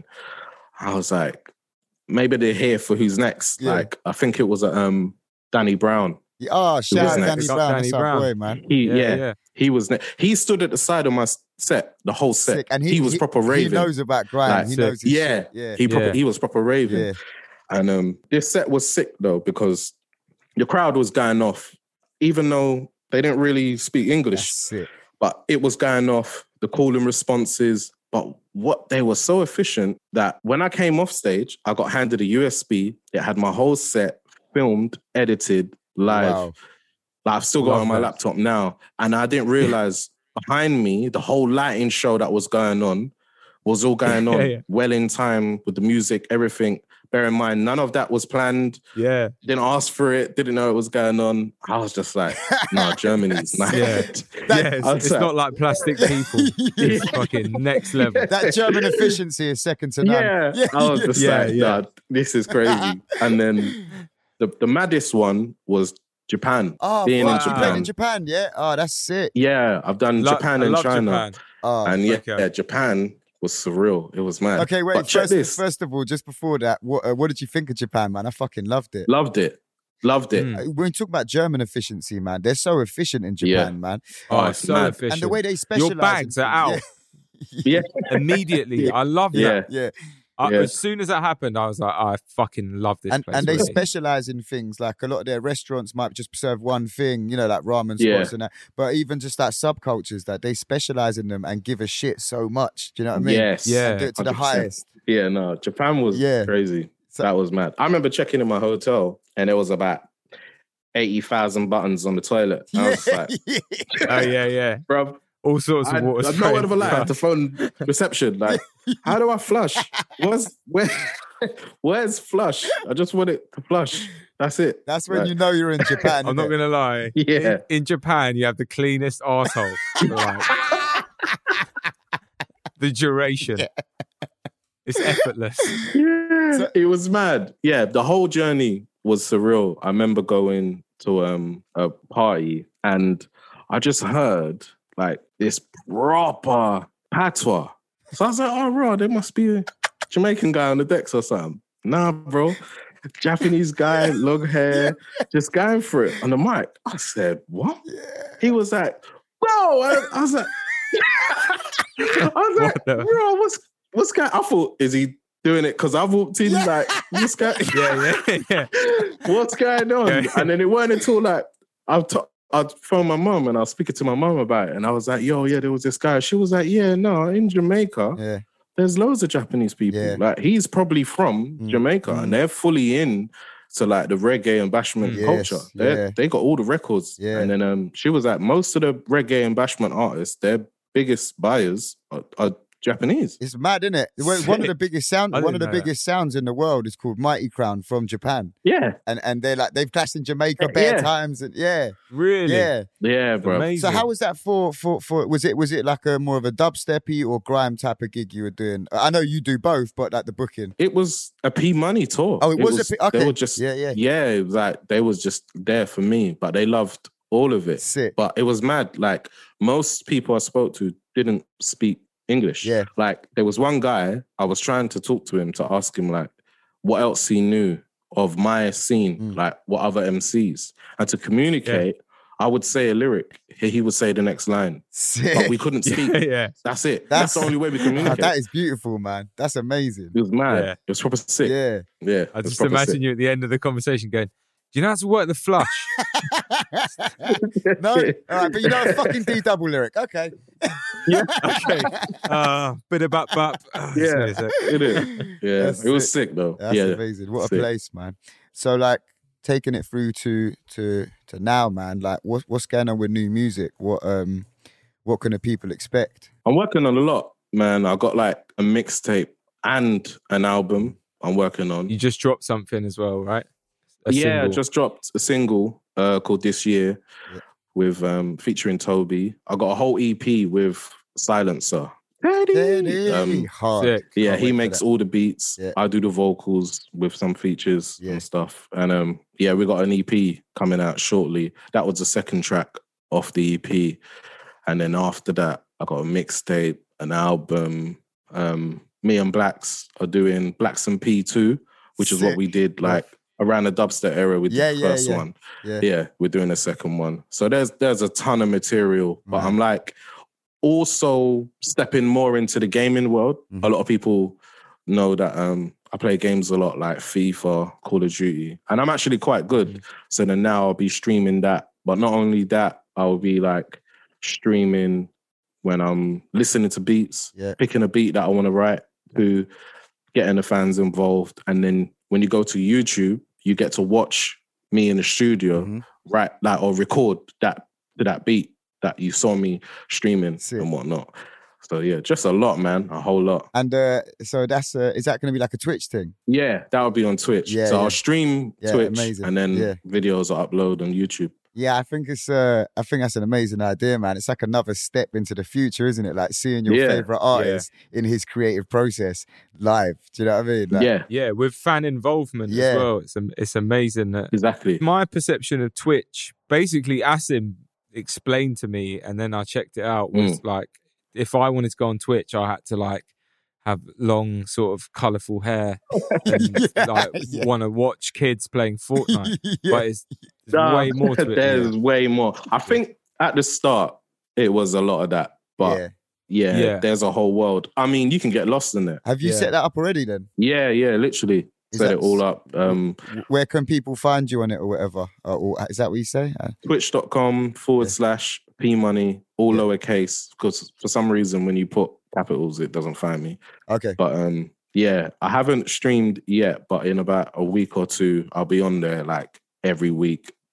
[SPEAKER 8] I was like, maybe they're here for who's next.
[SPEAKER 5] Yeah.
[SPEAKER 8] Like, I think it was um, Danny Brown.
[SPEAKER 5] Yeah, oh, shout out
[SPEAKER 8] next?
[SPEAKER 5] Danny
[SPEAKER 6] Big up
[SPEAKER 5] Brown.
[SPEAKER 6] Danny
[SPEAKER 5] That's our
[SPEAKER 6] Brown.
[SPEAKER 5] boy, man.
[SPEAKER 8] He,
[SPEAKER 6] Yeah,
[SPEAKER 8] yeah,
[SPEAKER 6] yeah.
[SPEAKER 8] he was. Ne- he stood at the side of my s- set, the whole set.
[SPEAKER 5] Sick. And
[SPEAKER 8] he, was proper raving.
[SPEAKER 5] He knows about grime.
[SPEAKER 8] Like,
[SPEAKER 5] he
[SPEAKER 6] sick.
[SPEAKER 5] knows his
[SPEAKER 8] yeah,
[SPEAKER 5] shit. Yeah.
[SPEAKER 8] he proper,
[SPEAKER 6] Yeah.
[SPEAKER 8] he was proper raving.
[SPEAKER 5] Yeah.
[SPEAKER 8] And um, this set was sick though because the crowd was going off, even though they didn't really speak English.
[SPEAKER 5] That's sick.
[SPEAKER 8] But it was going off. The calling responses. But what they were so efficient that when I came off stage, I got handed a U S B. It had my whole set filmed, edited, live.
[SPEAKER 5] Wow.
[SPEAKER 8] Like I've still got it
[SPEAKER 6] Love
[SPEAKER 8] on my
[SPEAKER 6] that.
[SPEAKER 8] laptop now. And I didn't realize behind me, the whole lighting show that was going on was all going on
[SPEAKER 6] Yeah, yeah.
[SPEAKER 8] well in time with the music, everything. Bear in mind, none of that was planned.
[SPEAKER 6] Yeah.
[SPEAKER 8] Didn't ask for it. Didn't know it was going on. I was just like, no, Germany's nice.
[SPEAKER 6] Yeah. yeah, it's,
[SPEAKER 8] I was
[SPEAKER 6] it's
[SPEAKER 8] like-
[SPEAKER 6] not like plastic people. It's fucking next level.
[SPEAKER 5] That German efficiency is second to none.
[SPEAKER 8] Yeah. I was just
[SPEAKER 6] Yeah,
[SPEAKER 8] like,
[SPEAKER 6] yeah.
[SPEAKER 8] nah, this is crazy. And then the, the maddest one was Japan.
[SPEAKER 5] Oh,
[SPEAKER 8] being
[SPEAKER 5] wow.
[SPEAKER 8] in
[SPEAKER 5] You played
[SPEAKER 8] Japan.
[SPEAKER 5] in Japan, yeah? Oh, that's sick.
[SPEAKER 8] Yeah, I've done
[SPEAKER 6] Lo-
[SPEAKER 8] Japan
[SPEAKER 6] I
[SPEAKER 8] and
[SPEAKER 6] love
[SPEAKER 8] China.
[SPEAKER 6] Japan.
[SPEAKER 5] Oh,
[SPEAKER 8] And yeah,
[SPEAKER 6] okay.
[SPEAKER 8] yeah, Japan was surreal. It was mad.
[SPEAKER 5] okay, wait.
[SPEAKER 8] But check
[SPEAKER 5] First,
[SPEAKER 8] this.
[SPEAKER 5] first of all, just before that, what uh, what did you think of Japan, man? I fucking loved it.
[SPEAKER 8] Loved it. Loved it.
[SPEAKER 6] Mm.
[SPEAKER 5] Uh, When we talk about German efficiency, man, they're so efficient in Japan,
[SPEAKER 8] Yeah.
[SPEAKER 5] man.
[SPEAKER 6] Oh,
[SPEAKER 8] Oh,
[SPEAKER 6] it's so
[SPEAKER 8] mad.
[SPEAKER 6] efficient.
[SPEAKER 5] And the way they specialize.
[SPEAKER 6] Your bags
[SPEAKER 5] in
[SPEAKER 6] are
[SPEAKER 5] things,
[SPEAKER 6] out
[SPEAKER 8] Yeah.
[SPEAKER 6] immediately. I love that.
[SPEAKER 8] Yeah.
[SPEAKER 5] Yeah, yeah.
[SPEAKER 6] I,
[SPEAKER 8] Yeah.
[SPEAKER 6] As soon as that happened, I was like, I fucking love this
[SPEAKER 5] And
[SPEAKER 6] place.
[SPEAKER 5] and they
[SPEAKER 6] really.
[SPEAKER 5] specialize in things like a lot of their restaurants might just serve one thing, you know, like ramen spots
[SPEAKER 8] Yeah.
[SPEAKER 5] and that. But even just like subcultures, that they specialize in them and give a shit so much. Do you know what I mean?
[SPEAKER 8] Yes.
[SPEAKER 6] Yeah.
[SPEAKER 5] And do it to the
[SPEAKER 8] one hundred percent.
[SPEAKER 5] highest.
[SPEAKER 8] Yeah, no, Japan was
[SPEAKER 5] Yeah.
[SPEAKER 8] crazy.
[SPEAKER 5] So-
[SPEAKER 8] that was mad. I remember checking in my hotel and there was about eighty thousand buttons on the toilet. I was like,
[SPEAKER 6] Oh yeah, yeah.
[SPEAKER 8] bro,
[SPEAKER 6] All sorts of
[SPEAKER 8] I,
[SPEAKER 6] water.
[SPEAKER 8] I've no word of a lie. I had to phone reception. Like, how do I flush? Where's where? Where's flush? I just want it to flush. That's it.
[SPEAKER 5] That's when
[SPEAKER 8] Like,
[SPEAKER 5] you know you're in Japan.
[SPEAKER 6] I'm not
[SPEAKER 5] innit?
[SPEAKER 6] gonna lie.
[SPEAKER 8] Yeah.
[SPEAKER 6] In, in Japan, you have the cleanest arsehole. Like, the duration. It's effortless.
[SPEAKER 8] Yeah, it was mad. Yeah, the whole journey was surreal. I remember going to um a party and I just heard like this proper patois. So I was like, oh, bro, there must be a Jamaican guy on the decks or something. Nah, bro. Japanese guy, long hair, just going for it on the mic. I said, what? He was like, bro. I, I was like, I was like,
[SPEAKER 6] What the-
[SPEAKER 8] bro, what's what's going? I thought, is he doing it because I walked in like, what's going?
[SPEAKER 6] Yeah, yeah, yeah.
[SPEAKER 8] What's going on?
[SPEAKER 6] Yeah.
[SPEAKER 8] And then it weren't until like I've t- I'd phone my mum and I was speaking to my mum about it, and I was like, yo, yeah, there was this guy. She was like, yeah, no, in Jamaica,
[SPEAKER 5] Yeah.
[SPEAKER 8] there's loads of Japanese people.
[SPEAKER 5] Yeah.
[SPEAKER 8] Like he's probably from
[SPEAKER 5] Mm,
[SPEAKER 8] Jamaica,
[SPEAKER 5] mm.
[SPEAKER 8] and they're fully in to like the reggae and bashment
[SPEAKER 5] Yes,
[SPEAKER 8] culture. They
[SPEAKER 5] yeah.
[SPEAKER 8] they got all the records.
[SPEAKER 5] Yeah.
[SPEAKER 8] And then um, she was like, most of the reggae and bashment artists, their biggest buyers are, are Japanese.
[SPEAKER 5] It's mad, isn't it? One of the biggest sound,
[SPEAKER 6] I
[SPEAKER 5] one of
[SPEAKER 6] didn't
[SPEAKER 5] the
[SPEAKER 6] know that.
[SPEAKER 5] biggest sounds in the world is called Mighty Crown from Japan,
[SPEAKER 8] Yeah,
[SPEAKER 5] and and they're like they've clashed in Jamaica bare
[SPEAKER 8] Yeah.
[SPEAKER 5] times, and yeah,
[SPEAKER 6] Really?
[SPEAKER 5] yeah.
[SPEAKER 8] yeah, bro.
[SPEAKER 6] Amazing.
[SPEAKER 5] So how was that for for for? Was it was it like a more of a dubsteppy or grime type of gig you were doing? I know you do both, but like the booking.
[SPEAKER 8] It was a P Money tour.
[SPEAKER 5] Oh, it was a P- okay.
[SPEAKER 8] They were just
[SPEAKER 5] Yeah, yeah.
[SPEAKER 8] yeah. It was like they was just there for me, but they loved all of it.
[SPEAKER 5] Sick.
[SPEAKER 8] But it was mad. Like most people I spoke to didn't speak English.
[SPEAKER 5] Yeah.
[SPEAKER 8] Like there was one guy I was trying to talk to him to ask him like what else he knew of my scene,
[SPEAKER 5] Mm.
[SPEAKER 8] like what other M Cs, and to communicate. I would say a lyric. He he would say the next line,
[SPEAKER 5] Sick.
[SPEAKER 8] but we couldn't speak.
[SPEAKER 6] Yeah, yeah.
[SPEAKER 8] That's it. That's, the only way we
[SPEAKER 5] Oh,
[SPEAKER 8] communicate.
[SPEAKER 5] that is beautiful, man. That's amazing.
[SPEAKER 8] It was mad.
[SPEAKER 6] Yeah.
[SPEAKER 8] It was proper sick.
[SPEAKER 5] Yeah.
[SPEAKER 8] Yeah.
[SPEAKER 6] I
[SPEAKER 8] it was
[SPEAKER 6] just
[SPEAKER 8] proper
[SPEAKER 6] imagine
[SPEAKER 8] sick.
[SPEAKER 6] you at the end of the conversation going, do you know how to work the flush?
[SPEAKER 5] No, all right, but you know a fucking D double lyric. Okay.
[SPEAKER 6] Okay. Uh, bit of bap bap. Uh,
[SPEAKER 8] Yeah.
[SPEAKER 6] sorry, sorry.
[SPEAKER 8] It is. Yeah,
[SPEAKER 5] That's
[SPEAKER 8] it was
[SPEAKER 5] sick.
[SPEAKER 8] sick though.
[SPEAKER 5] That's
[SPEAKER 8] yeah,
[SPEAKER 5] amazing. What a
[SPEAKER 8] sick.
[SPEAKER 5] place, man. So like taking it through to to to now, man. Like what what's going on with new music? What um what can the people expect?
[SPEAKER 8] I'm working on a lot, man. I got like a mixtape and an album I'm working on.
[SPEAKER 6] You just dropped something as well, right? A
[SPEAKER 8] yeah, I
[SPEAKER 6] single.
[SPEAKER 8] just dropped a single uh, called This Year
[SPEAKER 5] Yeah.
[SPEAKER 8] with um, featuring Toby. I got a whole E P with Silencer.
[SPEAKER 5] Teddy.
[SPEAKER 8] Um,
[SPEAKER 5] Hard.
[SPEAKER 6] sick.
[SPEAKER 8] Yeah,
[SPEAKER 5] Can't
[SPEAKER 8] he
[SPEAKER 5] wait for
[SPEAKER 8] makes
[SPEAKER 5] that.
[SPEAKER 8] all the beats.
[SPEAKER 5] Yeah.
[SPEAKER 8] I do the vocals with some features
[SPEAKER 5] Yeah.
[SPEAKER 8] and stuff. And um, yeah, we got an E P coming out shortly. That was the second track off the E P. And then after that, I got a mixtape, an album. Um, me and Blacks are doing Blacks and P two, which is what
[SPEAKER 5] Sick.
[SPEAKER 8] we did like around the dubstep era. We did
[SPEAKER 5] Yeah,
[SPEAKER 8] the
[SPEAKER 5] yeah,
[SPEAKER 8] first
[SPEAKER 5] yeah.
[SPEAKER 8] one.
[SPEAKER 5] Yeah.
[SPEAKER 8] Yeah, we're doing a second one. So there's there's a ton of material, but
[SPEAKER 5] Man.
[SPEAKER 8] I'm like also stepping more into the gaming world.
[SPEAKER 5] Mhm.
[SPEAKER 8] A lot of people know that um, I play games a lot, like FIFA, Call of Duty, and I'm actually quite good. So then now I'll be streaming that, but not only that, I'll be like streaming when I'm listening to beats,
[SPEAKER 5] Yeah.
[SPEAKER 8] picking a beat that I want to write, to getting the fans involved, and then when you go to YouTube, you get to watch me in the studio,
[SPEAKER 5] Mhm.
[SPEAKER 8] write that or record that to that beat that you saw me streaming
[SPEAKER 5] Sick.
[SPEAKER 8] and whatnot. So yeah, just a lot, man, a whole lot.
[SPEAKER 5] And uh, so that's uh, is that going to be like a Twitch thing?
[SPEAKER 8] Yeah, that'll be on Twitch.
[SPEAKER 5] Yeah,
[SPEAKER 8] so
[SPEAKER 5] yeah.
[SPEAKER 8] I'll stream
[SPEAKER 5] Yeah,
[SPEAKER 8] Twitch
[SPEAKER 5] amazing.
[SPEAKER 8] and then
[SPEAKER 5] Yeah.
[SPEAKER 8] videos I'll upload on YouTube.
[SPEAKER 5] Yeah, I think it's uh, I think that's an amazing idea, man. It's like another step into the future, isn't it? Like seeing your
[SPEAKER 8] Yeah,
[SPEAKER 5] favorite artist in his creative process live. Do you know what I mean? Like,
[SPEAKER 8] yeah,
[SPEAKER 6] Yeah, with fan involvement
[SPEAKER 5] Yeah.
[SPEAKER 6] as well. It's am- it's amazing that
[SPEAKER 8] exactly.
[SPEAKER 6] my perception of Twitch, basically Asim explained to me and then I checked it out, was
[SPEAKER 8] Mm.
[SPEAKER 6] like if I wanted to go on Twitch, I had to like have long sort of colourful hair and
[SPEAKER 5] Yeah,
[SPEAKER 6] like
[SPEAKER 5] yeah.
[SPEAKER 6] want to watch kids playing Fortnite.
[SPEAKER 5] Yeah.
[SPEAKER 6] But it's, there's
[SPEAKER 8] Nah,
[SPEAKER 6] way more to it. than
[SPEAKER 8] There's
[SPEAKER 6] that.
[SPEAKER 8] way more. I think at the start it was a lot of that, but
[SPEAKER 5] yeah.
[SPEAKER 8] yeah,
[SPEAKER 6] Yeah.
[SPEAKER 8] there's a whole world. I mean, you can get lost in it.
[SPEAKER 5] Have you
[SPEAKER 6] Yeah.
[SPEAKER 5] set that up already then?
[SPEAKER 8] Yeah, yeah, literally
[SPEAKER 5] Is
[SPEAKER 8] set
[SPEAKER 5] that-
[SPEAKER 8] it all up. Um,
[SPEAKER 5] Where can people find you on it or whatever? Uh, or, is that what you say? Uh,
[SPEAKER 8] Twitch.com forward
[SPEAKER 5] Yeah.
[SPEAKER 8] slash P Money, all
[SPEAKER 5] Yeah.
[SPEAKER 8] lowercase, because for some reason when you put capitals, it doesn't find me.
[SPEAKER 5] okay.
[SPEAKER 8] But um, yeah, I haven't streamed yet, but in about a week or two, I'll be on there like every week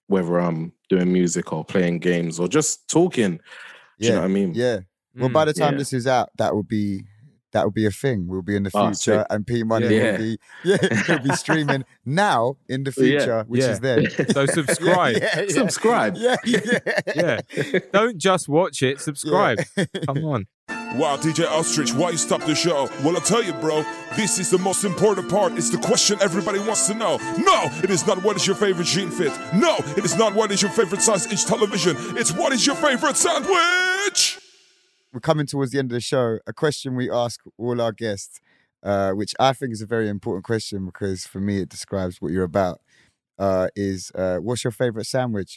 [SPEAKER 8] whether I'm doing music or playing games or just talking. Do
[SPEAKER 5] yeah.
[SPEAKER 8] you know what I mean?
[SPEAKER 5] Yeah. Well,
[SPEAKER 6] Mm,
[SPEAKER 5] by the time
[SPEAKER 8] yeah.
[SPEAKER 5] this is out, that will be that will be a thing. We'll be in the
[SPEAKER 8] Oh,
[SPEAKER 5] future,
[SPEAKER 8] sick.
[SPEAKER 5] and P Money
[SPEAKER 8] Yeah.
[SPEAKER 5] will be yeah, he'll be streaming now in the
[SPEAKER 8] Yeah.
[SPEAKER 5] future, which
[SPEAKER 6] Yeah.
[SPEAKER 5] is then.
[SPEAKER 6] So subscribe.
[SPEAKER 5] Yeah, yeah,
[SPEAKER 8] Subscribe.
[SPEAKER 5] Yeah, yeah.
[SPEAKER 6] Yeah. Don't just watch it, subscribe. Come on.
[SPEAKER 11] Wow, D J Ostrich, why you stop the show? Well, I'll tell you, bro, this is the most important part. It's the question everybody wants to know. No, it is not what is your favorite jean fit. No, it is not what is your favorite size inch television. It's what is your favorite sandwich?
[SPEAKER 5] We're coming towards the end of the show. A question we ask all our guests, uh, which I think is a very important question because for me it describes what you're about, uh, is uh, what's your favorite sandwich?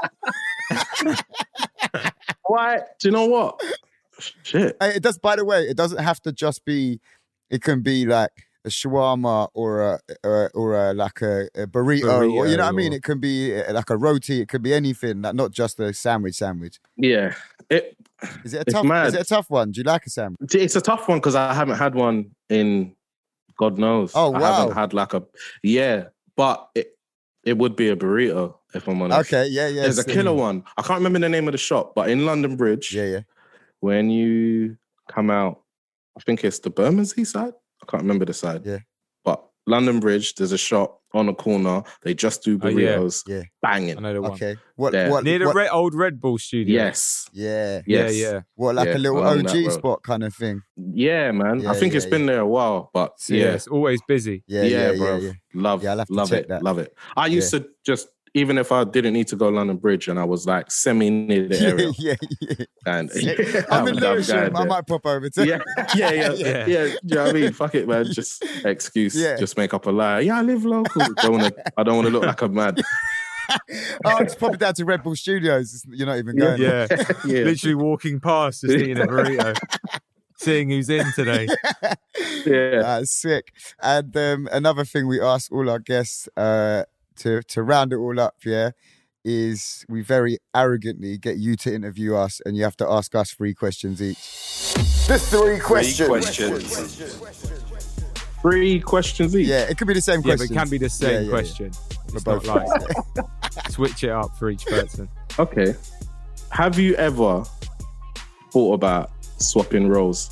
[SPEAKER 8] Why? Do you know what? Shit.
[SPEAKER 5] Hey, it does. By the way, it doesn't have to just be. It can be like a shawarma or a or, or a, like a, a burrito,
[SPEAKER 6] Burrito
[SPEAKER 5] or you know what I mean.
[SPEAKER 6] or-
[SPEAKER 5] It can be uh, like a roti. It could be anything. Like not just a sandwich. Sandwich.
[SPEAKER 8] Yeah. It,
[SPEAKER 5] Is it a
[SPEAKER 8] It's
[SPEAKER 5] tough?
[SPEAKER 8] mad.
[SPEAKER 5] Is it a tough one? Do you like a sandwich?
[SPEAKER 8] it's a tough one because I haven't had one in God knows.
[SPEAKER 5] Oh,
[SPEAKER 8] I
[SPEAKER 5] wow.
[SPEAKER 8] haven't had like a yeah, but it it would be a burrito if I'm honest.
[SPEAKER 5] Okay. Yeah. Yeah.
[SPEAKER 8] There's a
[SPEAKER 5] so-
[SPEAKER 8] killer one. I can't remember the name of the shop, but in London Bridge,
[SPEAKER 5] Yeah. Yeah.
[SPEAKER 8] when you come out, I think it's the Bermondsey side. I can't remember the side.
[SPEAKER 5] Yeah.
[SPEAKER 8] But London Bridge, there's a shop on the corner. They just do
[SPEAKER 6] Oh, yeah.
[SPEAKER 8] burritos.
[SPEAKER 5] Yeah.
[SPEAKER 8] Banging.
[SPEAKER 6] I know the one.
[SPEAKER 5] Okay. What?
[SPEAKER 8] Yeah.
[SPEAKER 5] What?
[SPEAKER 6] Near the
[SPEAKER 5] what-
[SPEAKER 6] Red, old Red Bull studio.
[SPEAKER 8] Yes.
[SPEAKER 5] Yeah.
[SPEAKER 6] Yeah,
[SPEAKER 8] Yes.
[SPEAKER 6] yeah.
[SPEAKER 5] What? Like
[SPEAKER 8] Yeah,
[SPEAKER 5] a little
[SPEAKER 8] along that
[SPEAKER 5] O G
[SPEAKER 8] road.
[SPEAKER 5] spot kind of thing.
[SPEAKER 8] Yeah, man.
[SPEAKER 5] Yeah,
[SPEAKER 8] I think
[SPEAKER 5] yeah,
[SPEAKER 8] it's been there a while, but
[SPEAKER 6] Yeah,
[SPEAKER 8] yeah.
[SPEAKER 6] it's always busy.
[SPEAKER 5] Yeah.
[SPEAKER 8] Yeah,
[SPEAKER 5] Yeah.
[SPEAKER 8] bro.
[SPEAKER 5] Yeah. yeah.
[SPEAKER 8] Love,
[SPEAKER 5] Yeah, I'll have to
[SPEAKER 8] love
[SPEAKER 5] check
[SPEAKER 8] it,
[SPEAKER 5] that.
[SPEAKER 8] love it. I used to just, even if I didn't need to go London Bridge and I was like semi near the area,
[SPEAKER 5] yeah. Yeah.
[SPEAKER 8] and
[SPEAKER 5] I'm in
[SPEAKER 8] I'm
[SPEAKER 5] Lewisham.
[SPEAKER 8] going
[SPEAKER 5] I
[SPEAKER 8] there.
[SPEAKER 5] might pop over to.
[SPEAKER 8] yeah, yeah, yeah,
[SPEAKER 6] Yeah.
[SPEAKER 8] yeah, Do you know what I mean? Fuck it, man. Just excuse.
[SPEAKER 5] Yeah.
[SPEAKER 8] Just make up a lie. Yeah, I live local. Don't wanna, I don't want to look like a mad.
[SPEAKER 5] Oh, just pop it down to Red Bull Studios. You're not even going.
[SPEAKER 6] Yeah.
[SPEAKER 8] Yeah.
[SPEAKER 6] Literally walking past, just eating a burrito. Seeing who's in today.
[SPEAKER 8] Yeah.
[SPEAKER 5] That's sick. And um, another thing we ask all our guests uh, to to round it all up, yeah, is we very arrogantly get you to interview us, and you have to ask us three questions each. The three questions.
[SPEAKER 8] Three questions each.
[SPEAKER 5] Yeah, it could be the same
[SPEAKER 6] Yeah, but
[SPEAKER 5] question.
[SPEAKER 6] it can be the same
[SPEAKER 5] Yeah, yeah, yeah.
[SPEAKER 6] question.
[SPEAKER 5] For
[SPEAKER 6] It's
[SPEAKER 5] both
[SPEAKER 6] not like
[SPEAKER 5] of us.
[SPEAKER 6] switch it up for each person.
[SPEAKER 8] Okay. Have you ever thought about swapping roles?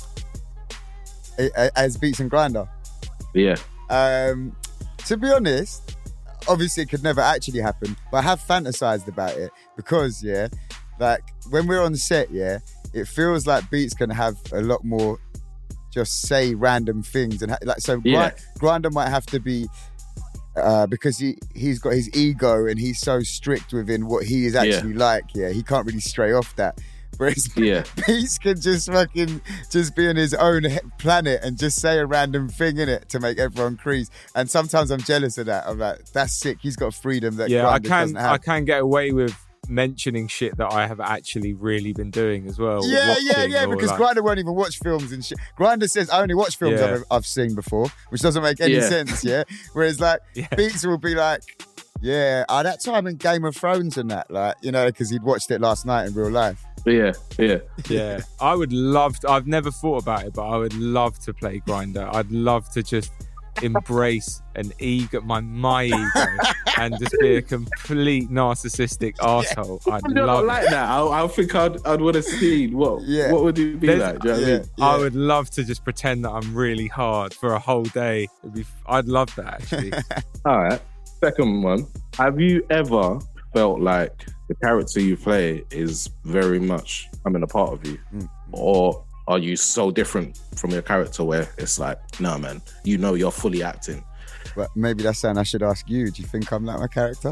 [SPEAKER 5] A- a- As Beats and Grinder.
[SPEAKER 8] Yeah.
[SPEAKER 5] Um, to be honest, obviously it could never actually happen, but I have fantasized about it because, yeah, like when we're on set, yeah, it feels like Beats can have a lot more just say random things and ha- like so.
[SPEAKER 8] Yeah.
[SPEAKER 5] Gri- Grinder might have to be uh, because he he's got his ego and he's so strict within what he is actually like. Yeah, he can't really stray off that. Whereas
[SPEAKER 8] Yeah.
[SPEAKER 5] Beats can just fucking just be on his own he- planet and just say a random thing in it to make everyone crease. And sometimes I'm jealous of that. I'm like, that's sick. He's got freedom that
[SPEAKER 6] Yeah, I
[SPEAKER 5] Grindr
[SPEAKER 6] can
[SPEAKER 5] doesn't have.
[SPEAKER 6] I can get away with mentioning shit that I have actually really been doing as well.
[SPEAKER 5] Yeah, yeah,
[SPEAKER 6] watching
[SPEAKER 5] yeah,
[SPEAKER 6] or
[SPEAKER 5] because
[SPEAKER 6] like-
[SPEAKER 5] Grindr won't even watch films and shit. Grindr says, I only watch films
[SPEAKER 6] Yeah.
[SPEAKER 5] I've, I've seen before, which doesn't make any
[SPEAKER 8] Yeah.
[SPEAKER 5] sense, yeah? Whereas, like,
[SPEAKER 6] Yeah.
[SPEAKER 5] Beats will be like, yeah, oh, that time in Game of Thrones and that, like, you know, because he'd watched it last night in real life.
[SPEAKER 8] Yeah. Yeah.
[SPEAKER 6] Yeah, I would love to. I've never thought about it, but I would love to play Grindr. I'd love to just embrace an ego, my my ego, and just be a complete narcissistic asshole. I'd
[SPEAKER 8] I don't
[SPEAKER 6] love
[SPEAKER 8] like
[SPEAKER 6] it.
[SPEAKER 8] that. I, I think I'd, I'd want to see what
[SPEAKER 5] Yeah.
[SPEAKER 8] what would it be
[SPEAKER 6] There's-
[SPEAKER 8] like? Do you know what I
[SPEAKER 5] Yeah,
[SPEAKER 8] mean?
[SPEAKER 5] yeah.
[SPEAKER 6] I would love to just pretend that I'm really hard for a whole day. It'd be. I'd love that actually.
[SPEAKER 8] All right. Second one. Have you ever felt like the character you play is very much becoming a part of you?
[SPEAKER 5] Mm.
[SPEAKER 8] Or are you so different from your character where it's like, nah, man, you know you're fully acting?
[SPEAKER 5] But maybe that's something I should ask you. Do you think I'm like my character?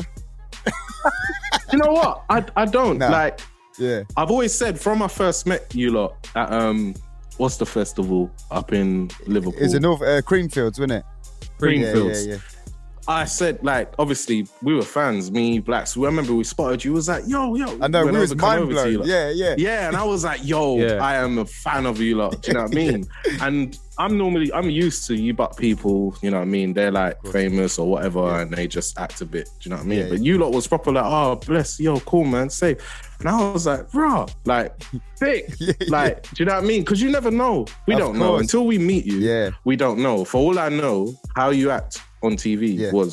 [SPEAKER 8] You know what? I, I don't.
[SPEAKER 5] Nah.
[SPEAKER 8] Like,
[SPEAKER 5] Yeah.
[SPEAKER 8] I've always said from I first met you lot at, um, what's the festival up in Liverpool?
[SPEAKER 5] It's a North uh, Creamfields, wasn't it?
[SPEAKER 8] Creamfields.
[SPEAKER 5] Yeah, yeah, yeah.
[SPEAKER 8] I said, like, obviously, we were fans, me, Blacks. I remember we spotted you. It was like, yo, yo.
[SPEAKER 5] I know,
[SPEAKER 8] when
[SPEAKER 5] we was
[SPEAKER 8] to come
[SPEAKER 5] mind
[SPEAKER 8] over to you
[SPEAKER 5] blown.
[SPEAKER 8] lot.
[SPEAKER 5] Yeah, yeah.
[SPEAKER 8] Yeah, and I was like, yo,
[SPEAKER 6] Yeah.
[SPEAKER 8] I am a fan of you lot. Do you know what I mean? And I'm normally, I'm used to you but people, you know what I mean? They're like famous or whatever,
[SPEAKER 5] Yeah.
[SPEAKER 8] and they just act a bit, do you know what I mean?
[SPEAKER 5] Yeah,
[SPEAKER 8] But
[SPEAKER 5] yeah.
[SPEAKER 8] you lot was proper like, oh, bless, yo, cool, man, safe. And I was like, bro, like, thick.
[SPEAKER 5] Yeah,
[SPEAKER 8] like, do you know what I mean? Because you never know. We
[SPEAKER 5] Of
[SPEAKER 8] don't know.
[SPEAKER 5] course.
[SPEAKER 8] Until we meet you,
[SPEAKER 5] Yeah.
[SPEAKER 8] we don't know. For all I know, how you act on T V
[SPEAKER 5] Yeah.
[SPEAKER 8] was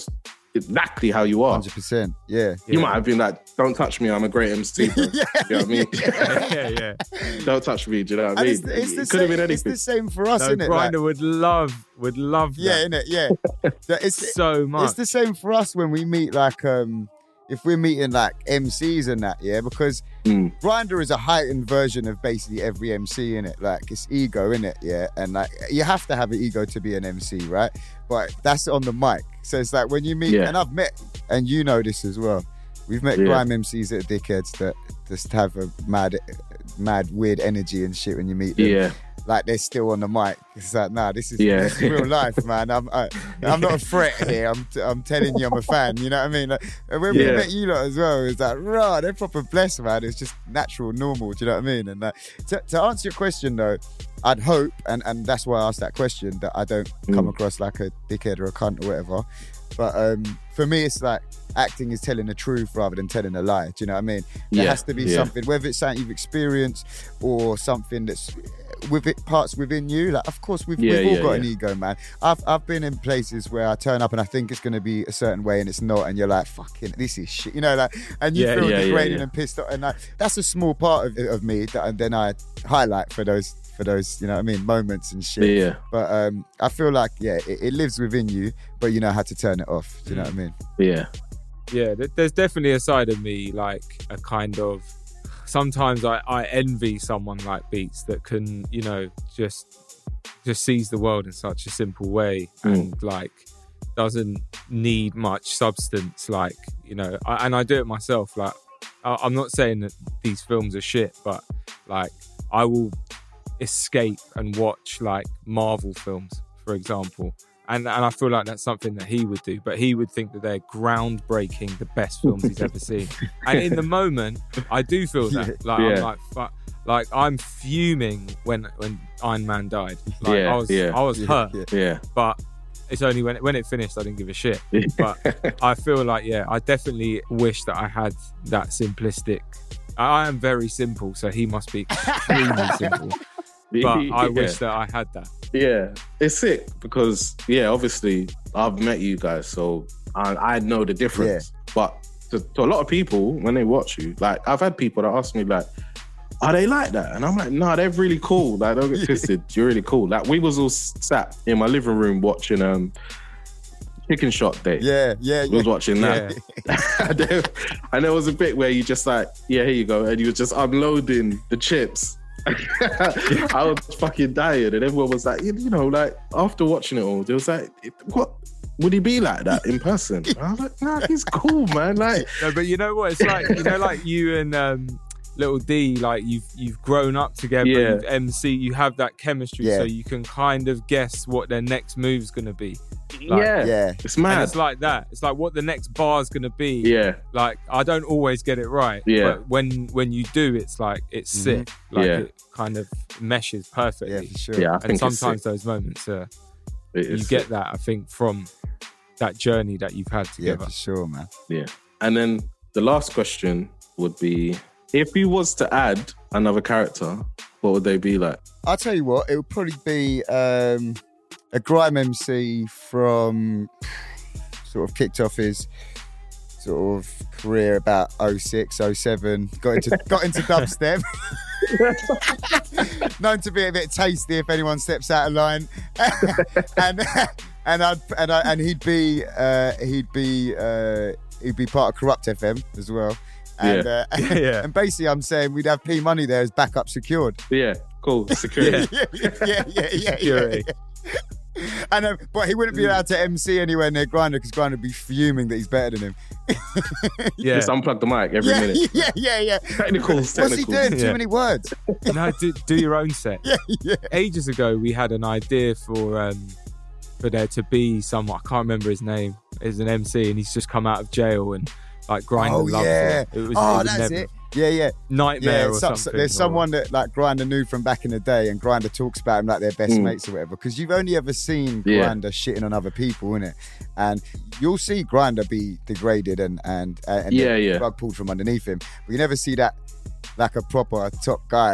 [SPEAKER 8] exactly how you are.
[SPEAKER 5] one hundred percent. Yeah.
[SPEAKER 8] You
[SPEAKER 6] Yeah.
[SPEAKER 8] might have been like, don't touch me, I'm a great M C. Bro.
[SPEAKER 5] Yeah,
[SPEAKER 8] You know what I mean?
[SPEAKER 6] yeah, yeah.
[SPEAKER 8] Don't touch me, do you know what I
[SPEAKER 5] And
[SPEAKER 8] mean?
[SPEAKER 5] it's, the- it's, the
[SPEAKER 8] it could have
[SPEAKER 5] same,
[SPEAKER 8] been
[SPEAKER 5] it's
[SPEAKER 8] anything.
[SPEAKER 5] the same for us,
[SPEAKER 6] No,
[SPEAKER 5] isn't it? Like,
[SPEAKER 6] Grindr would love, would love
[SPEAKER 5] yeah,
[SPEAKER 6] that
[SPEAKER 5] innit? Yeah. That it's,
[SPEAKER 6] so much.
[SPEAKER 5] It's the same for us when we meet, like, um, if we're meeting like M Cs and that, yeah, because
[SPEAKER 8] Mm.
[SPEAKER 5] Grindr is a heightened version of basically every M C in it. Like, it's ego in it, yeah, and like you have to have an ego to be an M C, right? But that's on the mic. So it's like when you meet,
[SPEAKER 8] Yeah.
[SPEAKER 5] and I've met, and you know this as well. We've met
[SPEAKER 8] Yeah.
[SPEAKER 5] grime M Cs that are dickheads that just have a mad, mad, weird energy and shit when you meet them.
[SPEAKER 8] Yeah.
[SPEAKER 5] Like they're still on the mic. It's like, nah, this is,
[SPEAKER 8] Yeah.
[SPEAKER 5] this is real life, man. I'm I, I'm not a threat here. I'm t- I'm telling you, I'm a fan. You know what I mean? Like, and when we
[SPEAKER 8] Yeah.
[SPEAKER 5] met you lot as well, it's like, raw, they're proper blessed, man. It's just natural, normal. Do you know what I mean? And like, to, to answer your question though, I'd hope, and, and that's why I asked that question, that I don't come
[SPEAKER 8] Mm.
[SPEAKER 5] across like a dickhead or a cunt or whatever. But um, for me, it's like acting is telling the truth rather than telling a lie. Do you know what I mean? There
[SPEAKER 8] Yeah,
[SPEAKER 5] has to be
[SPEAKER 8] yeah.
[SPEAKER 5] something, whether it's something you've experienced or something that's with it parts within you. Like, of course, we've,
[SPEAKER 8] Yeah,
[SPEAKER 5] we've all
[SPEAKER 8] yeah,
[SPEAKER 5] got an
[SPEAKER 8] yeah.
[SPEAKER 5] ego, man. I've I've been in places where I turn up and I think it's going to be a certain way and it's not, and you're like, fucking, this is shit, you know, like, and you
[SPEAKER 8] Yeah,
[SPEAKER 5] feel
[SPEAKER 8] yeah, yeah,
[SPEAKER 5] degraded
[SPEAKER 8] yeah.
[SPEAKER 5] and pissed off, and like, that's a small part of, of me that and then I highlight for those for those, you know what I mean, moments and shit.
[SPEAKER 8] Yeah.
[SPEAKER 5] But um, I feel like, yeah, it, it lives within you, but you know how to turn it off. Do you know what I mean?
[SPEAKER 8] Yeah.
[SPEAKER 6] Yeah, th- there's definitely a side of me, like a kind of. Sometimes I, I envy someone like Beats that can, you know, just just sees the world in such a simple way
[SPEAKER 8] Mm.
[SPEAKER 6] and like doesn't need much substance. Like, you know, I, and I do it myself. Like, I, I'm not saying that these films are shit, but like I will escape and watch like Marvel films, for example. And and I feel like that's something that he would do, but he would think that they're groundbreaking, the best films he's ever seen. And in the moment, I do feel that. Like
[SPEAKER 8] Yeah.
[SPEAKER 6] I'm like, fuck, like I'm fuming when when Iron Man died. Like
[SPEAKER 8] Yeah,
[SPEAKER 6] I was
[SPEAKER 8] yeah.
[SPEAKER 6] I was
[SPEAKER 5] Yeah,
[SPEAKER 6] hurt,
[SPEAKER 5] yeah.
[SPEAKER 8] Yeah.
[SPEAKER 6] but it's only when it, when it finished I didn't give a shit. But I feel like, yeah, I definitely wish that I had that simplistic. I, I am very simple, so he must be extremely simple. But I
[SPEAKER 8] Yeah.
[SPEAKER 6] wish that I had that.
[SPEAKER 8] Yeah, it's sick because, yeah, obviously I've met you guys, so I, I know the difference. But to, to a lot of people, when they watch you, like I've had people that ask me, like, are they like that? And I'm like, no, they're really cool. Like, don't get twisted. You're really cool. Like, we was all sat in my living room watching um, Chicken Shot Day.
[SPEAKER 5] Yeah, yeah,
[SPEAKER 8] We
[SPEAKER 5] yeah.
[SPEAKER 8] was watching that. and, there, and there was a bit where you just like, yeah, here you go. And you were just unloading the chips. I was fucking dying, and everyone was like, you, you know, like after watching it all, they was like, what would he be like that in person? I was like, nah, he's cool, man. Like,
[SPEAKER 6] No, but you know what? It's like, you know, like you and um, Little D, like you've you've grown up together.
[SPEAKER 8] Yeah.
[SPEAKER 6] You've M C, you have that chemistry,
[SPEAKER 5] Yeah.
[SPEAKER 6] so you can kind of guess what their next move's gonna be. Like,
[SPEAKER 8] yeah,
[SPEAKER 5] Yeah.
[SPEAKER 8] it's
[SPEAKER 6] And
[SPEAKER 8] mad.
[SPEAKER 6] it's like that. It's like what the next bar's gonna be.
[SPEAKER 8] yeah,
[SPEAKER 6] Like I don't always get it right.
[SPEAKER 8] Yeah.
[SPEAKER 6] But when when you do, it's like it's sick. Like
[SPEAKER 8] Yeah.
[SPEAKER 6] it kind of meshes perfectly.
[SPEAKER 5] Yeah, for sure.
[SPEAKER 8] yeah. I
[SPEAKER 6] And
[SPEAKER 8] think
[SPEAKER 6] sometimes
[SPEAKER 8] it's
[SPEAKER 6] those moments, uh,
[SPEAKER 8] sick. It
[SPEAKER 6] you
[SPEAKER 8] is
[SPEAKER 6] get
[SPEAKER 8] sick.
[SPEAKER 6] that. I think from that journey that you've had
[SPEAKER 5] Yeah,
[SPEAKER 6] together.
[SPEAKER 5] for sure, man.
[SPEAKER 8] Yeah. And then the last question would be, if you was to add another character, what would they be like?
[SPEAKER 5] I'll tell you what, it would probably be um, a grime M C from sort of kicked off his sort of career about oh six, oh seven, got into got into dubstep. Known to be a bit tasty if anyone steps out of line. and and I'd, and I, and he'd be uh, he'd be uh, he'd be part of Corrupt F M as well. And,
[SPEAKER 8] Yeah.
[SPEAKER 5] uh,
[SPEAKER 6] Yeah.
[SPEAKER 5] and basically, I'm saying we'd have P Money there as backup secured.
[SPEAKER 8] Yeah, cool. Security.
[SPEAKER 5] yeah, yeah, yeah, yeah, yeah,
[SPEAKER 6] Security.
[SPEAKER 5] yeah. And um, but he wouldn't be allowed to M C anywhere near Grindr because Grindr would be fuming that he's better than him.
[SPEAKER 6] Yeah.
[SPEAKER 8] Just unplug the mic every
[SPEAKER 5] yeah,
[SPEAKER 8] minute.
[SPEAKER 5] yeah, yeah, yeah.
[SPEAKER 8] Technicals,
[SPEAKER 5] What's he
[SPEAKER 8] technicals.
[SPEAKER 5] doing? Too
[SPEAKER 6] Yeah.
[SPEAKER 5] many words.
[SPEAKER 6] No, do, do your own set.
[SPEAKER 5] Yeah, yeah.
[SPEAKER 6] Ages ago, we had an idea for um, for there to be someone, I can't remember his name, as an M C, and he's just come out of jail and like Grindr
[SPEAKER 5] Oh
[SPEAKER 6] loves
[SPEAKER 5] yeah.
[SPEAKER 6] it. It was,
[SPEAKER 5] oh,
[SPEAKER 6] it was
[SPEAKER 5] that's
[SPEAKER 6] never,
[SPEAKER 5] it. Yeah, yeah.
[SPEAKER 6] Nightmare
[SPEAKER 5] Yeah,
[SPEAKER 6] or
[SPEAKER 5] so- so
[SPEAKER 6] something.
[SPEAKER 5] there's
[SPEAKER 6] or-
[SPEAKER 5] someone that like Grindr knew from back in the day, and Grindr talks about him like they're best
[SPEAKER 8] Mm.
[SPEAKER 5] mates or whatever. Because you've only ever seen
[SPEAKER 8] Yeah.
[SPEAKER 5] Grindr shitting on other people, innit? And you'll see Grindr be degraded and and, uh, and
[SPEAKER 8] Yeah,
[SPEAKER 5] the
[SPEAKER 8] yeah.
[SPEAKER 5] rug pulled from underneath him, but you never see that like a proper top guy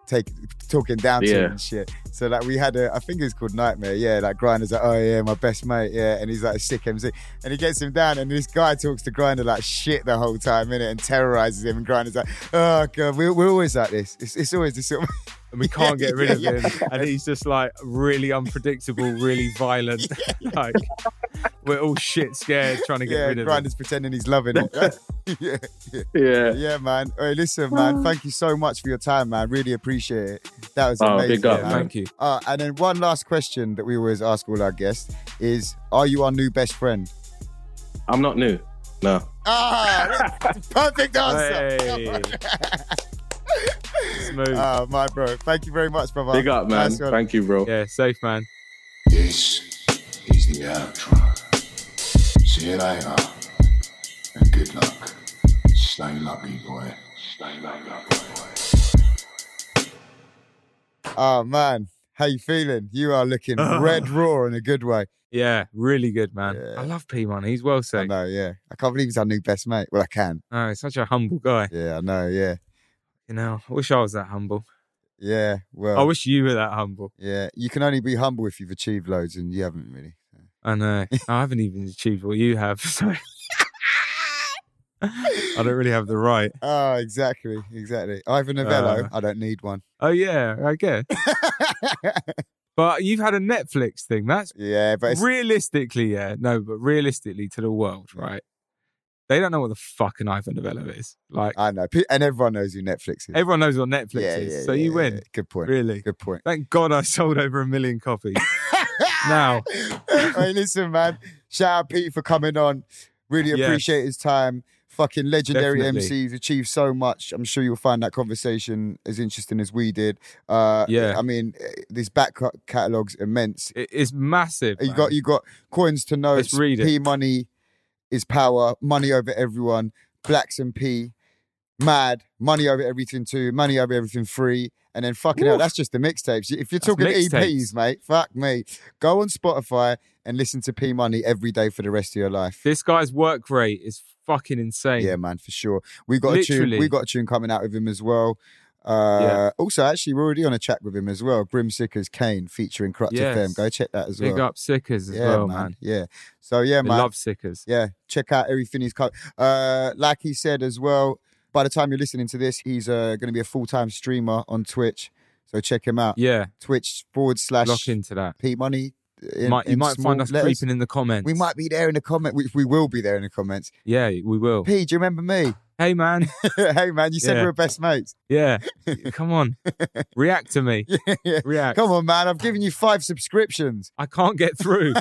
[SPEAKER 5] take talking down to
[SPEAKER 8] Yeah.
[SPEAKER 5] him and shit. So like we had a, I think it was called Nightmare. Yeah, like Grinder's like, oh yeah, my best mate. Yeah, and he's like a sick M C, and he gets him down, and this guy talks to Grinder like shit the whole time, innit, and terrorizes him. And Grinder's like, oh god, we're, we're always like this. It's, it's always this sort of.
[SPEAKER 6] And we can't get rid of
[SPEAKER 5] Yeah,
[SPEAKER 6] him. And he's just like really unpredictable, really violent. Like we're all shit scared trying to get
[SPEAKER 5] Yeah,
[SPEAKER 6] rid of him.
[SPEAKER 5] Grinder's pretending he's loving it. yeah, yeah,
[SPEAKER 8] Yeah.
[SPEAKER 5] yeah, man. Hey, listen, man. Thank you so much for your time, man. Really appreciate it. That was
[SPEAKER 8] Oh,
[SPEAKER 5] amazing.
[SPEAKER 8] big up,
[SPEAKER 5] man.
[SPEAKER 8] man.
[SPEAKER 6] Thank you.
[SPEAKER 5] Uh, and then one last question that we always ask all our guests is: are you our new best friend?
[SPEAKER 8] I'm not new. No.
[SPEAKER 5] Ah, perfect answer.
[SPEAKER 6] Hey. Smooth.
[SPEAKER 5] Oh, my bro. Thank you very much, brother.
[SPEAKER 8] Big up, man.
[SPEAKER 5] Nice one.
[SPEAKER 8] Thank you, bro.
[SPEAKER 6] Yeah, safe, man.
[SPEAKER 7] This is the outro. See you later. And good luck. Stay lucky, boy. Stay lucky, boy.
[SPEAKER 5] Oh, man. How you feeling? You are looking red raw in a good way.
[SPEAKER 6] Yeah, really good, man.
[SPEAKER 5] Yeah.
[SPEAKER 6] I love P Money. He's well
[SPEAKER 5] I
[SPEAKER 6] said.
[SPEAKER 5] know, yeah. I can't believe he's our new best mate. Well, I can.
[SPEAKER 6] Oh, he's such a humble guy.
[SPEAKER 5] Yeah, I know, yeah.
[SPEAKER 6] You know, I wish I was that humble.
[SPEAKER 5] Yeah, well.
[SPEAKER 6] I wish you were that humble.
[SPEAKER 5] Yeah, you can only be humble if you've achieved loads, and you haven't really.
[SPEAKER 6] I know. I haven't even achieved what you have, so I don't really have the right.
[SPEAKER 5] Oh, exactly, exactly. Ivan Novello,
[SPEAKER 6] Uh.
[SPEAKER 5] I don't need one.
[SPEAKER 6] Oh yeah, I guess. But you've had a Netflix thing. That's
[SPEAKER 5] Yeah, but it's,
[SPEAKER 6] realistically, yeah. No, but realistically to the world, right? They don't know what the fuck an Ivan Novello is. Like
[SPEAKER 5] I know, Pe- and everyone knows who Netflix is.
[SPEAKER 6] everyone knows what Netflix
[SPEAKER 5] yeah,
[SPEAKER 6] is,
[SPEAKER 5] yeah,
[SPEAKER 6] so
[SPEAKER 5] yeah,
[SPEAKER 6] you win.
[SPEAKER 5] yeah. Good point.
[SPEAKER 6] Really.
[SPEAKER 5] Good point.
[SPEAKER 6] Thank God I sold over a million copies. Now,
[SPEAKER 5] Hey, listen, man. Shout out Pete for coming on. Really
[SPEAKER 6] Yes.
[SPEAKER 5] appreciate his time. Fucking legendary
[SPEAKER 6] Definitely.
[SPEAKER 5] M Cs, achieved so much. I'm sure you'll find that conversation as interesting as we did. Uh,
[SPEAKER 6] Yeah.
[SPEAKER 5] I mean, this back ca- catalogue's immense.
[SPEAKER 6] it- it's massive.
[SPEAKER 5] You
[SPEAKER 6] man.
[SPEAKER 5] got you got Coins to Notes,
[SPEAKER 6] Let's read it.
[SPEAKER 5] P Money is Power, Money Over Everyone, Blacks and P, Mad, Money Over Everything Two, Money Over Everything Free, and then fucking hell,
[SPEAKER 6] Woof.
[SPEAKER 5] that's just the mixtapes. If you're
[SPEAKER 6] That's
[SPEAKER 5] talking E Ps,
[SPEAKER 6] mixtapes.
[SPEAKER 5] mate, fuck me. Go on Spotify and listen to P Money every day for the rest of your life.
[SPEAKER 6] This guy's work rate is fucking insane.
[SPEAKER 5] Yeah, man, for sure. We got a tune.
[SPEAKER 6] Literally.
[SPEAKER 5] We got a tune coming out with him as well. Uh,
[SPEAKER 6] Yeah.
[SPEAKER 5] Also, actually, we're already on a track with him as well. Grim Sickers Kane featuring Crutch
[SPEAKER 6] Yes.
[SPEAKER 5] F M. Go check that as
[SPEAKER 6] Big
[SPEAKER 5] well.
[SPEAKER 6] up Sickers as
[SPEAKER 5] yeah,
[SPEAKER 6] well,
[SPEAKER 5] man.
[SPEAKER 6] man.
[SPEAKER 5] Yeah. So yeah,
[SPEAKER 6] We
[SPEAKER 5] man.
[SPEAKER 6] love Sickers.
[SPEAKER 5] Yeah, check out everything he's cut. Uh, like he said as well, by the time you're listening to this, he's uh, going to be a full-time streamer on Twitch. So check him out.
[SPEAKER 6] Yeah,
[SPEAKER 5] Twitch forward slash
[SPEAKER 6] lock into that.
[SPEAKER 5] P Money. in-
[SPEAKER 6] might, you
[SPEAKER 5] in
[SPEAKER 6] might
[SPEAKER 5] small
[SPEAKER 6] find us
[SPEAKER 5] letters.
[SPEAKER 6] creeping in the comments.
[SPEAKER 5] We might be there in the comment. We, we will be there in the comments.
[SPEAKER 6] Yeah, we will.
[SPEAKER 5] P, do you remember me?
[SPEAKER 6] Hey, man.
[SPEAKER 5] Hey, man, you said
[SPEAKER 6] Yeah.
[SPEAKER 5] we were best mates.
[SPEAKER 6] Yeah. Come on. React to me.
[SPEAKER 5] Yeah.
[SPEAKER 6] React.
[SPEAKER 5] Come on, man. I've given you five subscriptions.
[SPEAKER 6] I can't get through.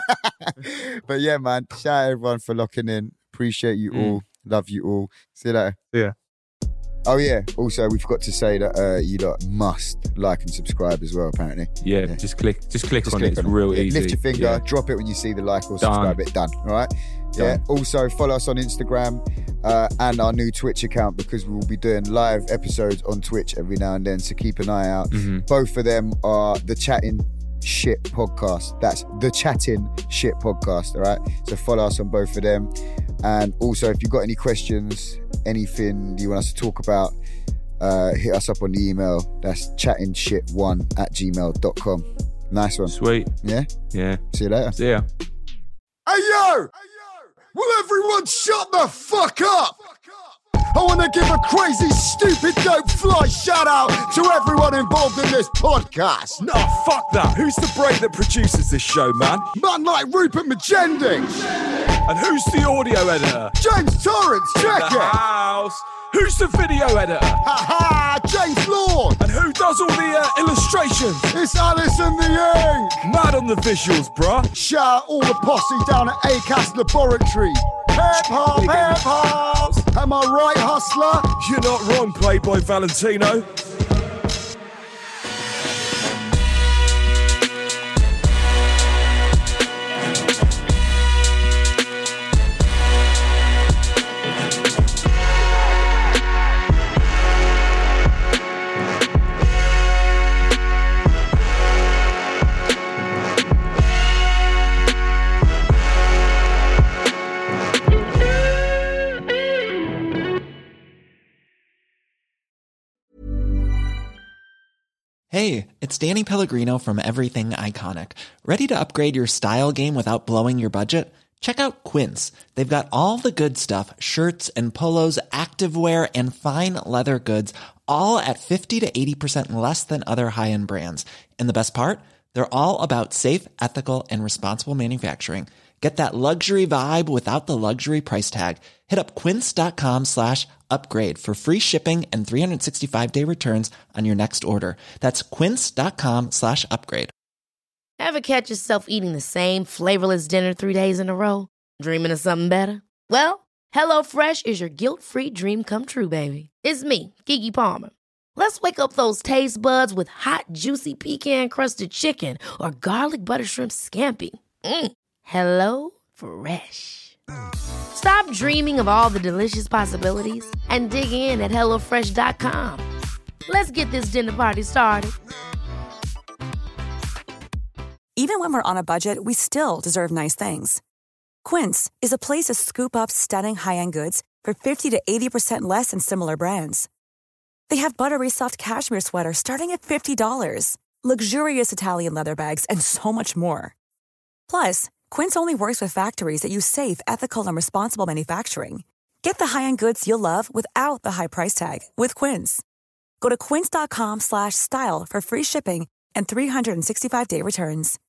[SPEAKER 5] But yeah, man, shout out everyone for locking in. Appreciate you
[SPEAKER 6] Mm.
[SPEAKER 5] all. Love you all. See you later.
[SPEAKER 6] Yeah.
[SPEAKER 5] Oh, yeah. Also, we forgot to say that uh, you lot must like and subscribe as well, apparently.
[SPEAKER 6] Yeah,
[SPEAKER 5] Yeah.
[SPEAKER 6] just click just click
[SPEAKER 5] Just
[SPEAKER 6] on
[SPEAKER 5] click
[SPEAKER 6] it. It's
[SPEAKER 5] on
[SPEAKER 6] real
[SPEAKER 5] Yeah,
[SPEAKER 6] easy.
[SPEAKER 5] Lift your finger,
[SPEAKER 6] Yeah.
[SPEAKER 5] drop it when you see the like or
[SPEAKER 6] Done.
[SPEAKER 5] subscribe it. Done. All right? Yeah.
[SPEAKER 6] Done.
[SPEAKER 5] Also, follow us on Instagram uh, and our new Twitch account because we will be doing live episodes on Twitch every now and then. So keep an eye out.
[SPEAKER 6] Mhm.
[SPEAKER 5] Both of them are the Chatting Shit Podcast. That's the Chatting Shit Podcast. All right? So follow us on both of them. And also, if you've got any questions, anything you want us to talk about, uh, hit us up on the email. That's chatting shit one at gmail dot com. Nice one.
[SPEAKER 6] Sweet.
[SPEAKER 5] Yeah?
[SPEAKER 6] Yeah.
[SPEAKER 5] See you later.
[SPEAKER 6] See ya.
[SPEAKER 12] Hey yo! Will everyone shut the fuck up? I want to give a crazy, stupid, dope fly shout out to everyone involved in this podcast.
[SPEAKER 13] Nah, fuck that. Who's the brain that produces this show, man?
[SPEAKER 12] Man like Rupert Magending,
[SPEAKER 13] And who's the audio editor?
[SPEAKER 12] James Torrance, check
[SPEAKER 13] the
[SPEAKER 12] it.
[SPEAKER 13] house. Who's the video editor?
[SPEAKER 12] Ha ha, James Lord.
[SPEAKER 13] And who does all the uh, illustrations?
[SPEAKER 12] It's Alison the Ink.
[SPEAKER 13] Mad on the visuals, bruh.
[SPEAKER 12] Shout out all the posse down at ACAST Laboratory. Hip hop, hip hop. Am I right, hustler?
[SPEAKER 13] You're not wrong, Playboy Valentino.
[SPEAKER 14] Hey, it's Danny Pellegrino from Everything Iconic. Ready to upgrade your style game without blowing your budget? Check out Quince. They've got all the good stuff, shirts and polos, activewear, and fine leather goods, all at fifty to eighty percent less than other high-end brands. And the best part? They're all about safe, ethical, and responsible manufacturing. Get that luxury vibe without the luxury price tag. Hit up quince.com slash upgrade for free shipping and three sixty-five day returns on your next order. That's quince.com slash upgrade.
[SPEAKER 9] Ever catch yourself eating the same flavorless dinner three days in a row? Dreaming of something better? Well, HelloFresh is your guilt-free dream come true, baby. It's me, Keke Palmer. Let's wake up those taste buds with hot, juicy pecan-crusted chicken or garlic butter shrimp scampi. Mm. Hello Fresh. Stop dreaming of all the delicious possibilities and dig in at hello fresh dot com. Let's get this dinner party started.
[SPEAKER 15] Even when we're on a budget, we still deserve nice things. Quince is a place to scoop up stunning high-end goods for fifty to eighty percent less than similar brands. They have buttery soft cashmere sweaters starting at fifty dollars, luxurious Italian leather bags, and so much more. Plus, Quince only works with factories that use safe, ethical, and responsible manufacturing. Get the high-end goods you'll love without the high price tag with Quince. Go to quince.com slash style for free shipping and three sixty-five day returns.